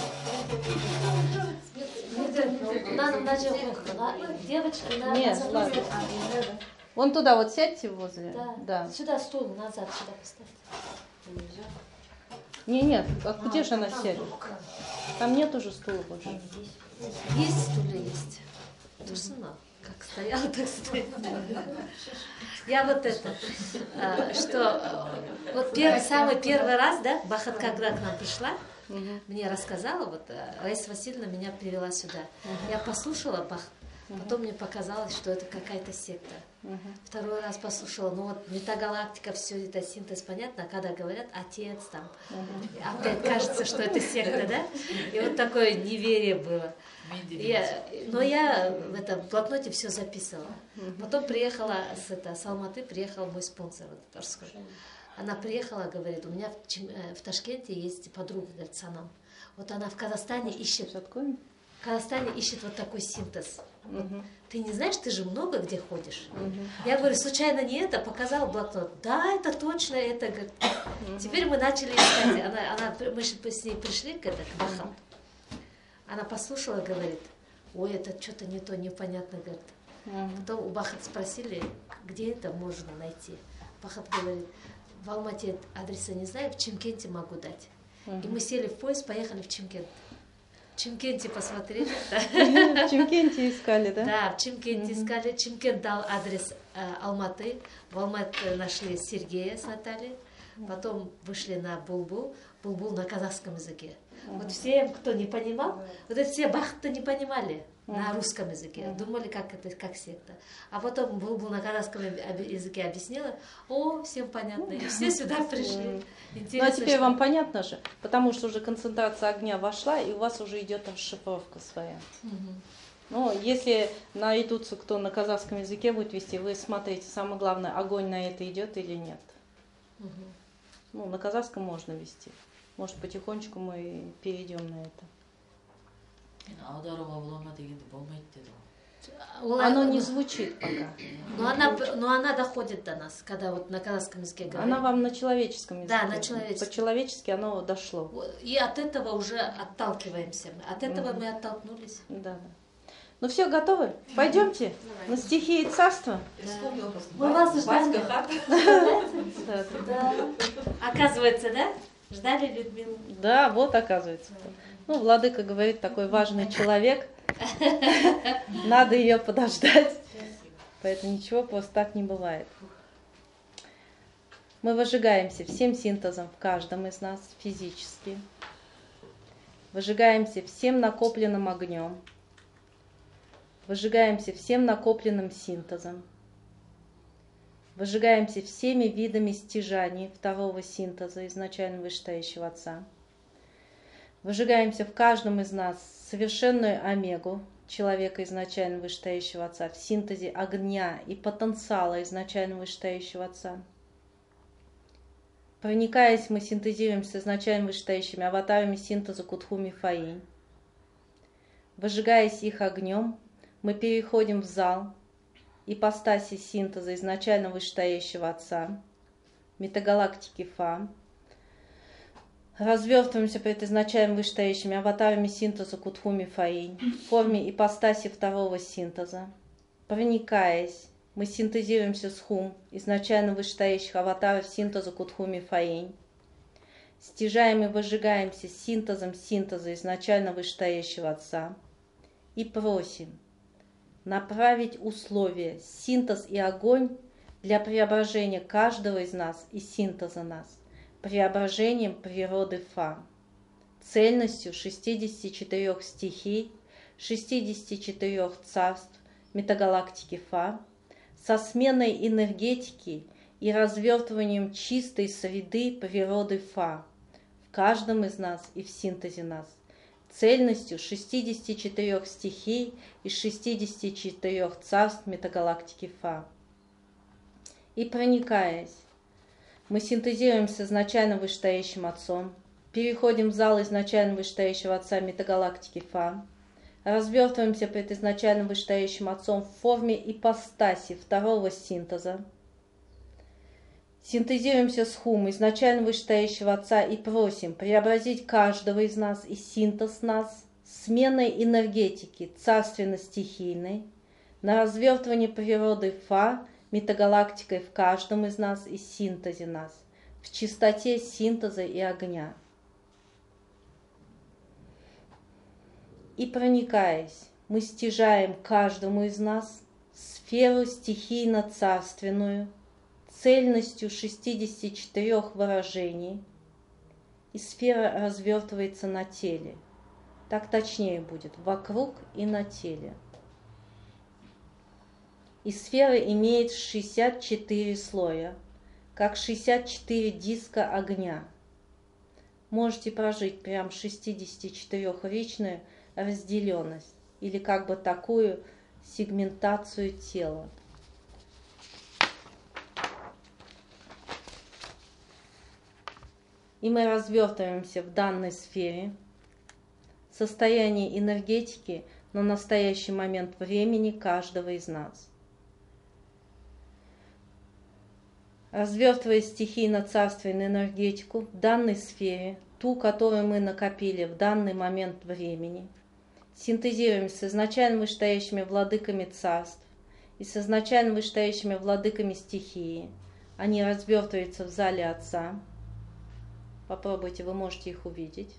это. Надо даже девочка, на, Нет, назад. ладно. А, не надо. Вон туда вот сядьте возле. Да. Да. Сюда стул назад, сюда поставьте. Не, нет, а где же она сядет? Там нет уже стула больше. Есть стулья, есть. Турсуна. Как стояла, так стоит. Я вот это, а, что э, вот первый, самый первый раз, да, Бахат, когда к нам пришла, Мгм. мне рассказала, вот э, Раиса Васильевна меня привела сюда. Я послушала Бахат, потом мне показалось, что это какая-то секта. Мгм. Второй раз послушала, ну вот метагалактика, все это синтез, понятно, а когда говорят отец там, опять кажется, что это секта, да? И вот такое неверие было. Я, но я в этом блокноте все записывала. Потом приехала с, это, с Алматы, приехал мой спонсор, вот, Торской. Она приехала, говорит, у меня в, Чем- э, в Ташкенте есть подруга, говорит, Санам. Вот она в Казахстане ищет, Откроем? в Казахстане ищет вот такой синтез. Мгм. Ты не знаешь, ты же много где ходишь. Мгм. Я говорю, случайно не это, показала блокнот. Да, это точно, это. Говорит. Теперь мы начали искать. Она, она, мы же с ней пришли к, это, к Бахам. Она послушала, говорит, ой, это что-то не то, непонятно, говорит. Мгм. Потом у Бахат спросили, где это можно найти. Бахат говорит, в Алмате адреса не знаю, в Чимкенте могу дать. И мы сели в поезд, поехали в Чимкент. В Чимкенте посмотрели. В Чимкенте искали, да? Да, в Чимкенте искали. Чимкент дал адрес э, Алматы. В Алматы нашли Сергея с Натальей. Потом вышли на Булбул. Булбул на казахском языке. Вот всем, кто не понимал, вот это все Бахты не понимали на русском языке. Думали, как это, как секта. А потом Булбул на казахском языке объяснила. О, всем понятно. И все сюда пришли. Ну а Интересно, теперь что- вам понятно же, потому что уже концентрация огня вошла, и у вас уже идет расшифровка своя. Мгм. Ну, если найдутся, кто на казахском языке будет вести, вы смотрите, самое главное, огонь на это идет или нет. Мгм. Ну, на казахском можно вести. Может, потихонечку мы перейдем на это. аударуға бола ма дегенде болмайды деді ғой. Ол- Оно не звучит пока. Но она, но она доходит до нас, когда вот на казахском языке говорим. Она вам на человеческом языке. Да, на человеческом. По-человечески оно дошло. И от этого уже отталкиваемся. мы. От этого мы оттолкнулись. Да, да. Ну все, готовы? Пойдемте на стихии царства. Вспомнила просто. Мы вас ждали. Батька хата. Да, Да. Оказывается, да? Ждали Людмилу. да, вот оказывается. Ну, владыка говорит, такой важный человек. Надо ее подождать. Поэтому ничего просто так не бывает. Мы выжигаемся всем синтезом в каждом из нас физически. Выжигаемся всем накопленным огнем. Выжигаемся всем накопленным синтезом. Выжигаемся всеми видами стяжаний второго синтеза изначально вышестоящего Отца. Выжигаемся в каждом из нас совершенную омегу человека изначально вышестоящего Отца в синтезе огня и потенциала изначально вышестоящего Отца. Проникаясь, мы синтезируем с изначально вышестоящими аватарами синтеза Кутхуми Фаинь. Выжигаясь их огнем, мы переходим в зал ипостаси синтеза изначально вышестоящего Отца, метагалактики Фа, развертываемся перед изначально вышестоящими аватарами синтеза Кутхуми Фаинь в форме ипостаси второго синтеза. Проникаясь, мы синтезируемся с Хум, изначально вышестоящих аватаров синтеза Кутхуми Фаинь. Стяжаем и выжигаемся синтезом синтеза изначально вышестоящего Отца. И просим направить условия, синтез и огонь для преображения каждого из нас и синтеза нас, преображением природы Фа, цельностью шестидесяти четырёх стихий, шестидесяти четырёх царств метагалактики Фа, со сменой энергетики и развертыванием чистой среды природы Фа в каждом из нас и в синтезе нас, цельностью шестидесяти четырёх стихий и шестидесяти четырёх царств метагалактики Фа. И проникаясь, мы синтезируем с изначально вышестоящим Отцом, переходим в зал изначально вышестоящего Отца метагалактики Фа, развертываемся пред изначально вышестоящим Отцом в форме ипостаси второго синтеза, синтезируемся с Хум, изначально вышестоящего Отца, и просим преобразить каждого из нас и синтез нас сменой энергетики царственно-стихийной на развертывание природы Фа метагалактикой в каждом из нас и синтезе нас, в чистоте синтеза и огня. И проникаясь, мы стяжаем каждому из нас сферу стихийно-царственную, цельностью шестидесяти четырёх выражений, и сфера развертывается на теле. Так точнее будет, вокруг и на теле. И сфера имеет шестьдесят четыре слоя, как шестьдесят четыре диска огня. Можете прожить прям шестидесятичетырёхричную разделенность или как бы такую сегментацию тела. И мы развертываемся в данной сфере, состояние энергетики на настоящий момент времени каждого из нас. Развертывая стихийно-царственную энергетику в данной сфере, ту, которую мы накопили в данный момент времени, синтезируем с изначально вышестоящими владыками царств и с изначально вышестоящими владыками стихии. Они развертываются в зале Отца. Попробуйте, вы можете их увидеть.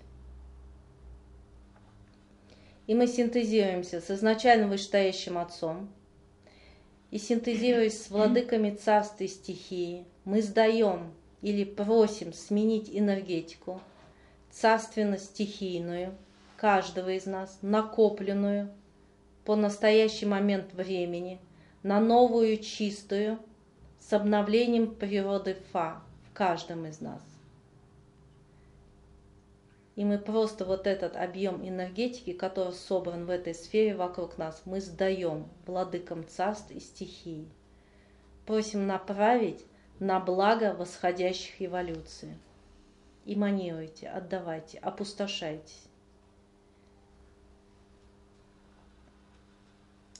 И мы синтезируемся с изначально вышестоящим Отцом. И синтезируясь с владыками царств и стихии, мы сдаем или просим сменить энергетику царственно-стихийную каждого из нас, накопленную по настоящий момент времени, на новую чистую с обновлением природы Фа в каждом из нас. И мы просто вот этот объем энергетики, который собран в этой сфере вокруг нас, мы сдаем владыкам царств и стихий. Просим направить на благо восходящих эволюций. Эманируйте, отдавайте, опустошайтесь.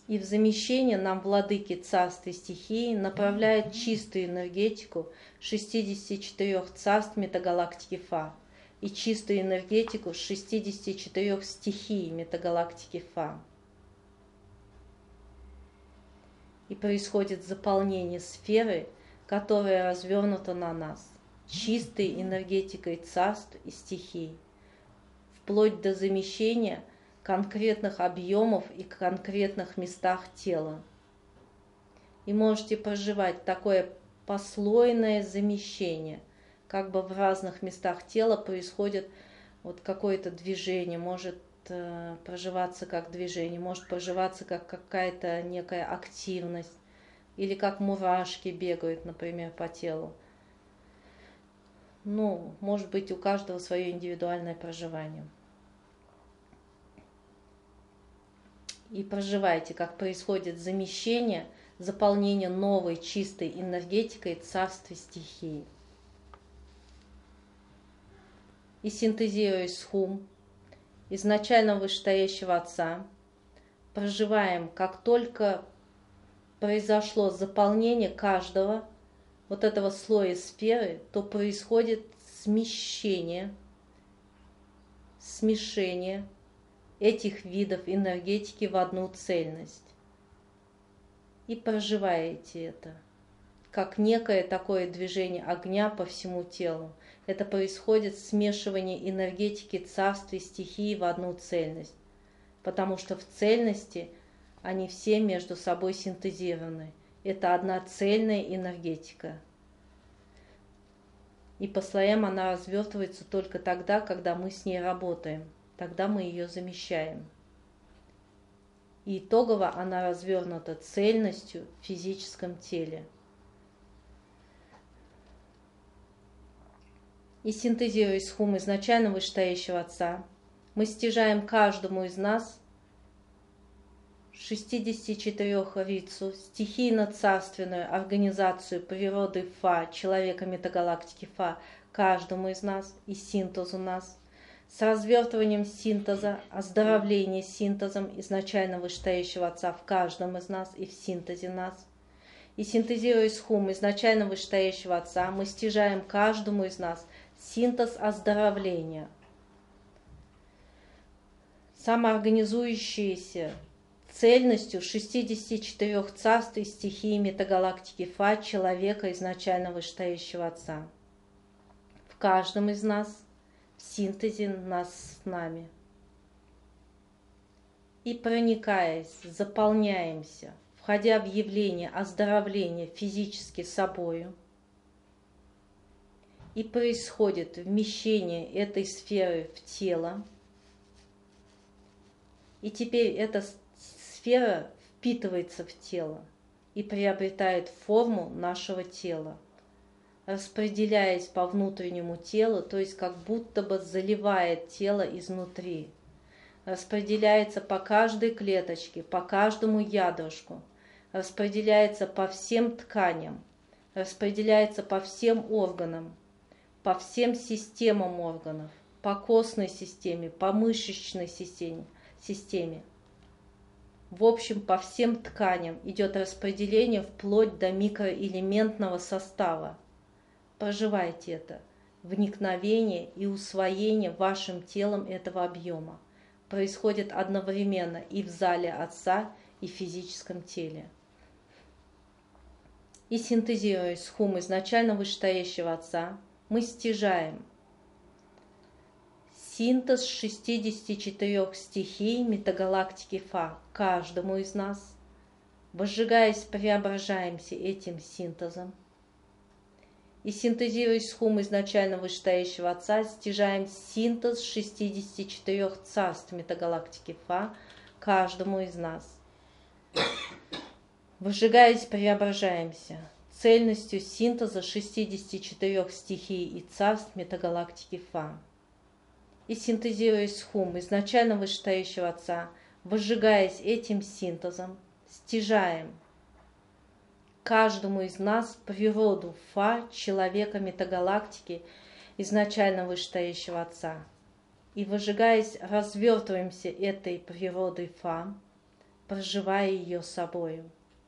И в замещение нам владыки царств и стихий направляют чистую энергетику шестидесяти четырёх царств метагалактики Фа и чистую энергетику шестидесяти четырёх стихий метагалактики Фа. И происходит заполнение сферы, которая развернута на нас, чистой энергетикой царств и стихий, вплоть до замещения конкретных объемов и конкретных местах тела. И можете проживать такое послойное замещение, как бы в разных местах тела происходит вот какое-то движение, может э, проживаться как движение, может проживаться как какая-то некая активность, или как мурашки бегают, например, по телу. Ну, может быть, у каждого свое индивидуальное проживание. И проживайте, как происходит замещение, заполнение новой чистой энергетикой царства стихии. И синтезируя схум изначально вышестоящего Отца, проживаем, как только произошло заполнение каждого вот этого слоя сферы, то происходит смещение, смешение этих видов энергетики в одну цельность. И проживаете это, как некое такое движение огня по всему телу. Это происходит смешивание энергетики царства и стихии в одну цельность, потому что в цельности они все между собой синтезированы. Это одна цельная энергетика. И по слоям она развертывается только тогда, когда мы с ней работаем. Тогда мы ее замещаем. И итогово она развернута цельностью в физическом теле. И синтезируя схум изначально вышестоящего Отца, мы стяжаем каждому из нас шестидесяти четырёх рицу, стихийно-царственную организацию природы Фа, человека метагалактики Фа, каждому из нас и синтезу нас, с развертыванием синтеза, оздоровление синтезом изначально вышестоящего Отца в каждом из нас и в синтезе нас. И синтезируя схум изначально вышестоящего Отца, мы стяжаем каждому из нас синтез оздоровления, самоорганизующиеся цельностью шестидесяти четырёх царств и стихий метагалактики Фа, человека изначально вышестоящего Отца. В каждом из нас, в синтезе нас с нами. И проникаясь, заполняемся, входя в явление оздоровления физически собою, и происходит вмещение этой сферы в тело, и теперь эта сфера впитывается в тело и приобретает форму нашего тела, распределяясь по внутреннему телу, то есть как будто бы заливает тело изнутри, распределяется по каждой клеточке, по каждому ядрышку, распределяется по всем тканям, распределяется по всем органам, по всем системам органов, по костной системе, по мышечной системе, системе. В общем, по всем тканям идет распределение вплоть до микроэлементного состава. Проживайте это, вникновение и усвоение вашим телом этого объема происходит одновременно и в зале Отца, и в физическом теле. И синтезируя схум изначально вышестоящего Отца, мы стяжаем синтез шестидесяти четырёх стихий метагалактики Фа каждому из нас, возжигаясь, преображаемся этим синтезом. И синтезируя схум изначально вышестоящего Отца, стяжаем синтез шестидесяти четырёх царств метагалактики Фа каждому из нас. Возжигаясь, преображаемся цельностью синтеза шестидесяти четырёх стихий и царств метагалактики Фа. И синтезируя схум изначально вышестоящего Отца, возжигаясь этим синтезом, стяжаем каждому из нас природу Фа, человека метагалактики, изначально вышестоящего Отца. И, возжигаясь, развертываемся этой природой Фа, проживая ее собою.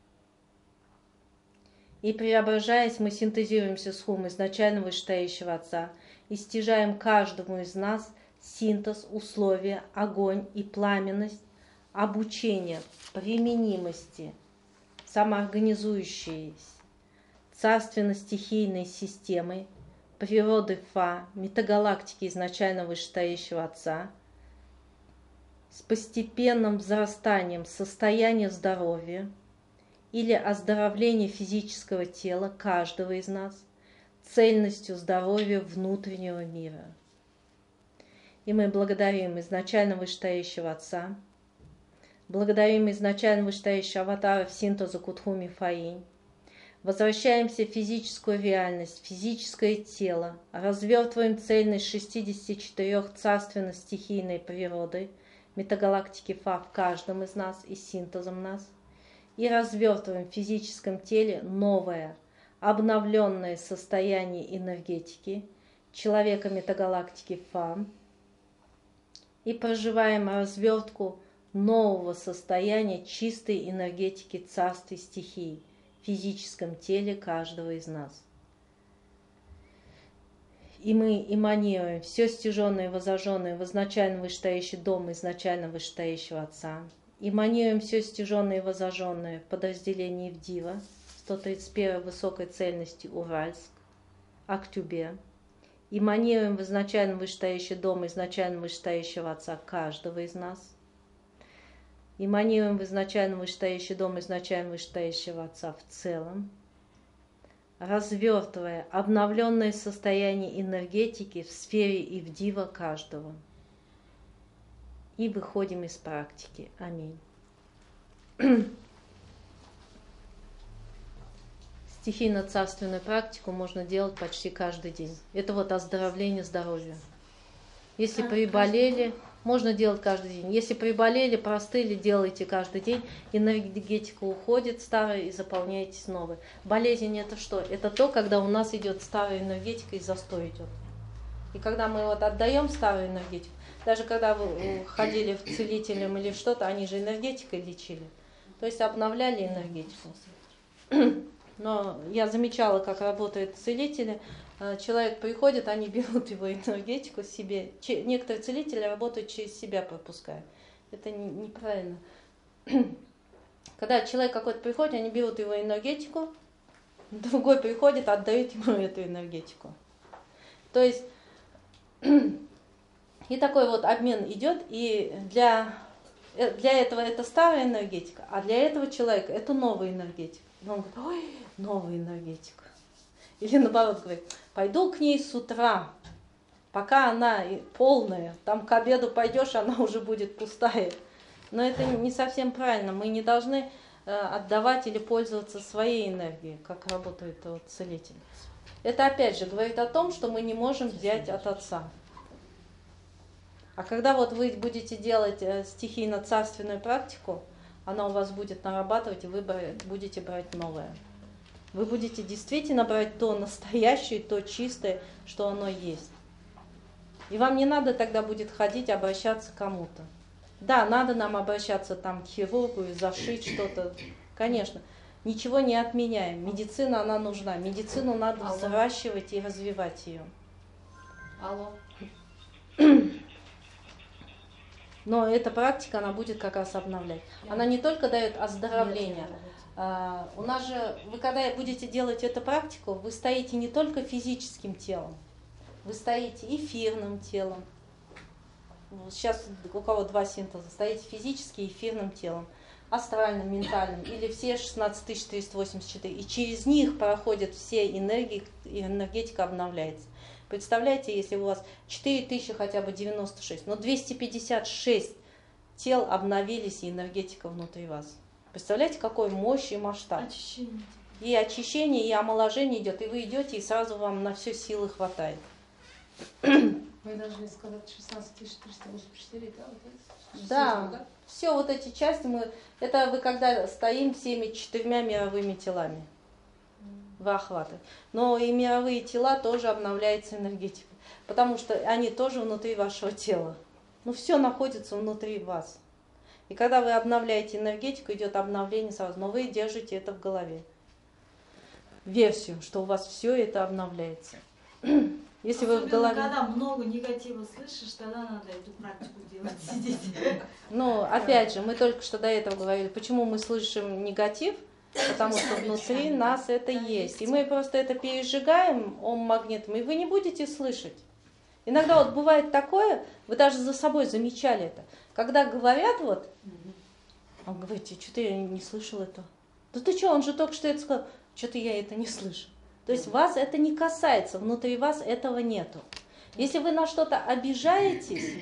И преображаясь, мы синтезируемся с хум изначального вышестоящего Отца и стяжаем каждому из нас синтез, условия, огонь и пламенность, обучение, применимости, самоорганизующиеся, царственно-стихийной системой, природы Фа, метагалактики изначального вышестоящего Отца, с постепенным взрастанием состояния здоровья или оздоровления физического тела каждого из нас, цельностью здоровья внутреннего мира. И мы благодарим изначально вышестоящего Отца, благодарим изначально вышестоящего Аватара в синтезу Кутхуми Фаинь, возвращаемся в физическую реальность, физическое тело, развертываем цельность шестидесяти четырёх царственно-стихийной природы, метагалактики Фа в каждом из нас и синтезом нас, и развертываем в физическом теле новое, обновленное состояние энергетики человека метагалактики Фа, и проживаем развертку нового состояния чистой энергетики царства стихий в физическом теле каждого из нас. И мы эманируем все стяженное и возожженное в изначально вышестоящий дом изначально вышестоящего Отца. Эманируем все стяженное и возожженное в подразделении в Дива, сто тридцать первой высокой цельности Уральск, Актюбе. Эманируем в изначально вышестоящий дом изначально вышестоящего Отца каждого из нас. Эманируем в изначально вышестоящий дом изначально вышестоящего Отца в целом, развертывая обновленное состояние энергетики в сфере и в дива каждого. И выходим из практики. Аминь. Стихийно-царственную практику можно делать почти каждый день. Это вот оздоровление здоровья. Если приболели, можно делать каждый день. Если приболели, простыли, делайте каждый день. Энергетика уходит старая и заполняетесь новой. Болезнь это что? Это то, когда у нас идет старая энергетика и застой идет. И когда мы вот отдаем старую энергетику, даже когда вы ходили в целителем или что-то, они же энергетикой лечили. То есть обновляли энергетику. Но я замечала, как работают целители. Человек приходит, они берут его энергетику себе. Некоторые целители работают через себя, пропуская. Это неправильно. Когда человек какой-то приходит, они берут его энергетику, другой приходит, отдает ему эту энергетику. То есть и такой вот обмен идет, и для, для этого это старая энергетика, а для этого человека это новая энергетика. И он говорит, ой, новая энергетика. Или наоборот говорит, пойду к ней с утра, пока она полная, там к обеду пойдешь, она уже будет пустая. Но это не совсем правильно, мы не должны отдавать или пользоваться своей энергией, как работает вот целитель. Это опять же говорит о том, что мы не можем взять от Отца. А когда вот вы будете делать стихийно-царственную практику, она у вас будет нарабатывать, и вы будете брать новое. Вы будете действительно брать то настоящее, то чистое, что оно есть. И вам не надо тогда будет ходить, обращаться к кому-то. Да, надо нам обращаться там к хирургу и зашить что-то. Конечно, ничего не отменяем. Медицина, она нужна. Медицину надо Алло. взращивать и развивать ее. Алло. Но эта практика, она будет как раз обновлять. Она не только дает оздоровление. А, у нас же, вы когда будете делать эту практику, вы стоите не только физическим телом, вы стоите эфирным телом. Сейчас у кого два синтеза, стоите физически и эфирным телом, астральным, ментальным, или все шестнадцать тысяч триста восемьдесят четыре. И через них проходят все энергии, и энергетика обновляется. Представляете, если у вас четыре тысячи хотя бы девяносто шесть, но двести пятьдесят шесть тел обновились, и энергетика внутри вас. Представляете, какой мощь и масштаб. Очищение. И очищение, и омоложение идет, и вы идете, и сразу вам на все силы хватает. Вы должны сказать шестнадцать тысяч триста восемьдесят четыре, да? Вот это? Да, да, все вот эти части, мы, это вы когда стоим всеми четырьмя мировыми телами. Вы охваты. Но и мировые тела тоже обновляется энергетика, потому что они тоже внутри вашего тела. Ну все находится внутри вас. И И когда вы обновляете энергетику, идет обновление сразу, но вы держите это в голове. Версию, что у вас все это обновляется. Если вы в голове... когда много негатива слышишь, тогда надо эту практику делать, сидеть. Ну, опять же, мы только что до этого говорили, почему мы слышим негатив, потому что внутри нас это есть. И мы просто это пережигаем ом-магнитом, и вы не будете слышать. Иногда вот бывает такое, вы даже за собой замечали это, когда говорят вот, а вы говорите, что-то я не слышал этого. Да ты что, он же только что это сказал, что-то я это не слышу. То есть вас это не касается, внутри вас этого нету. Если вы на что-то обижаетесь,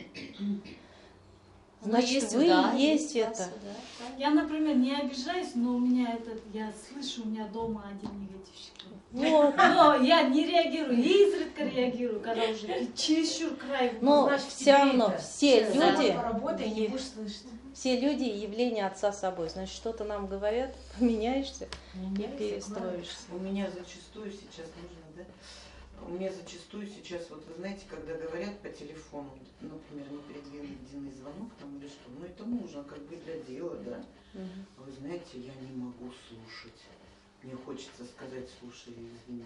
значит есть, вы да, есть есть это. вас, да. Я, например, не обижаюсь, но у меня этот, я слышу, у меня дома один негативщик. Вот. Но я не реагирую, я изредка реагирую, когда уже чересчур край. Но значит, все тебе равно это. все Да. люди, Поработай, не будешь слышать. все люди явление отца собой. Значит, что-то нам говорят, поменяешься и Меняйся, перестроишься. У меня зачастую сейчас нужно, да? У меня зачастую сейчас, вот вы знаете, когда говорят по телефону, например, непредвиденный звонок там или что, ну это нужно как бы для дела, да. Мгм. Вы знаете, я не могу слушать. Мне хочется сказать, слушай, извини,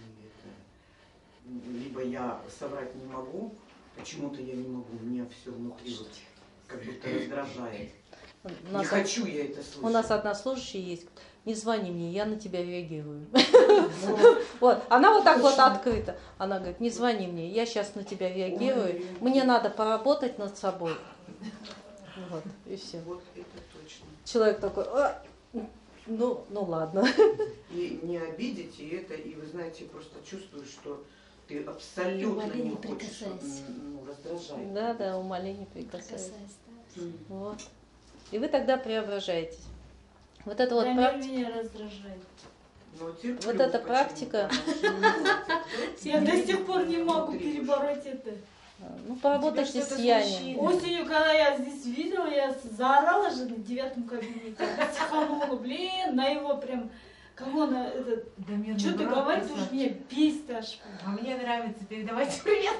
это... либо я соврать не могу, почему-то я не могу, меня все внутри вот как будто раздражает. У Не нас, хочу я это слышать. у нас одна служащая есть. Не звони мне, я на тебя реагирую. Вот, она вот так вот открыта. Она говорит, не звони мне, я сейчас на тебя реагирую. Мне надо поработать над собой. Вот, и все. Вот это точно. Человек такой, «А, ну, ну ладно. И не обидеть, и это, и вы знаете, просто чувствуешь, что ты абсолютно Умоление не хочешь, прикасайся. ну, раздражает. Да, да, умоление прикасается. Касаясь, да. Вот. И вы тогда преображаетесь. Вот это вот Прям практика. меня раздражает. Но терплю Вот эта почему-то, практика. потому что Я до сих пор не могу Внутри перебороть это. Ну, поработайте Тебя с что-то сиянием. смущает. Осенью, когда я здесь видела, я заорала же на девятом кабинете. Психанула, блин, на его прям, кого на этот, Доменный что ты брат говоришь, уж красавчик. мне бесит аж. А мне нравится, передавайте привет.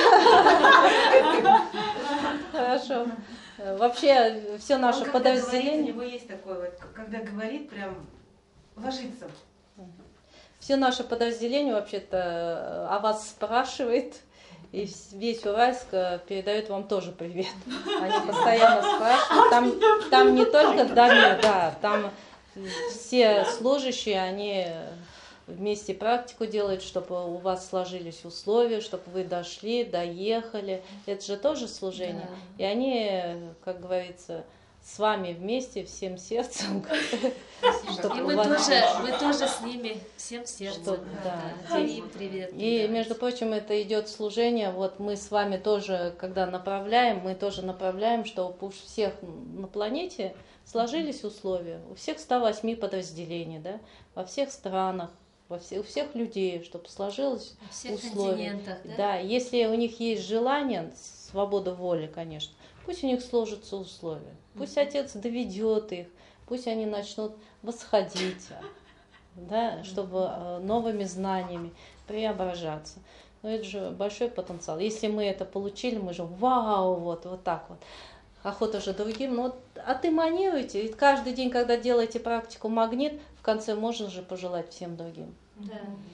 Хорошо. Э, Вообще, все наше Он когда говорит, у подразделение, него есть такое вот, когда говорит, прям ложится. все наше подразделение вообще-то э, о вас спрашивает. И вс- весь Уральск э, передает вам тоже привет. Они постоянно спрашивают. Там, там не только Дамир, да, там все служащие, они вместе практику делают, чтобы у вас сложились условия, чтобы вы дошли, доехали. Это же тоже служение. И они, как говорится, с вами вместе, всем сердцем. чтобы И у мы вас- тоже, мы тоже с ними всем сердцем. Что- да. Да, им привет. И, передавать. между прочим, это идет служение. Вот мы с вами тоже, когда направляем, мы тоже направляем, чтобы у всех на планете сложились условия. У всех ста восьми подразделений, да, во всех странах, во все, у всех людей, чтобы сложилось Во всех условия. континентах, да? Да, если у них есть желание, свобода воли, конечно, пусть у них сложатся условия. Пусть Отец доведет их, пусть они начнут восходить, да, чтобы э, новыми знаниями преображаться. Но это же большой потенциал. Если мы это получили, мы же вау, вот, вот так вот. Охота же другим. Ну, вот отэманируйте. И каждый день, когда делаете практику магнит, в конце можно же пожелать всем другим. Да.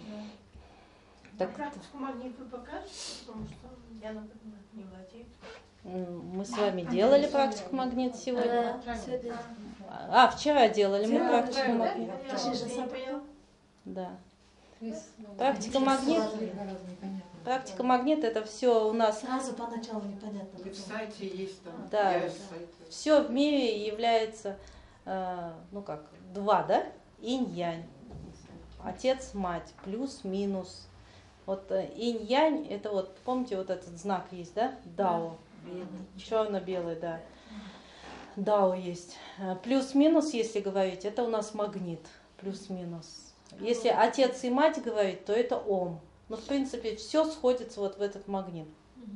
Так, Практику магнит вы покажете, потому что я, например, не владею. м, мы с вами делали практику магнит сегодня. Да, сегодня. А, вчера делали мы Вчера, практику правильно, магнит. да? Я вообще не поняла. Да. Практика магнит. Практика магнит это все у нас. Сразу поначалу непонятно. И в сайте есть там. Да. Я с сайта. Все в мире является, э, ну как, два, да? Инь-янь. Отец, мать, плюс-минус. Вот э, инь-янь, это вот, помните, вот этот знак есть, да? Дао. Черно-белый, да. Дао есть. Э, Плюс-минус, если говорить, это у нас магнит. Плюс-минус. Если отец и мать говорить, то это ом. Но в принципе все сходится вот в этот магнит.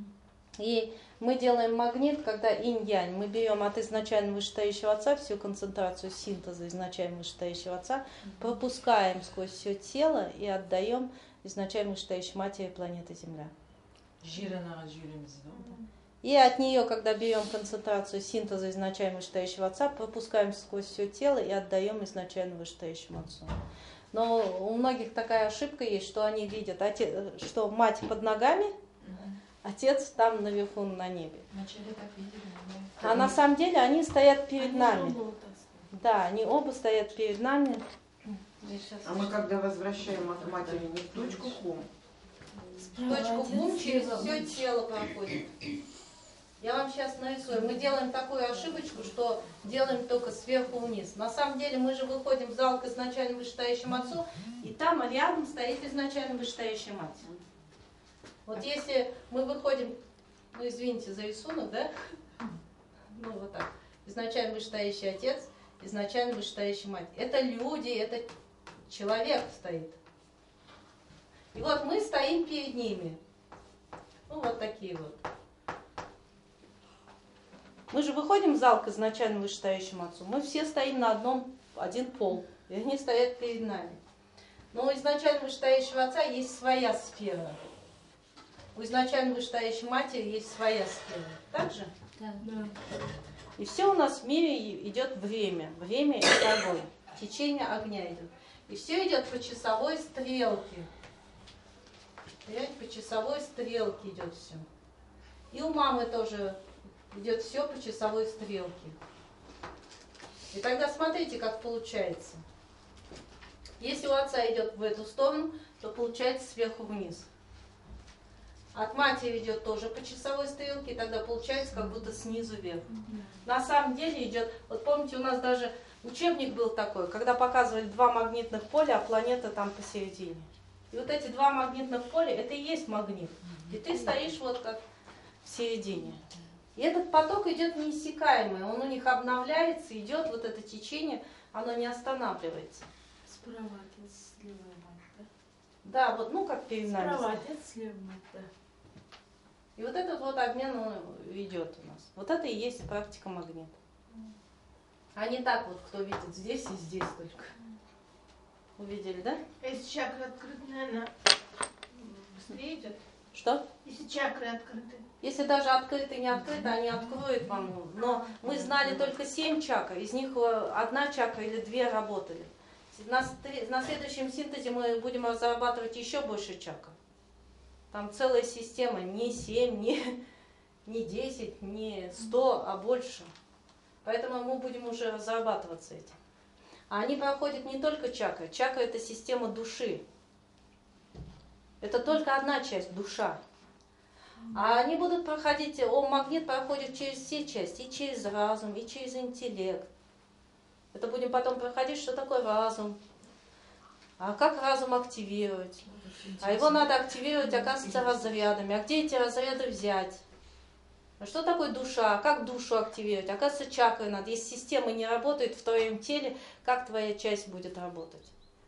И мы делаем магнит, когда инь-янь. Мы берем от изначально вышестоящего отца всю концентрацию синтеза изначально вышестоящего отца, пропускаем сквозь все тело и отдаем изначально вышестоящей матери планеты Земля. Жир анаға жүйелейміз да. И от нее, когда берем концентрацию синтеза изначально вышестоящего отца, пропускаем сквозь все тело и отдаем изначально вышестоящему отцу. Но у многих такая ошибка есть, что они видят, отец, что мать под ногами, отец там наверху на небе. Вначале так видели, а на самом деле они стоят перед нами. Да, они оба стоят перед нами. А мы когда возвращаем от матери не в точку хум? В точку хум через все тело проходит. Я вам сейчас нарисую. Мы делаем такую ошибочку, что делаем только сверху вниз. На самом деле мы же выходим в зал к изначально вышестоящему отцу, и там рядом стоит изначально вышестоящая мать. Вот если мы выходим, ну извините за рисунок, да? Ну вот так. Изначально вышестоящий отец, изначально вышестоящая мать. Это люди, это человек стоит. И вот мы стоим перед ними. Ну вот такие вот. Мы же выходим в зал к изначально вышестоящему отцу, мы все стоим на одном, один пол, и они стоят перед нами. Но у изначально вышестоящего отца есть своя сфера. У изначально вышестоящей матери есть своя сфера. Так же? Да. Да. И все у нас в мире идет время. Время – это огонь. Течение огня идет. И все идет по часовой стрелке. Понимаете, по часовой стрелке идет все. И у мамы тоже идет все по часовой стрелке. И тогда смотрите, как получается. Если у отца идет в эту сторону, то получается сверху вниз. От матери идет тоже по часовой стрелке, и тогда получается как будто снизу вверх. На самом деле идет, вот помните, у нас даже учебник был такой, когда показывали два магнитных поля, а планета там посередине. И вот эти два магнитных поля, это и есть магнит. И ты стоишь вот как в середине. И этот поток идет неиссякаемый, он у них обновляется, идет вот это течение, оно не останавливается. Справа отец, слева мать, да? Да, вот, ну как перед нами. Справа отец, слева мать, да. И вот этот вот обмен он идет у нас. Вот это и есть практика магнита. А не так вот, кто видит здесь и здесь только. Увидели, да? Если чакры открыты, наверное, быстрее идет. Что? Если чакры открыты. Если даже открыты и не открыты, они откроют вам. Но мы знали только семь чакр, из них одна чакра или две работали. На, на следующем синтезе мы будем разрабатывать еще больше чакр. Там целая система, не семь, не, не десять, не сто, а больше. Поэтому мы будем уже разрабатывать с этим. А они проходят не только чакры. Чакра – это система души. Это только одна часть, душа. А они будут проходить, ом-магнит проходит через все части, и через разум, и через интеллект. Это будем потом проходить, что такое разум. А как разум активировать? А его надо активировать, оказывается, разрядами. А где эти разряды взять? А что такое душа? Как душу активировать? Оказывается, чакры надо. Если система не работает в твоем теле, как твоя часть будет работать?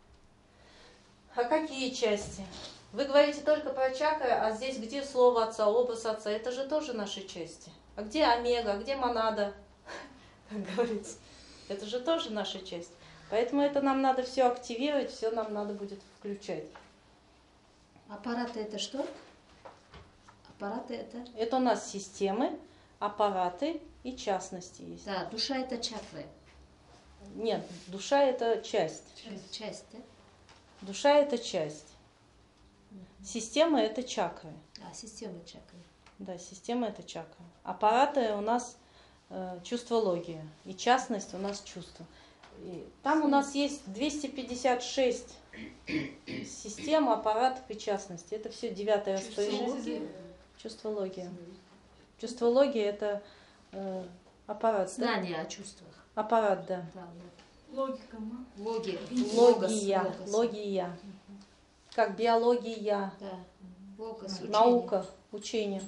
А какие части? Вы говорите только про чакры, а здесь где слово отца, образ отца? Это же тоже наши части. А где омега, а где монада? Как говорится. Это же тоже наша часть. Поэтому это нам надо все активировать, все нам надо будет включать. Аппараты это что? Аппараты это? Это у нас системы, аппараты и частности есть. Да, душа это чакры. Нет, душа это часть. Часть, часть, да? Душа это часть. Система это чакры. А, система чакры. Да, система это чакры. Аппараты у нас э, чувствология. И частность у нас чувство. И там у нас есть двести пятьдесят шесть систем, аппаратов и частности. Это все девятое распоряжение. Чувствология. Чувствология это э, аппарат. Знание да? о чувствах. Аппарат, да. Да, да. Логика, ма. Логи. Логия. Логос. Логия. Как биология. Да. Логос, учение. Наука, учение.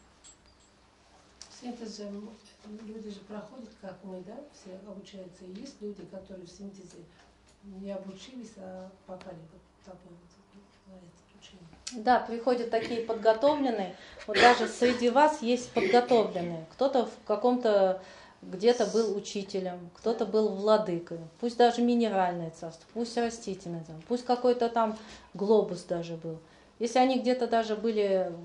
Синтез же, люди же проходят, как мы, да, все обучаются. И есть люди, которые в синтезе не обучились, а пока не такое учение. Да, приходят такие подготовленные. Вот даже среди вас есть подготовленные. Кто-то в каком-то где-то был учителем, кто-то был владыкой. Пусть даже минеральное царство, пусть растительное, пусть какой-то там глобус даже был. Если они где-то даже были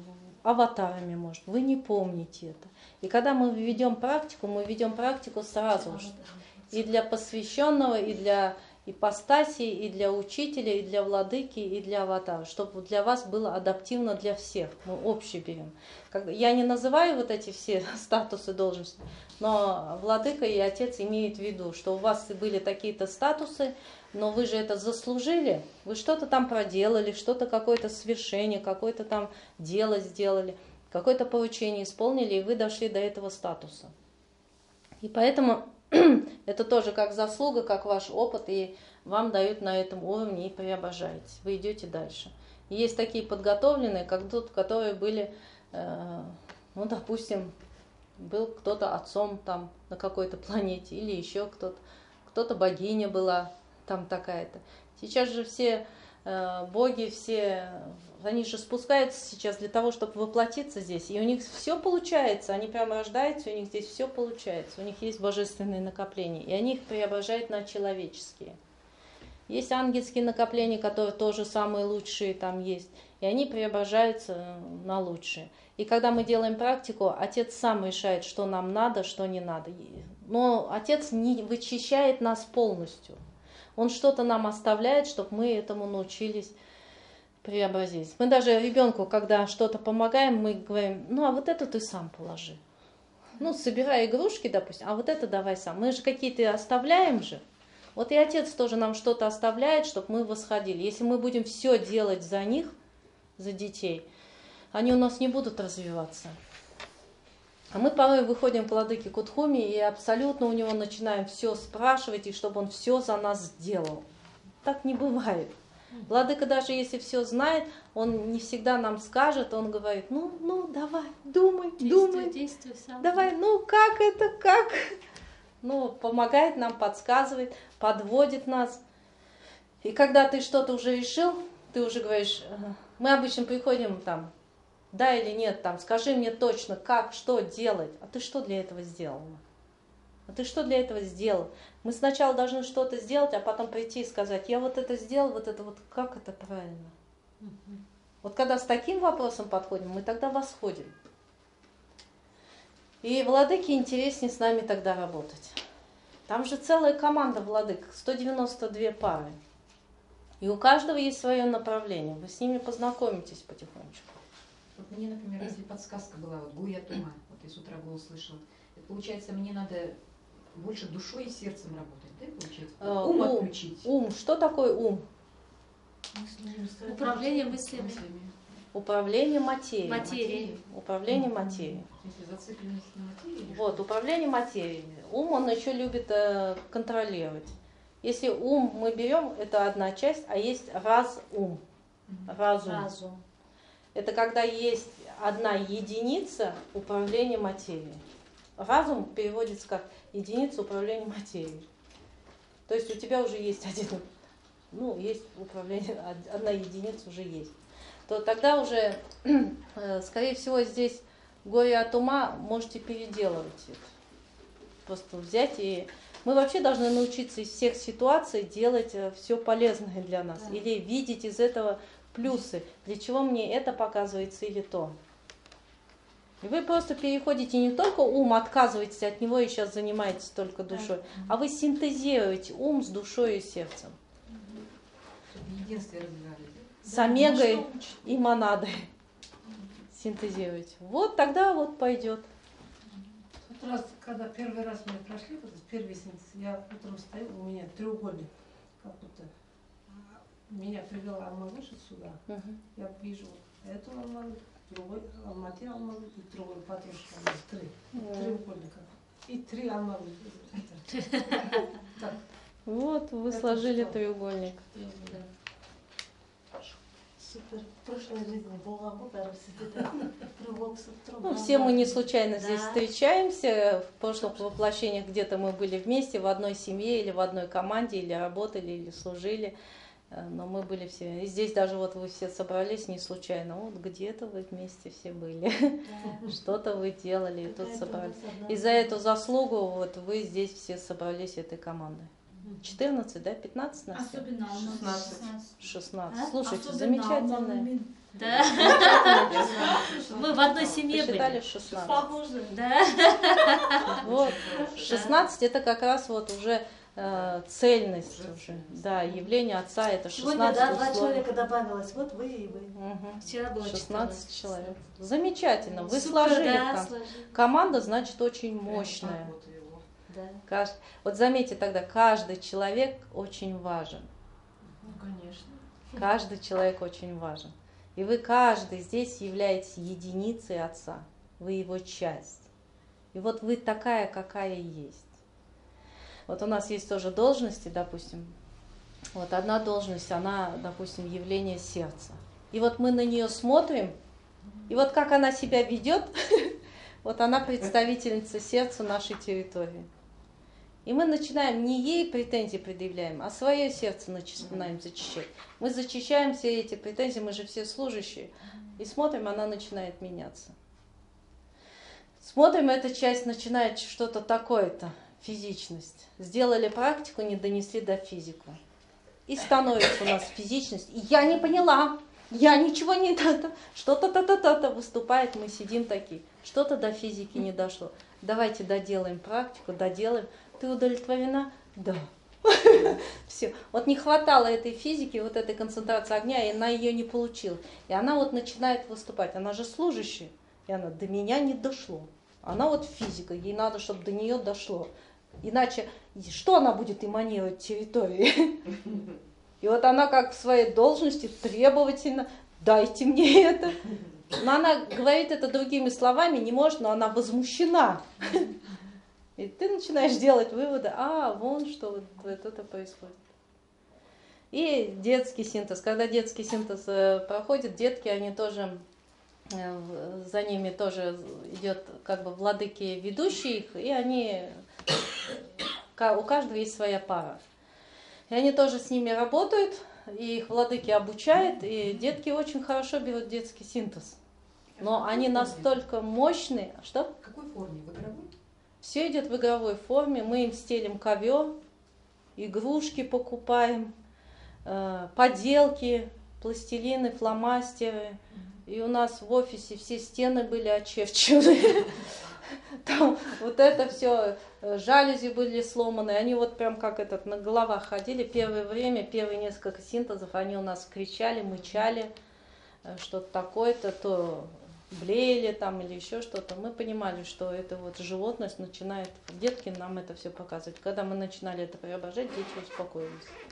аватарами, может, вы не помните это. И когда мы ведем практику, мы ведем практику сразу же. И для посвященного, и для ипостаси, и для учителя, и для владыки, и для аватара, чтобы для вас было адаптивно для всех. Мы общий берем. Я не называю вот эти все статусы должности, но владыка и отец имеют в виду, что у вас были такие-то статусы, но вы же это заслужили, вы что-то там проделали, что-то, какое-то свершение, какое-то там дело сделали, какое-то поручение исполнили, и вы дошли до этого статуса. И поэтому это тоже как заслуга, как ваш опыт, и вам дают на этом уровне и преображаете. Вы идете дальше. И есть такие подготовленные, как тот, которые были, э, ну, допустим, был кто-то отцом там на какой-то планете, или еще кто-то, кто-то богиня была там такая-то. Сейчас же все э, боги, все, они же спускаются сейчас для того, чтобы воплотиться здесь, и у них все получается, они прямо рождаются, у них здесь все получается, у них есть божественные накопления, и они их преображают на человеческие. Есть ангельские накопления, которые тоже самые лучшие там есть, и они преображаются на лучшие. И когда мы делаем практику, отец сам решает, что нам надо, что не надо. Но отец не вычищает нас полностью. Он что-то нам оставляет, чтобы мы этому научились преобразить. Мы даже ребенку, когда что-то помогаем, мы говорим, ну а вот это ты сам положи. Ну, собирай игрушки, допустим, а вот это давай сам. Мы же какие-то оставляем же. Вот и отец тоже нам что-то оставляет, чтобы мы восходили. Если мы будем все делать за них, за детей, они у нас не будут развиваться. А мы порой выходим к владыке Кудхуми и абсолютно у него начинаем все спрашивать, и чтобы он все за нас сделал. Так не бывает. Владыка даже если все знает, он не всегда нам скажет, он говорит, ну, ну, давай, думай, действуй, думай, действуй сам. давай, ну, как это, как? Ну, помогает нам, подсказывает, подводит нас. И когда ты что-то уже решил, ты уже говоришь, мы обычно приходим там, да или нет, там, скажи мне точно, как, что делать. А ты что для этого сделала? А ты что для этого сделал? Мы сначала должны что-то сделать, а потом прийти и сказать, я вот это сделал, вот это вот, как это правильно? Угу. Вот когда с таким вопросом подходим, мы тогда восходим. И владыке интереснее с нами тогда работать. Там же целая команда владык, сто девяносто две пары. И у каждого есть свое направление. Вы с ними познакомитесь потихонечку. Вот мне, например, если подсказка была, вот Гуя Тума, вот я с утра голос слышала, это получается, мне надо больше душой и сердцем работать, да, получается? Uh, ум, ум отключить. Ум. Что такое ум? Управление мыслями. Управление материей. Материей. Управление материей. Если зацикленность на материи. Вот, управление материей. Ум, он еще любит э, контролировать. Если ум мы берем, это одна часть, а есть разум. Разум. Разум. Это когда есть одна единица управления материей. Разум переводится как единица управления материей. То есть у тебя уже есть один, ну, есть управление, одна единица уже есть. То тогда уже, скорее всего, здесь горе от ума можете переделывать это. Просто взять и... Мы вообще должны научиться из всех ситуаций делать все полезное для нас. Да. Или видеть из этого плюсы. Для чего мне это показывается или то. И вы просто переходите не только ум, отказываетесь от него и сейчас занимаетесь только душой, да. А вы синтезируете ум с душой и сердцем. Чтобы единство развивали. С омегой и монадой синтезируете. Вот тогда вот пойдет. Вот раз, когда первый раз мы прошли, вот первый синтез, я утром стою, у меня треугольник, как будто меня привела Алма-Выше сюда. Угу. Я вижу эту Алма-Выше, другой Алмате Алма-Выше и другой Патрушка. Три. Угу. Треугольника. И три Алма-Выше. Вот, вы сложили треугольник. Супер. В прошлой жизни была Ну, все мы не случайно здесь встречаемся. В прошлых воплощениях где-то мы были вместе, в одной семье, или в одной команде, или работали, или служили. Но мы были все. И здесь даже вот вы все собрались не случайно. Вот где-то вы вместе все были. Да. Что-то вы делали, и тут собрались. И за эту заслугу вот вы здесь все собрались этой командой. четырнадцать, да? пятнадцать нас? Особенно шестнадцать. шестнадцать. А? Слушайте, особенно замечательно. Да. Мы в одной семье были. Посчитали шестнадцать. Похоже. Да. Вот. шестнадцать это как раз вот уже э, цельность уже. Да, явление Отца это Сегодня, шестнадцать да, два условий. человека добавилось. Вот вы и вы. Угу. Вчера было шестнадцать человек. Замечательно. Вы Супер, сложили да, там. сложили. Команда, значит, очень мощная. Да. Кажд- Вот заметьте тогда, каждый человек очень важен. Ну, конечно. Каждый человек очень важен. И вы каждый здесь являетесь единицей Отца. Вы его часть. И вот вы такая, какая есть. Вот у нас есть тоже должности, допустим. Вот одна должность, она, допустим, явление сердца. И вот мы на нее смотрим, и вот как она себя ведет, вот она представительница сердца нашей территории. И мы начинаем, не ей претензии предъявляем, а свое сердце начинаем зачищать. Мы зачищаем все эти претензии, мы же все служащие. И смотрим, она начинает меняться. Смотрим, эта часть начинает что-то такое-то, физичность. Сделали практику, не донесли до физику. И становится у нас физичность. И я не поняла, я ничего не... Что-то та-та-та-та выступает, мы сидим такие. Что-то до физики не дошло. Давайте доделаем практику, доделаем. Ты удовлетворена? Да. Все. Вот не хватало этой физики, вот этой концентрации огня, и она ее не получила. И она вот начинает выступать. Она же служащая. И она, до меня не дошло. Она вот физика, ей надо, чтобы до нее дошло. Иначе, что она будет эманировать территории? И вот она как в своей должности требовательно, дайте мне это. Но она говорит это другими словами, не может, но она возмущена. И ты начинаешь делать выводы, а, вон что вот, вот это происходит. И детский синтез. Когда детский синтез э, проходит, детки, они тоже, э, за ними тоже идет как бы владыки ведущие их, и они, у каждого есть своя пара. И они тоже с ними работают, и их владыки обучают, и детки очень хорошо берут детский синтез. Но они настолько мощные. Что? В какой форме? В игровой? Все идет в игровой форме, мы им стелим ковер, игрушки покупаем, э, поделки, пластилины, фломастеры. И у нас в офисе все стены были очерчены. Там вот это все, жалюзи были сломаны, они вот прям как этот на головах ходили. Первое время, первые несколько синтезов, они у нас кричали, мычали, что-то такое-то, то блеяли там или еще что-то. Мы понимали, что это вот животность начинает, детки нам это все показывать. Когда мы начинали это преображать, дети успокоились.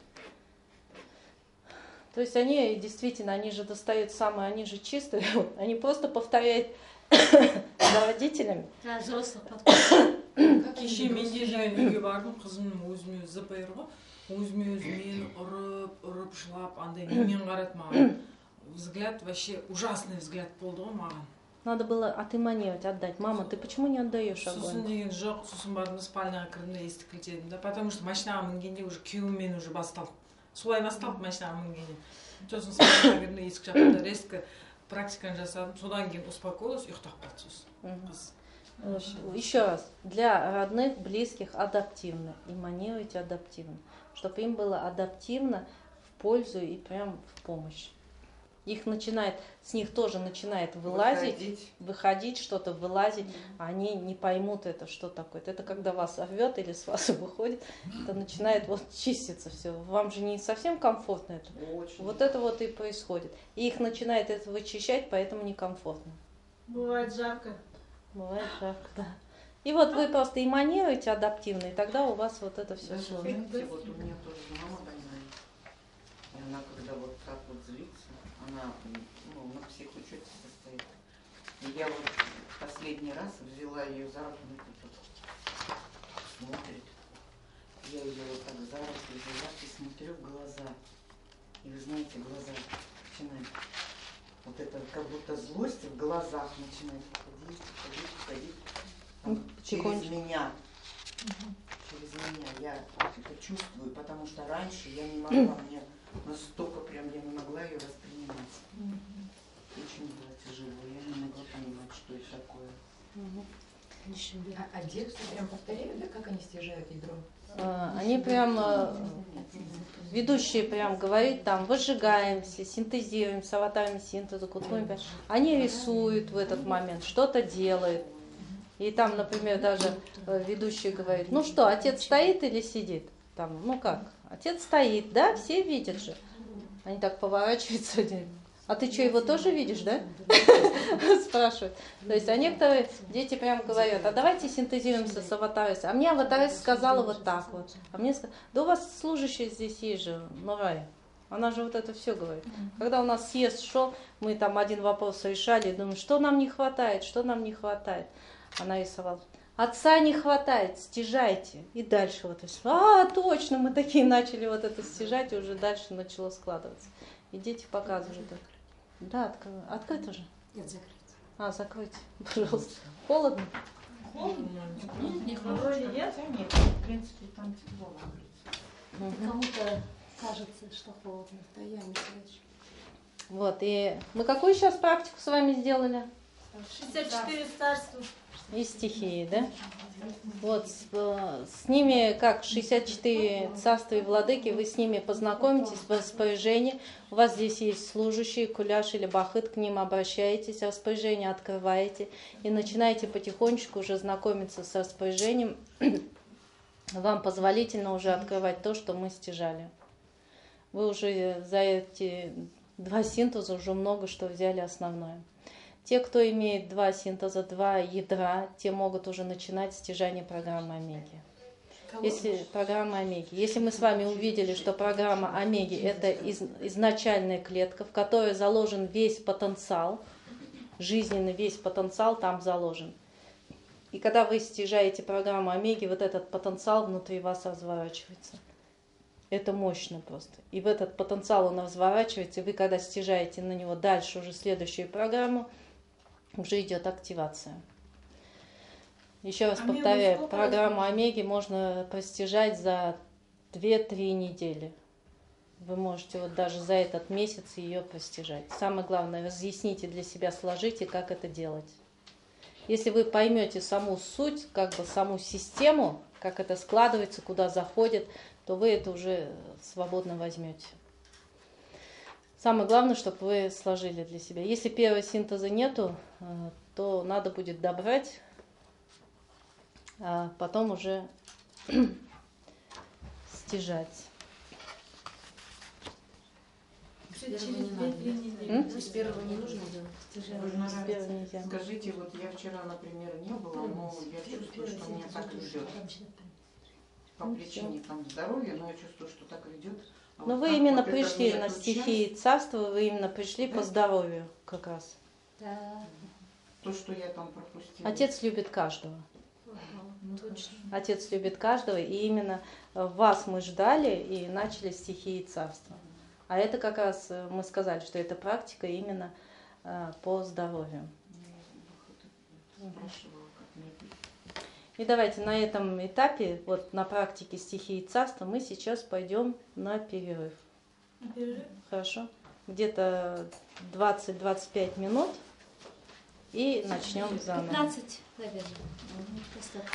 То есть они действительно, они же достают самые, они же чистые, они просто повторяют за родителями. Да, взрослых кеше менде жаңа үйге бардым, қызымның өзіме өзі зпр ғой, өзіме өзі мені ұрып ұрып жылап андай немен қарады маған. Взгляд вообще ужасный взгляд болды ғой маған. Надо было отыманивать, отдать. Мама, ты почему не отдаешь огонь? Сосын деген жоқ, сосын бардым спальняға кірдім де есікті кілттедім да, потому что машинаға мінгенде уже күйеуіммен уже басталды. Солай басталды машинаға мінгенде. Сосын спальняға кірдім де есік жақтан резко практиканы жасадым, содан кейін успокоилась, ұйықтап қалды сосын. Еще раз, для родных, близких адаптивно, эманируйте адаптивно, чтобы им было адаптивно в пользу и прям в помощь. Их начинает, с них тоже начинает вылазить, выходить, выходить что-то, вылазить, а они не поймут это, что такое. Это когда вас рвет или с вас выходит, это начинает вот чиститься все. Вам же не совсем комфортно это. Очень. Вот это вот и происходит. И их начинает это вычищать, поэтому некомфортно. Бывает жарко. Бывает жарко, да. И вот вы просто эманируете адаптивно, и тогда у вас вот это все сложно. Вот у меня тоже мама больная, и она когда вот так вот злится, она ну, на психучете состоит. И я вот последний раз взяла ее за руку, ну, тут смотрит. Я ее вот так за руку взяла и смотрю в глаза. И вы знаете, глаза начинают, вот это как будто злость в глазах начинает ходить, ходить, ходить. Там, через меня. Через меня. Я это чувствую, потому что раньше я не могла, мне настолько прям я не могла ее воспринимать. Очень было тяжело, я не могла понимать, что это такое. А, а девушки прям повторяют, да, как они стяжают ядро? Они прям, ведущие прям говорят, там, выжигаемся, синтезируемся, аватарами синтеза, кутуем. Они рисуют в этот момент, что-то делают. И там, например, даже ведущий говорит, ну что, отец стоит или сидит? Там, ну как, отец стоит, да, все видят же. Они так поворачиваются, а ты что, его тоже видишь, да? Спрашивают. То есть, а некоторые дети прям говорят, а давайте синтезируемся с аватарисой. А мне аватарис сказала вот так вот. А мне сказала, да у вас служащая здесь есть же, Нурая. Она же вот это все говорит. Когда у нас съезд шел, мы там один вопрос решали, думаем, что нам не хватает, что нам не хватает. Она рисовала. Отца не хватает, стяжайте. И дальше вот это. А, точно, мы такие начали вот это стяжать, и уже дальше начало складываться. И дети показывают это. Да, открой. Открыть уже? Нет, закрыть. А, закройте, пожалуйста. Холодно? Холодно? Нет, Не вроде нет. Нет, в принципе, там тепло на улице. Кому-то кажется, что холодно. Да я, Михайлович. Вот, и мы какую сейчас практику с вами сделали? шестьдесят четыре царства. И стихии, да? Вот, с, с ними, как шестьдесят четыре царства и владыки, вы с ними познакомитесь в распоряжении. У вас здесь есть служащие, куляш или бахыт, к ним обращаетесь, распоряжение открываете и начинаете потихонечку уже знакомиться с распоряжением. Вам позволительно уже открывать то, что мы стяжали. Вы уже за эти два синтеза уже много что взяли основное. Те, кто имеет два синтеза, два ядра, те могут уже начинать стяжание программы Омеги. Если программа Омеги. Если мы с вами увидели, что программа Омеги это из, изначальная клетка, в которой заложен весь потенциал, жизненный весь потенциал там заложен. И когда вы стяжаете программу Омеги, вот этот потенциал внутри вас разворачивается. Это мощно просто. И в этот потенциал он разворачивается, и вы когда стяжаете на него дальше уже следующую программу, уже идет активация. Еще раз Омегу повторяю, сколько программу раз? Омеги можно постижать за две-три недели. Вы можете вот даже за этот месяц ее постижать. Самое главное, разъясните для себя, сложите, как это делать. Если вы поймете саму суть, как бы саму систему, как это складывается, куда заходит, то вы это уже свободно возьмете. Самое главное, чтобы вы сложили для себя. Если первого синтеза нету, то надо будет добрать, а потом уже стяжать. Через две-три недели. С первого не нужно делать. Скажите, вот я вчера, например, не была, но я чувствую, что меня так ведет. По причине там здоровья, но я чувствую, что так ведет. А Но вот вы как именно вот пришли это на мне стихии отключать? царства, вы именно пришли Да? по здоровью как раз. Да. То, что я там пропустила. Отец любит каждого. Ага, точно. Отец любит каждого, и именно вас мы ждали и начали стихии царства. А это как раз мы сказали, что это практика именно по здоровью. Спрашивала, как мне быть. И давайте на этом этапе, вот на практике стихии царства, мы сейчас пойдем на перерыв. Перерыв? Хорошо? Где-то двадцать-двадцать пять минут и начнем заново. пятнадцать, наверное. Просто